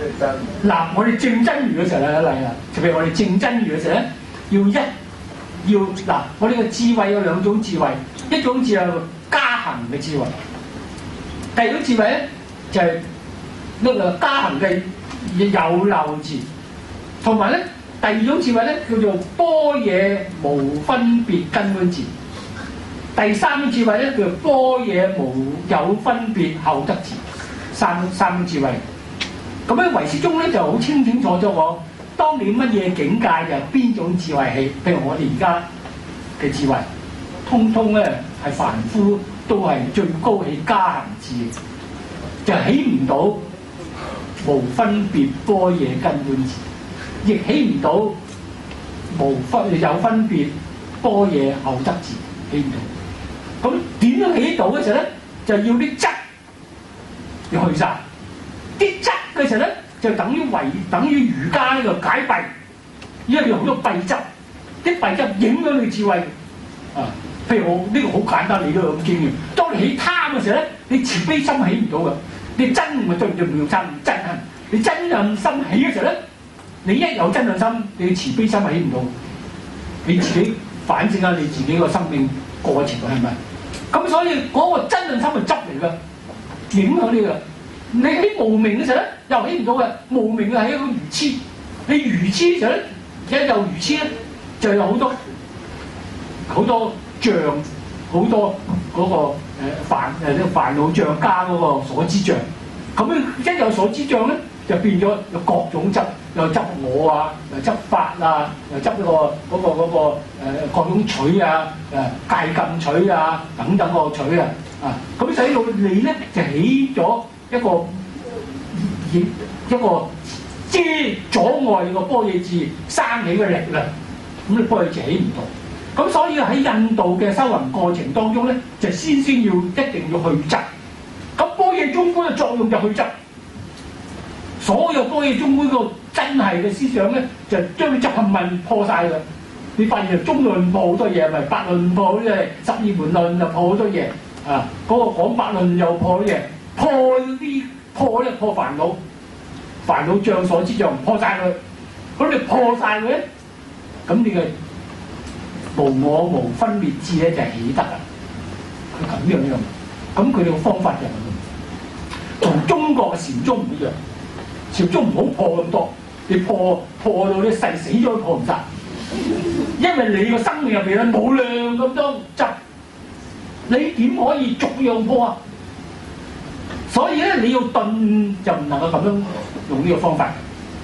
即係真。 嗱，我哋正真如嘅時候咧，例啦，特別我哋正真如嘅時候咧，要一要嗱，我哋嘅智慧有兩種智慧，一種智慧係加行嘅智慧，第二種智慧咧就係呢個加行嘅有漏智，同埋咧第二種智慧咧叫做般若無分別根本智，第三種智慧咧叫做般若無有分別後得智，三三種智慧。咁咧唯識宗咧就好清清楚楚講，當你乜嘢境界就邊種智慧起，譬如我哋而家嘅智慧，通通咧係凡夫都係最高起加行智，就起唔到無分別般若根本智，亦起唔到無分有分別般若後得智，起唔到。咁點樣起到嘅時候咧，就要啲質要去晒。啲質嘅時候咧，就等於為等於儒家呢個解蔽，因為有好多弊質，啲弊質影響你智慧啊。譬如我呢、這個好簡單，你都有咁經驗。當你起貪嘅時候咧，你慈悲心起唔到嘅，你憎咪對住唔用憎憎恨。你憎恨心起嘅時候咧，你一有憎恨心，你嘅慈悲心起唔到。你自己反省下你自己個生命過程係咪？咁所以嗰個憎恨心係執嚟嘅，影響你嘅。你喺無明嘅時候咧，又起唔到嘅。無明嘅係一個愚痴，你愚痴嘅時候咧，一有愚痴咧，就有好多好多障，好多嗰、那個誒、呃、煩誒啲煩惱障加嗰個所知障。咁樣一有所知障咧，就變咗有各種執，又執我啊，又執法啊，又執嗰、那個嗰、那個嗰、那個、呃、各種取啊，誒戒禁取啊等等個取啊，啊咁使到你咧就起咗一個一一個遮阻礙個般若智生起嘅力量，咁你般若智起唔到。咁所以喺印度嘅修行過程當中咧，就先先要一定要去執。咁般若中觀嘅作用就去執，所有般若中觀個真係嘅思想咧，就將啲執行問破晒㗎。你發現中論破好多嘢，咪百論破啲嘢，十二門論就破好多嘢啊！嗰、那個講百論又破嘢。破啲破咧破煩惱，煩惱障所知障破晒佢，咁你破晒佢咧，咁你嘅無我無分別智咧就起得啦。佢咁樣樣，咁佢哋嘅方法就係咁，同中國嘅禪宗唔一樣。禪宗唔好破咁多，你破破到啲細死咗都破唔晒，因為你個生命入邊咧冇量咁多執，你點可以逐樣破啊？所以咧，你要頓就唔能夠咁樣用呢個方法。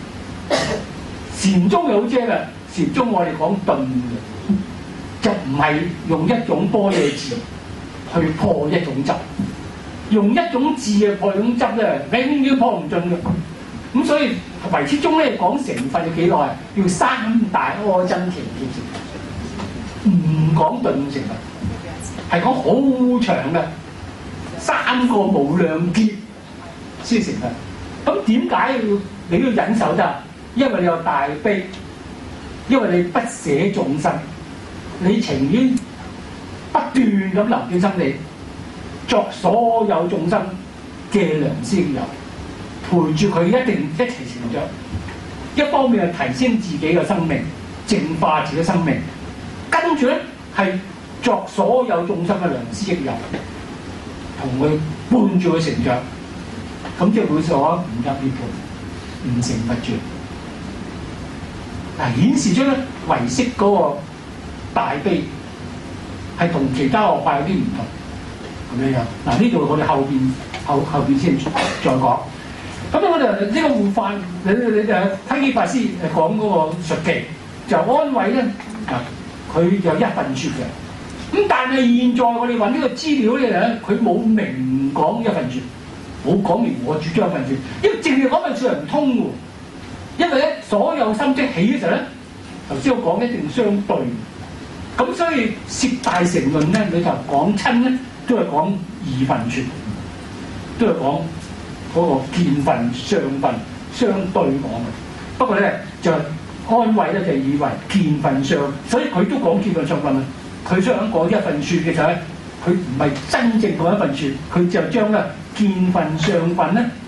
禪宗又好正嘅，禪宗我哋講頓嘅，就唔係用一種般若智去破一種執，用一種智去破一種執咧，永遠破唔盡嘅。咁所以唯識宗咧講成佛要幾耐？要三大阿僧祇劫先，唔講頓成佛，係講好長嘅。三個無量劫先成佛，咁點解要你要忍受得？因為你有大悲，因為你不捨眾生，你情願不斷咁流轉生利，作所有眾生嘅良師益友，陪住佢一定一齊成長。一方面係提升自己嘅生命，淨化自己嘅生命，跟住咧係作所有眾生嘅良師益友。同佢伴住佢成長，咁即係會所唔入涅槃，唔成佛住。嗱，顯示出咧唯識嗰個大悲係同其他學派有啲唔同咁樣樣。嗱，呢度我哋後邊後後邊先再講。咁我哋呢個護法，你你誒梯基法師誒講嗰個述記就安慰咧，啊，佢就一份説嘅。咁但係現在我哋揾呢個資料咧，佢冇明講一份説，冇講明我主張一份説，因為淨係嗰份説係唔通嘅。因為咧，所有心即起嘅時候咧，頭先我講一定相對。咁所以攝大乘論咧，你就講親咧，都係講二份説，都係講嗰個見分、相分相對講嘅。不過咧，就安慰咧就以為見分相，所以佢都講見分相分啊。佢想講一份説嘅時候咧，佢唔係真正講一份説，佢就將咧見分相分咧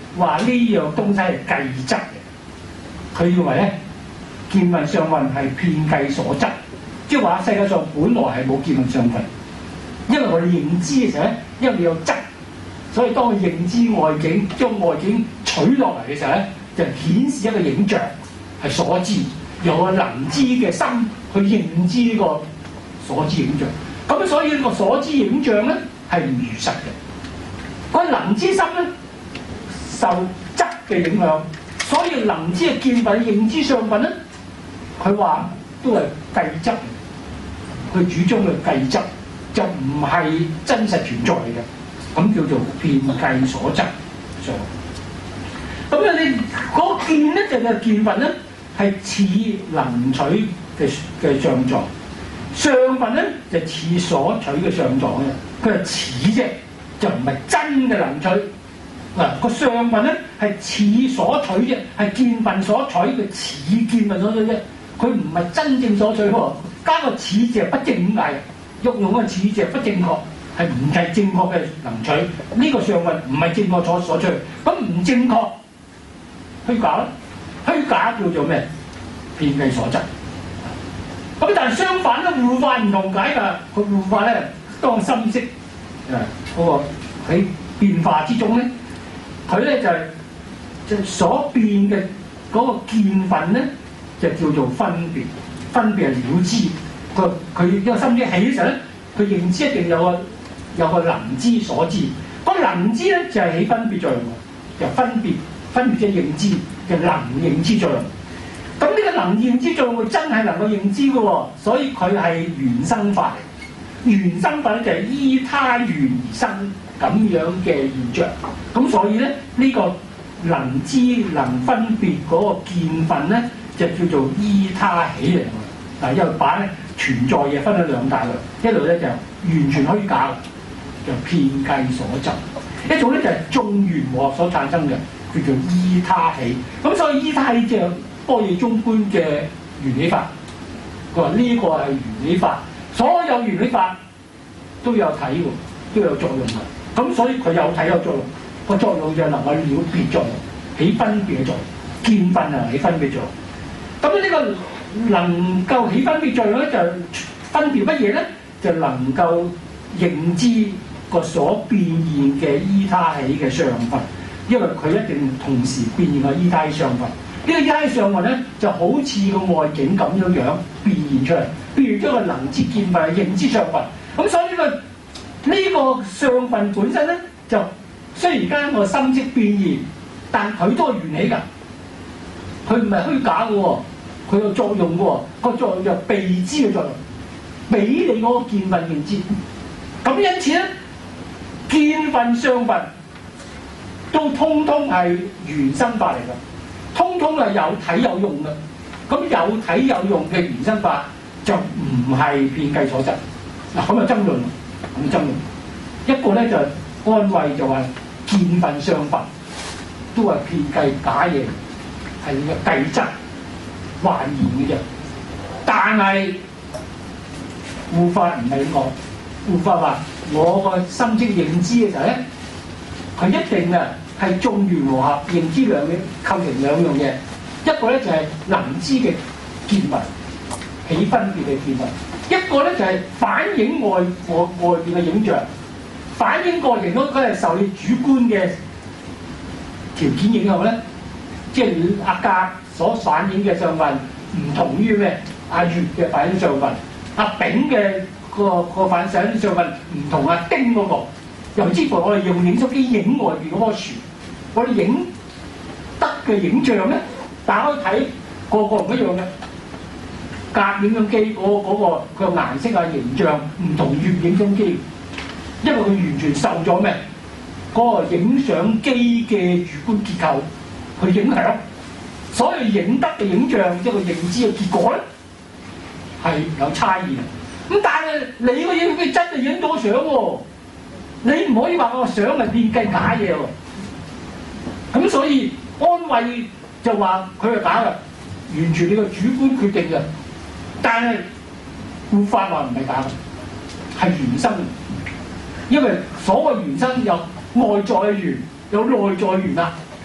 話呢樣東西係計則嘅，佢認為咧見聞相分係遍計所則，即係話世界上本來係冇見聞相分，因為我哋認知嘅時候咧，因為你有則，所以當佢認知外境，將外境取落嚟嘅時候咧，就顯示一個影像係所知，由個能知嘅心去認知呢個所知影像。咁所以呢個所知影像咧係唔如實嘅。個能知心咧受則嘅影響，所以能知嘅見聞、認知相分咧，佢話都係計則，佢主張嘅計則就唔係真實存在嘅，咁叫做遍計所則相。咁啊，你嗰個見咧就係見聞咧係似能取嘅嘅相狀。相分咧就似所取嘅相狀嘅，佢係似啫，就唔係真嘅能取。嗱，個相分咧係似所取啫，係見分所取，佢似見分所取啫，佢唔係真正所取喎。加個似字係不正偽，用用個似字係不正確，係唔係正確嘅能取？呢、這個相分唔係正確所所取，咁唔正確虛假啦，虛假叫做咩？遍計所則。咁但係相反咧，互化唔同解㗎。佢互化咧，當心識誒嗰個喺變化之中咧，佢咧就係、是、就所變嘅嗰個見分咧，就叫做分別。分別係了知。佢佢一個心識起嘅時候咧，佢認知一定有個有個能知所知。嗰能知咧就係、是、起分別作用嘅，就分別分別即係認知嘅能認知作用。咁呢個能認知作用，佢真係能夠認知嘅喎，所以佢係緣生法嚟。緣生法咧就係依他緣而生咁樣嘅現象。咁所以咧呢、這個能知能分別嗰個見分咧，就叫做依他起嚟。嗱，因為把咧存在嘢分咗兩大類，一類咧就完全虛假，就遍計所則；一種咧就係眾緣和合所產生嘅，叫做依他起。咁所以依他起就般若中觀嘅緣起法，佢話呢個係緣起法，所有緣起法都有體喎，都有作用嘅。咁所以佢有體有作用，個作用就能夠了別作用，起分別嘅作用，見分啊起分別作用。咁呢個能夠起分別作用咧，就分別乜嘢咧？就能夠認知個所變現嘅依他起嘅相分，因為佢一定同時變現個依他起相分。呢個依他起相分咧，就好似個外景咁樣樣變現出嚟，變現咗個能知見分、認知相分。咁所以呢、這個呢、這個相分本身咧，就雖然間個心識變現，但佢都係緣起㗎，佢唔係虛假嘅喎。佢有作用嘅喎，個作用就係被知嘅作用，俾你嗰個見分認知。咁因此咧，見分相分都通通係緣生法嚟㗎，通通係有體有用嘅。咁有體有用嘅緣生法就唔係遍計所則。嗱，咁就爭論，咁爭論。一個咧就係安慰就話見分相分都係遍計假嘢，係個計則。還言嘅啫，但係護法唔係我，護法話我個心識認知嘅時候咧，佢一定啊係眾緣和合認知兩嘅構成兩樣嘢，一個咧就係能知嘅見聞，起分別嘅見聞；一個咧就係反映外外外邊嘅影像，反映過程中佢係受你主觀嘅條件影響咧，即係阿格所反映嘅相分唔同於咩？阿月嘅反映相分，阿丙嘅個個反映相分唔同阿丁嗰、那個。又之乎我哋用影相機影外邊嗰棵樹，我哋影得嘅影像咧，打開睇個個唔一樣嘅。格影相機嗰嗰個佢個顏色啊形象唔同月影相機，因為佢完全受咗咩？嗰、那個影相機嘅主觀結構去影響。所以影得嘅影像，即係個認知嘅結果咧，係有差異嘅。咁但係你個影機真係影到相喎，你唔可以話個相係遍計假嘢喎。咁所以安慰就話佢係假嘅，完全你個主觀決定嘅。但係護法話唔係假嘅，係緣生。因為所謂緣生有外在嘅緣，有內在緣啦。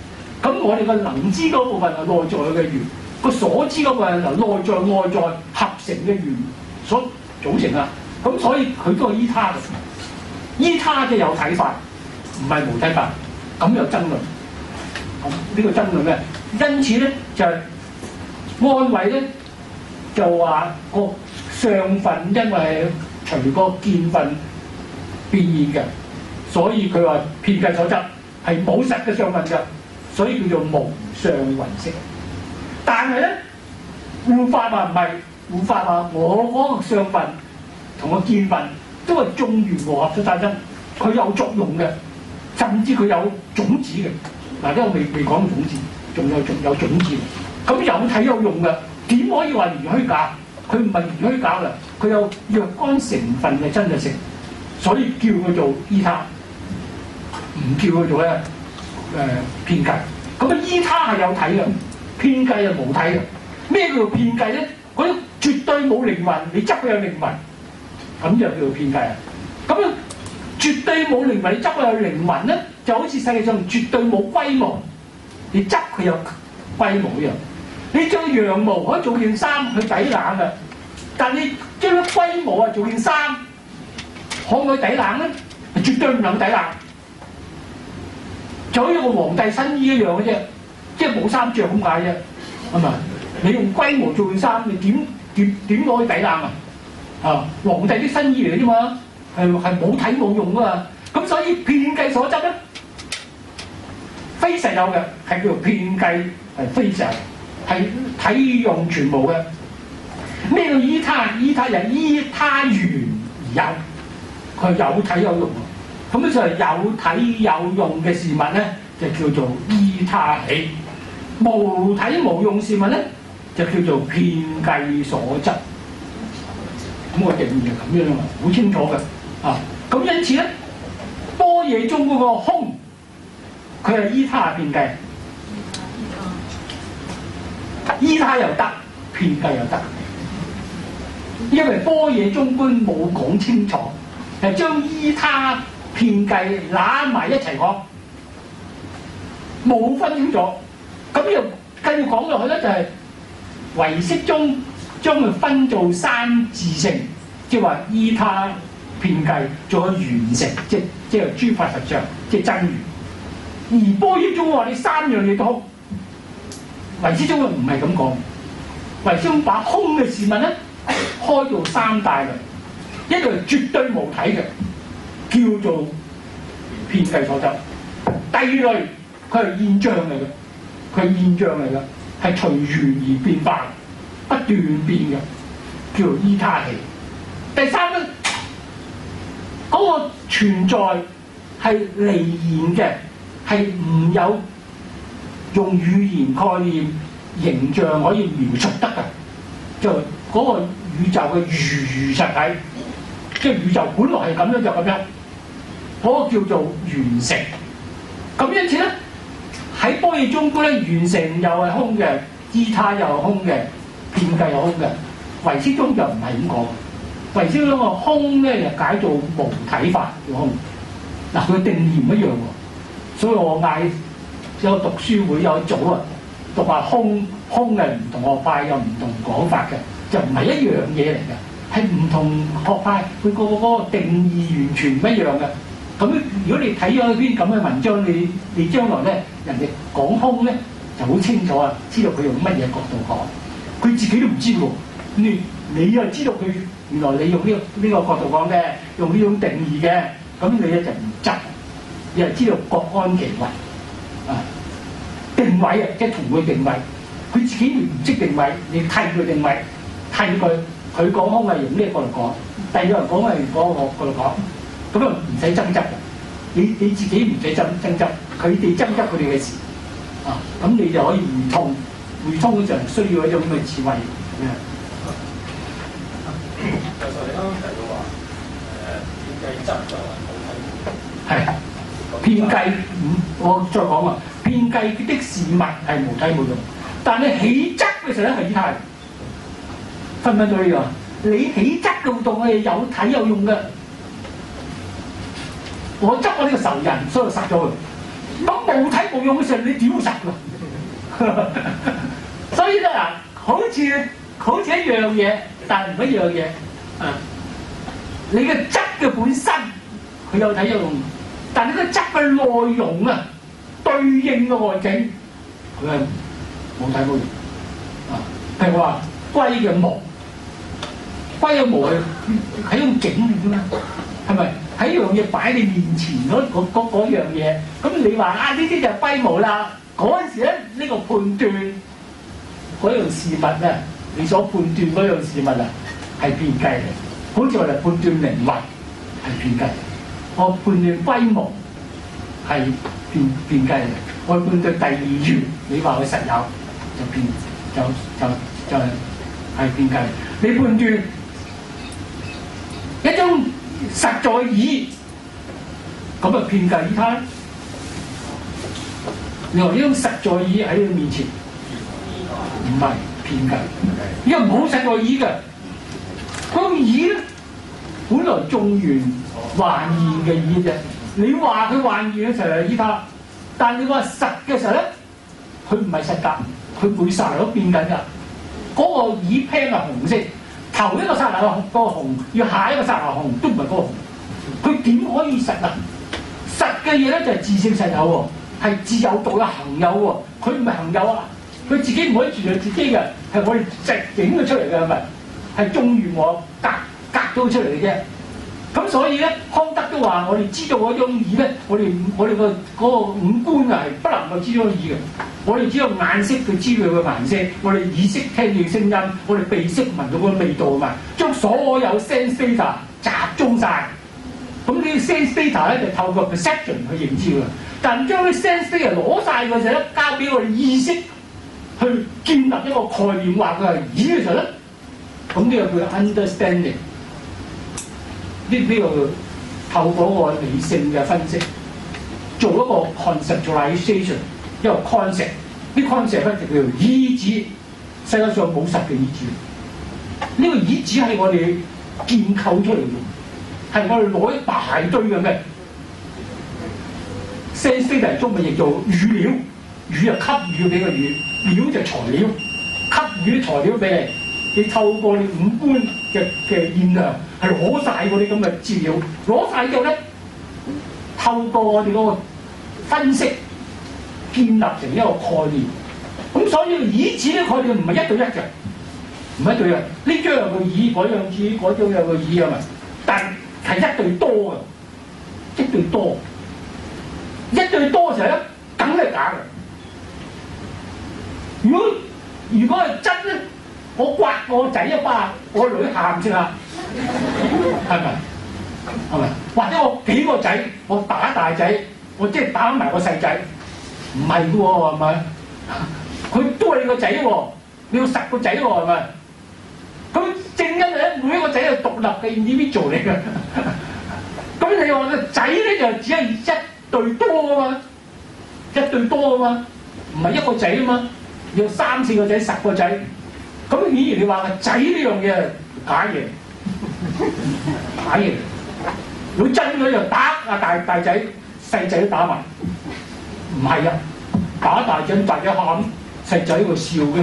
咁我哋個能知嗰部分係內在嘅緣，個所知嗰部分係內在外在合成嘅緣所組成啊。咁所以佢都係依他嘅，依他嘅有睇法，唔係無睇法，咁有爭論。咁呢個爭論咩？因此咧就係、是、安慰咧就話個相分因為隨個見分變現嘅，所以佢話遍計所執係冇實嘅相分㗎，所以叫做無相唯識。但係咧護法話唔係，護法話我嗰個相分同個見分都係眾緣和合所產生，佢有作用嘅，甚至佢有種子嘅。嗱，呢個未未講種子，仲有仲有種子。咁有睇有用嘅，點可以話如虛假？佢唔係如虛假㗎，佢有若干成分嘅真實性，所以叫佢做依他，唔叫佢做咧誒遍計。咁啊依他係有睇嘅，遍計係冇睇嘅。咩叫做遍計咧？嗰啲絕對冇靈魂，你執佢有靈魂，咁就叫做遍計啊。咁啊絕對冇靈魂，你執佢有靈魂咧，就好似世界上絕對冇龜毛，你執佢有龜毛一樣。你將羊毛可以做件衫去抵冷嘅，但你將啲龜毛啊做件衫，可唔可以抵冷咧？絕對唔能抵冷。就好似個皇帝新衣一樣嘅啫，即係冇衫着咁解啫，係咪？你用龜毛做件衫，你點點點可以抵冷啊？啊，皇帝啲新衣嚟嘅啫嘛，係係冇睇冇用㗎嘛。咁所以遍計所執咧，非實有嘅，係叫做遍計係非實有。係體用全無嘅。咩叫依他？依他就係依他緣而有，佢有體有用。咁咧就係有體有用嘅事物咧，就叫做依他起；無體無用事物咧，就叫做遍計所執。咁個定義係咁樣啊，好清楚嘅啊。咁因此咧，般若中嗰個空，佢係依他遍計。依他又得，遍計又得，因為般若中觀冇講清楚，係將依他遍計攬埋一齊講，冇分清楚。咁又繼續講落去咧，就係唯識中將佢分做三自性，即係話依他遍計做去完成，即即係諸法實相，即係真如。而般若中話你三樣嘢都空。唯識中唔係咁講，唯識中把空嘅事物咧開到三大類，一個係絕對無體嘅，叫做遍計所執；第二類佢係現象嚟嘅，佢係現象嚟嘅，係隨緣而變化，不斷變嘅，叫做依他起；第三咧，嗰、那個存在係離言嘅，係唔有用語言概念形象可以描述得嘅，就嗰個宇宙嘅如實體，即係宇宙本來係咁樣就咁樣，嗰、那個叫做完成。咁因此咧，喺般若中觀咧，完成又係空嘅，依他又係空嘅，遍計又空嘅。唯識中就唔係咁講，唯識中個空咧就解做無體法嘅空。嗱，佢定義唔一樣喎，所以我嗌。有讀書會有組啊，讀話空空係唔同學派有唔同講法嘅，就唔係一樣嘢嚟嘅，係唔同學派佢個嗰個定義完全唔一樣嘅。咁如果你睇咗一篇咁嘅文章，你你將來咧人哋講空咧就好清楚啊，知道佢用乜嘢角度講，佢自己都唔知喎。你你又知道佢原來你用呢、呢個呢、呢個角度講嘅，用呢種定義嘅，咁你咧就唔執，你又知道各安其位。啊，定位啊，即係同佢定位，佢自己唔識定位，你替佢定位，替佢，佢講空係用呢個嚟講，第二個人講係用嗰個角度講，咁啊唔使爭執嘅，你你自己唔使爭爭執，佢哋爭執佢哋嘅事，啊，咁你就可以互通，互通就需要一種咁嘅智慧嘅。 教授，你啱啱提到話誒遍計執就係冇體。 係。遍計，我再講啊，遍計的事物係無體無用，但你起執嘅時候咧係依他，分唔分到呢個？你起執嘅活動係有體有用嘅。我執我呢個仇人，所以殺咗佢， 咁無體無用嘅時候，你點實㗎？所以咧嗱，好似好似一樣嘢，但唔一樣嘢啊！你嘅質嘅本身佢有體有用，但係呢個質嘅內容啊，對應嘅外境佢係冇體冇用啊！譬如話龜嘅毛，龜嘅毛係係一種景嚟㗎嘛，係咪？喺一樣嘢擺你面前嗰嗰嗰嗰樣嘢，咁你話啊呢啲就係龜毛啦，嗰陣時咧呢、呢個判斷嗰樣事物咧，你所判斷嗰樣事物啊係變計嘅，好似我哋判斷靈魂係變計，我判斷龜毛係變變計嘅，我判斷第二元，你話佢實有就變就就就係係變計，你判斷一種實在義，咁啊騙計依他，你話呢種實在義喺你面前，唔係騙計，因為冇實在義嘅，嗰個義咧本來眾緣還現嘅義啫。你話佢還現嘅時候係依他，但你話實嘅時候咧，佢唔係實格，佢每剎那都變緊㗎。嗰、那個義 pan 係紅色。頭一個剎那個個紅，要下一個剎那紅都唔係嗰個紅，佢點可以實啊？實嘅嘢咧就係自性實有喎，係自有獨有恒有喎，佢唔係恒有啊，佢自己唔可以住在自己嘅，係我哋直影佢出嚟嘅係咪？係眾緣我隔隔咗出嚟嘅啫。咁所以咧，康德都話我哋知道嗰種義咧，我哋我哋個嗰個五官啊係不能夠知道義嘅。我哋知道眼色，佢知道佢嘅顏色；我哋耳識聽到聲音，我哋鼻識聞到個味道啊嘛。將所有 sense data 集中晒，咁呢啲 sense data 咧就透過 perception 去認知㗎。但將啲 sense data 攞晒嘅時候咧，交俾我哋意識去建立一個概念，話佢係義嘅時候咧，咁呢個叫 understanding。呢呢個透過個理性嘅分析，做一個 conceptualization， 一個 concept， 啲 concept 咧就叫做意指，世界上冇實嘅意指。呢、這個意指係我哋建構出嚟嘅，係我哋攞一大堆嘅咩 sense data 中文譯做語料，語就給予俾個語，料就材料，給予啲材料俾你，你透過你五官嘅嘅現量。係攞晒嗰啲咁嘅資料，攞晒之後咧，透過我哋嗰個分析，建立成一個概念。咁所以以指嘅概念唔係一對一嘅，唔係一對一。呢張有個以，嗰張指，嗰張有個以啊嘛。但係一對多嘅，一對多，一對多嘅時候咧，梗係假嘅。如果如果係真咧，我刮我仔一巴，我女喊先啊！係咪？係咪？或者我幾個仔，我打大仔，我即係打埋個細仔，唔係嘅喎，係咪？佢都係你個仔喎，你要十個仔喎，係咪？咁正因咧，每一個仔係獨立嘅 individual 嚟嘅。咁你話個仔咧就只係一對多啊嘛，一對多啊嘛，唔係一個仔啊嘛，要三四個仔、十個仔。咁顯然你話個仔呢樣嘢係假嘢。打嘢，如果真嘅就打啊大大仔細仔都打埋，唔係啊，打大仔大仔喊，細仔喺度笑嘅。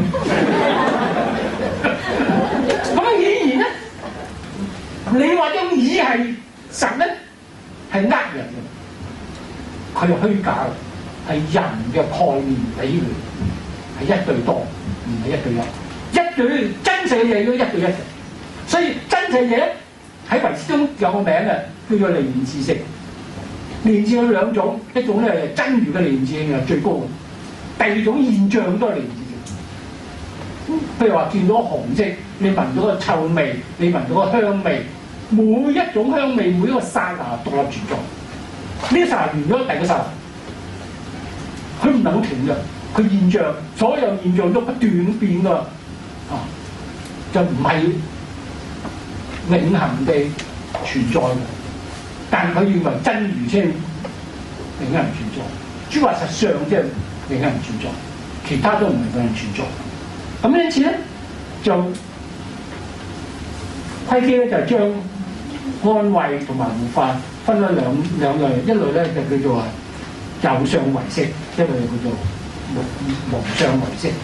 咁顯然咧，你話張椅係實咧，係呃人嘅，佢係虛假嘅，係人嘅概念俾佢，係一對多，唔係一對一，一對真實嘅嘢都一對一嘅。所以真實嘢喺唯識中有個名嘅，叫做離言自性。離言自性有兩種，一種咧係真如嘅離言自性係最高嘅，第二種現象都係離言自性。譬如話見到紅色，你聞到個臭味，你聞到個香味，每一種香味每一個剎那獨立存在。呢剎那完咗，第二個剎那，佢唔能夠停嘅，佢現象，所有現象都不斷變㗎，啊，就唔係永恆地存在嘅，但佢認為真如先永恆存在，諸法實相即係永恆存在，其他都唔係永恆存在。咁因此咧，就窺基咧就係將安慧同埋護法分咗兩兩類，一類咧就叫做有相為色，因為叫做無無相為色。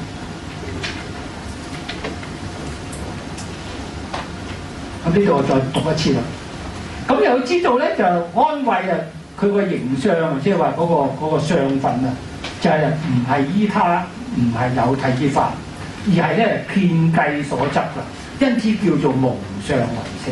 咁呢度我再讀一次啦。咁又知道咧，就安慰啊，佢個形相，即係話嗰個嗰、嗰個相分啊，就係唔係依他，唔係有體之法，而係咧遍計所執啦，因此叫做無相為色。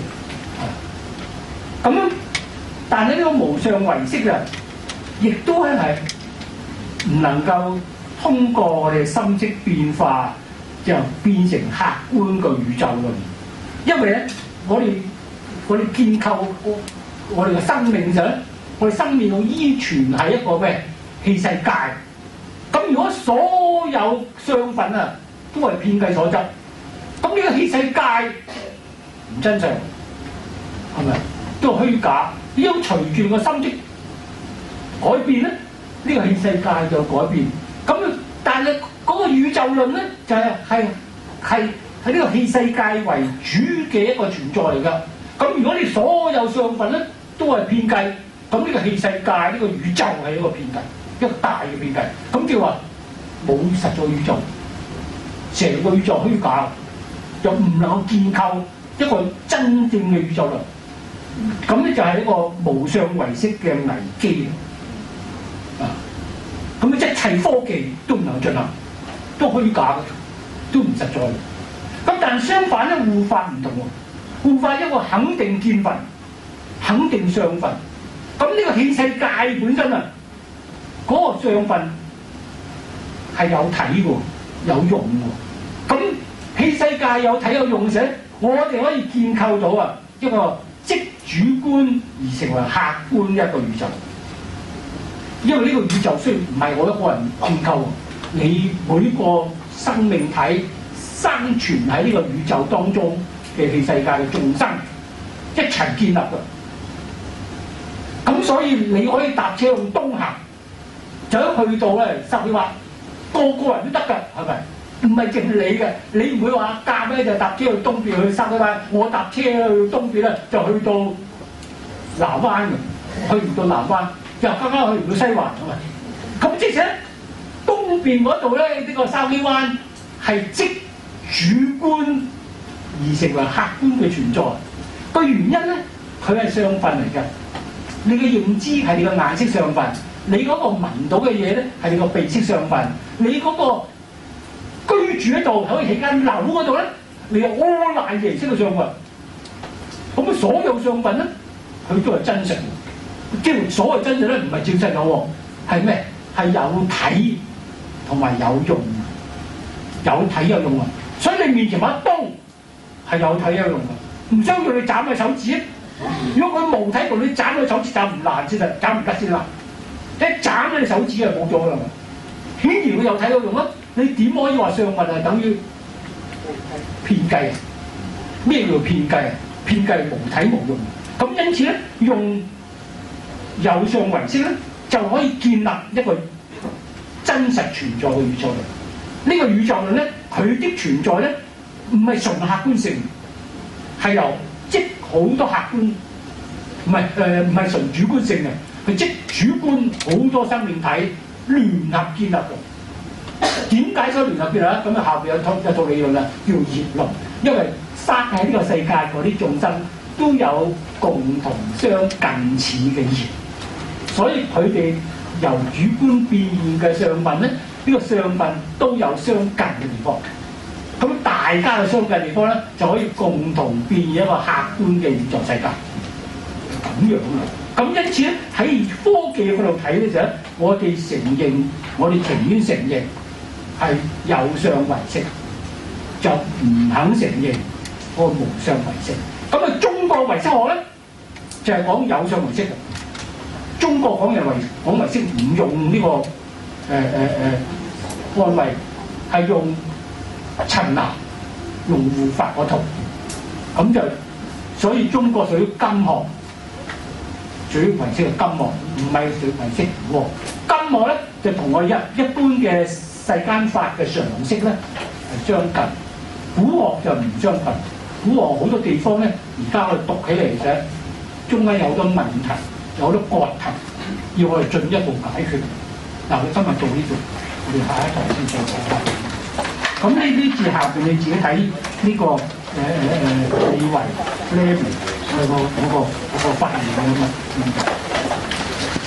咁，但係呢個無相為色啊，亦都係係唔能夠通過我哋心識變化，就變成客觀個宇宙論。因為咧，我哋我哋建構我我哋嘅生命上，我哋生命嘅依存係一個咩器世界。咁如果所有相分啊都係遍計所執，咁呢個器世界唔真相，係咪？都係虛假。要隨住個心識改變咧，呢、這個器世界就改變。咁但係嗰個宇宙論咧，就係係係喺呢個器世界為主嘅一個存在嚟㗎。咁如果你所有相分咧都係遍計，咁呢個器世界呢、這個宇宙係一個遍計，一個大嘅遍計。咁叫話冇實在宇宙，成個宇宙虛假，就唔能夠建構一個真正嘅宇宙論。咁咧就係一個無相為色嘅危機啊！咁一切科技都唔能進行，都虛假嘅，都唔實在。咁但係相反咧，護法唔同喎，護法一個肯定見分，肯定相分。咁呢個器世界本身啊，嗰、那個相分係有體嘅，有用嘅。咁器世界有體有用嘅時候，我哋可以建構到啊一個即主觀而成為客觀一個宇宙，因為呢個宇宙雖然唔係我一個人建構，你每個生命體生存喺呢個宇宙當中嘅器世界嘅眾生一齊建立嘅。咁所以你可以搭車向東行，就一去到咧，實你話個個人都得㗎，係咪？唔係淨係你嘅，你唔會話夾咧就搭車去東邊去塞㗎嘛。我搭車去東邊咧就去到南灣嘅，去唔到南灣，又更加去唔到西環啊嘛。咁即係東邊嗰度咧，呢、這個筲箕灣係即主觀而成為客觀嘅存在。個原因咧，佢係相分嚟嘅。你嘅認知係你嘅眼色相分，你嗰個聞到嘅嘢咧係你個鼻色相分，你嗰、那個居住喺度喺起間樓嗰度咧，你有柯賴形式嘅相分。咁啊，所有相分咧，佢都係真實。即係所謂真實咧，唔係照實有喎，係咩？係有體同埋有用，有體有用啊！所以你面前把刀係有體有用嘅，唔需要你斬佢手指。如果佢無體同你斬佢手指，斬唔爛先得，斬唔得先啦。一斬咗你手指就冇咗啦。顯然佢有體有用啊！你點可以話相分係等於遍計？咩叫遍計啊？遍計無體無用。咁因此咧，用有相為色咧，就可以建立一個真實存在嘅宇宙論。呢個宇宙論咧，佢的存在咧，唔係純客觀性，係由即好多客觀，唔係誒唔係純主觀性嘅，係即主觀好多生命體聯合建立嘅。點解所以聯合建立咧？咁啊下邊有套有套理論啦，叫業論。因為生喺呢個世界嗰啲眾生都有共同相近似嘅業，所以佢哋由主觀變現嘅相分咧，呢、這個相分都有相近嘅地方。咁大家嘅相近地方咧，就可以共同變現一個客觀嘅宇宙世界。咁樣啊！咁因此咧，喺科技嗰度睇嘅時候，我哋承認，我哋情願承認係有相為色，就唔肯承認嗰個無相為色。咁啊，中國唯識學咧就係、是、講有相為色嘅。中國講人為講唯識唔用呢、這個誒誒誒案例，係用陳南用護法嗰套，咁就所以中國屬於金學，屬於唯識嘅金學，唔係屬於唯識喎。金學咧就同我一一般嘅世間法嘅常識咧係相近，古學就唔相近。古學好多地方咧，而家我哋讀起嚟嘅，中間有好多問題，有好多割頭。 要我哋進一步解決。嗱，我今日到呢度，我哋下一堂先再講啦。咁呢啲字下邊你自己睇呢、這個誒誒誒李維 Levi 佢個嗰個嗰個發言嘅問問題。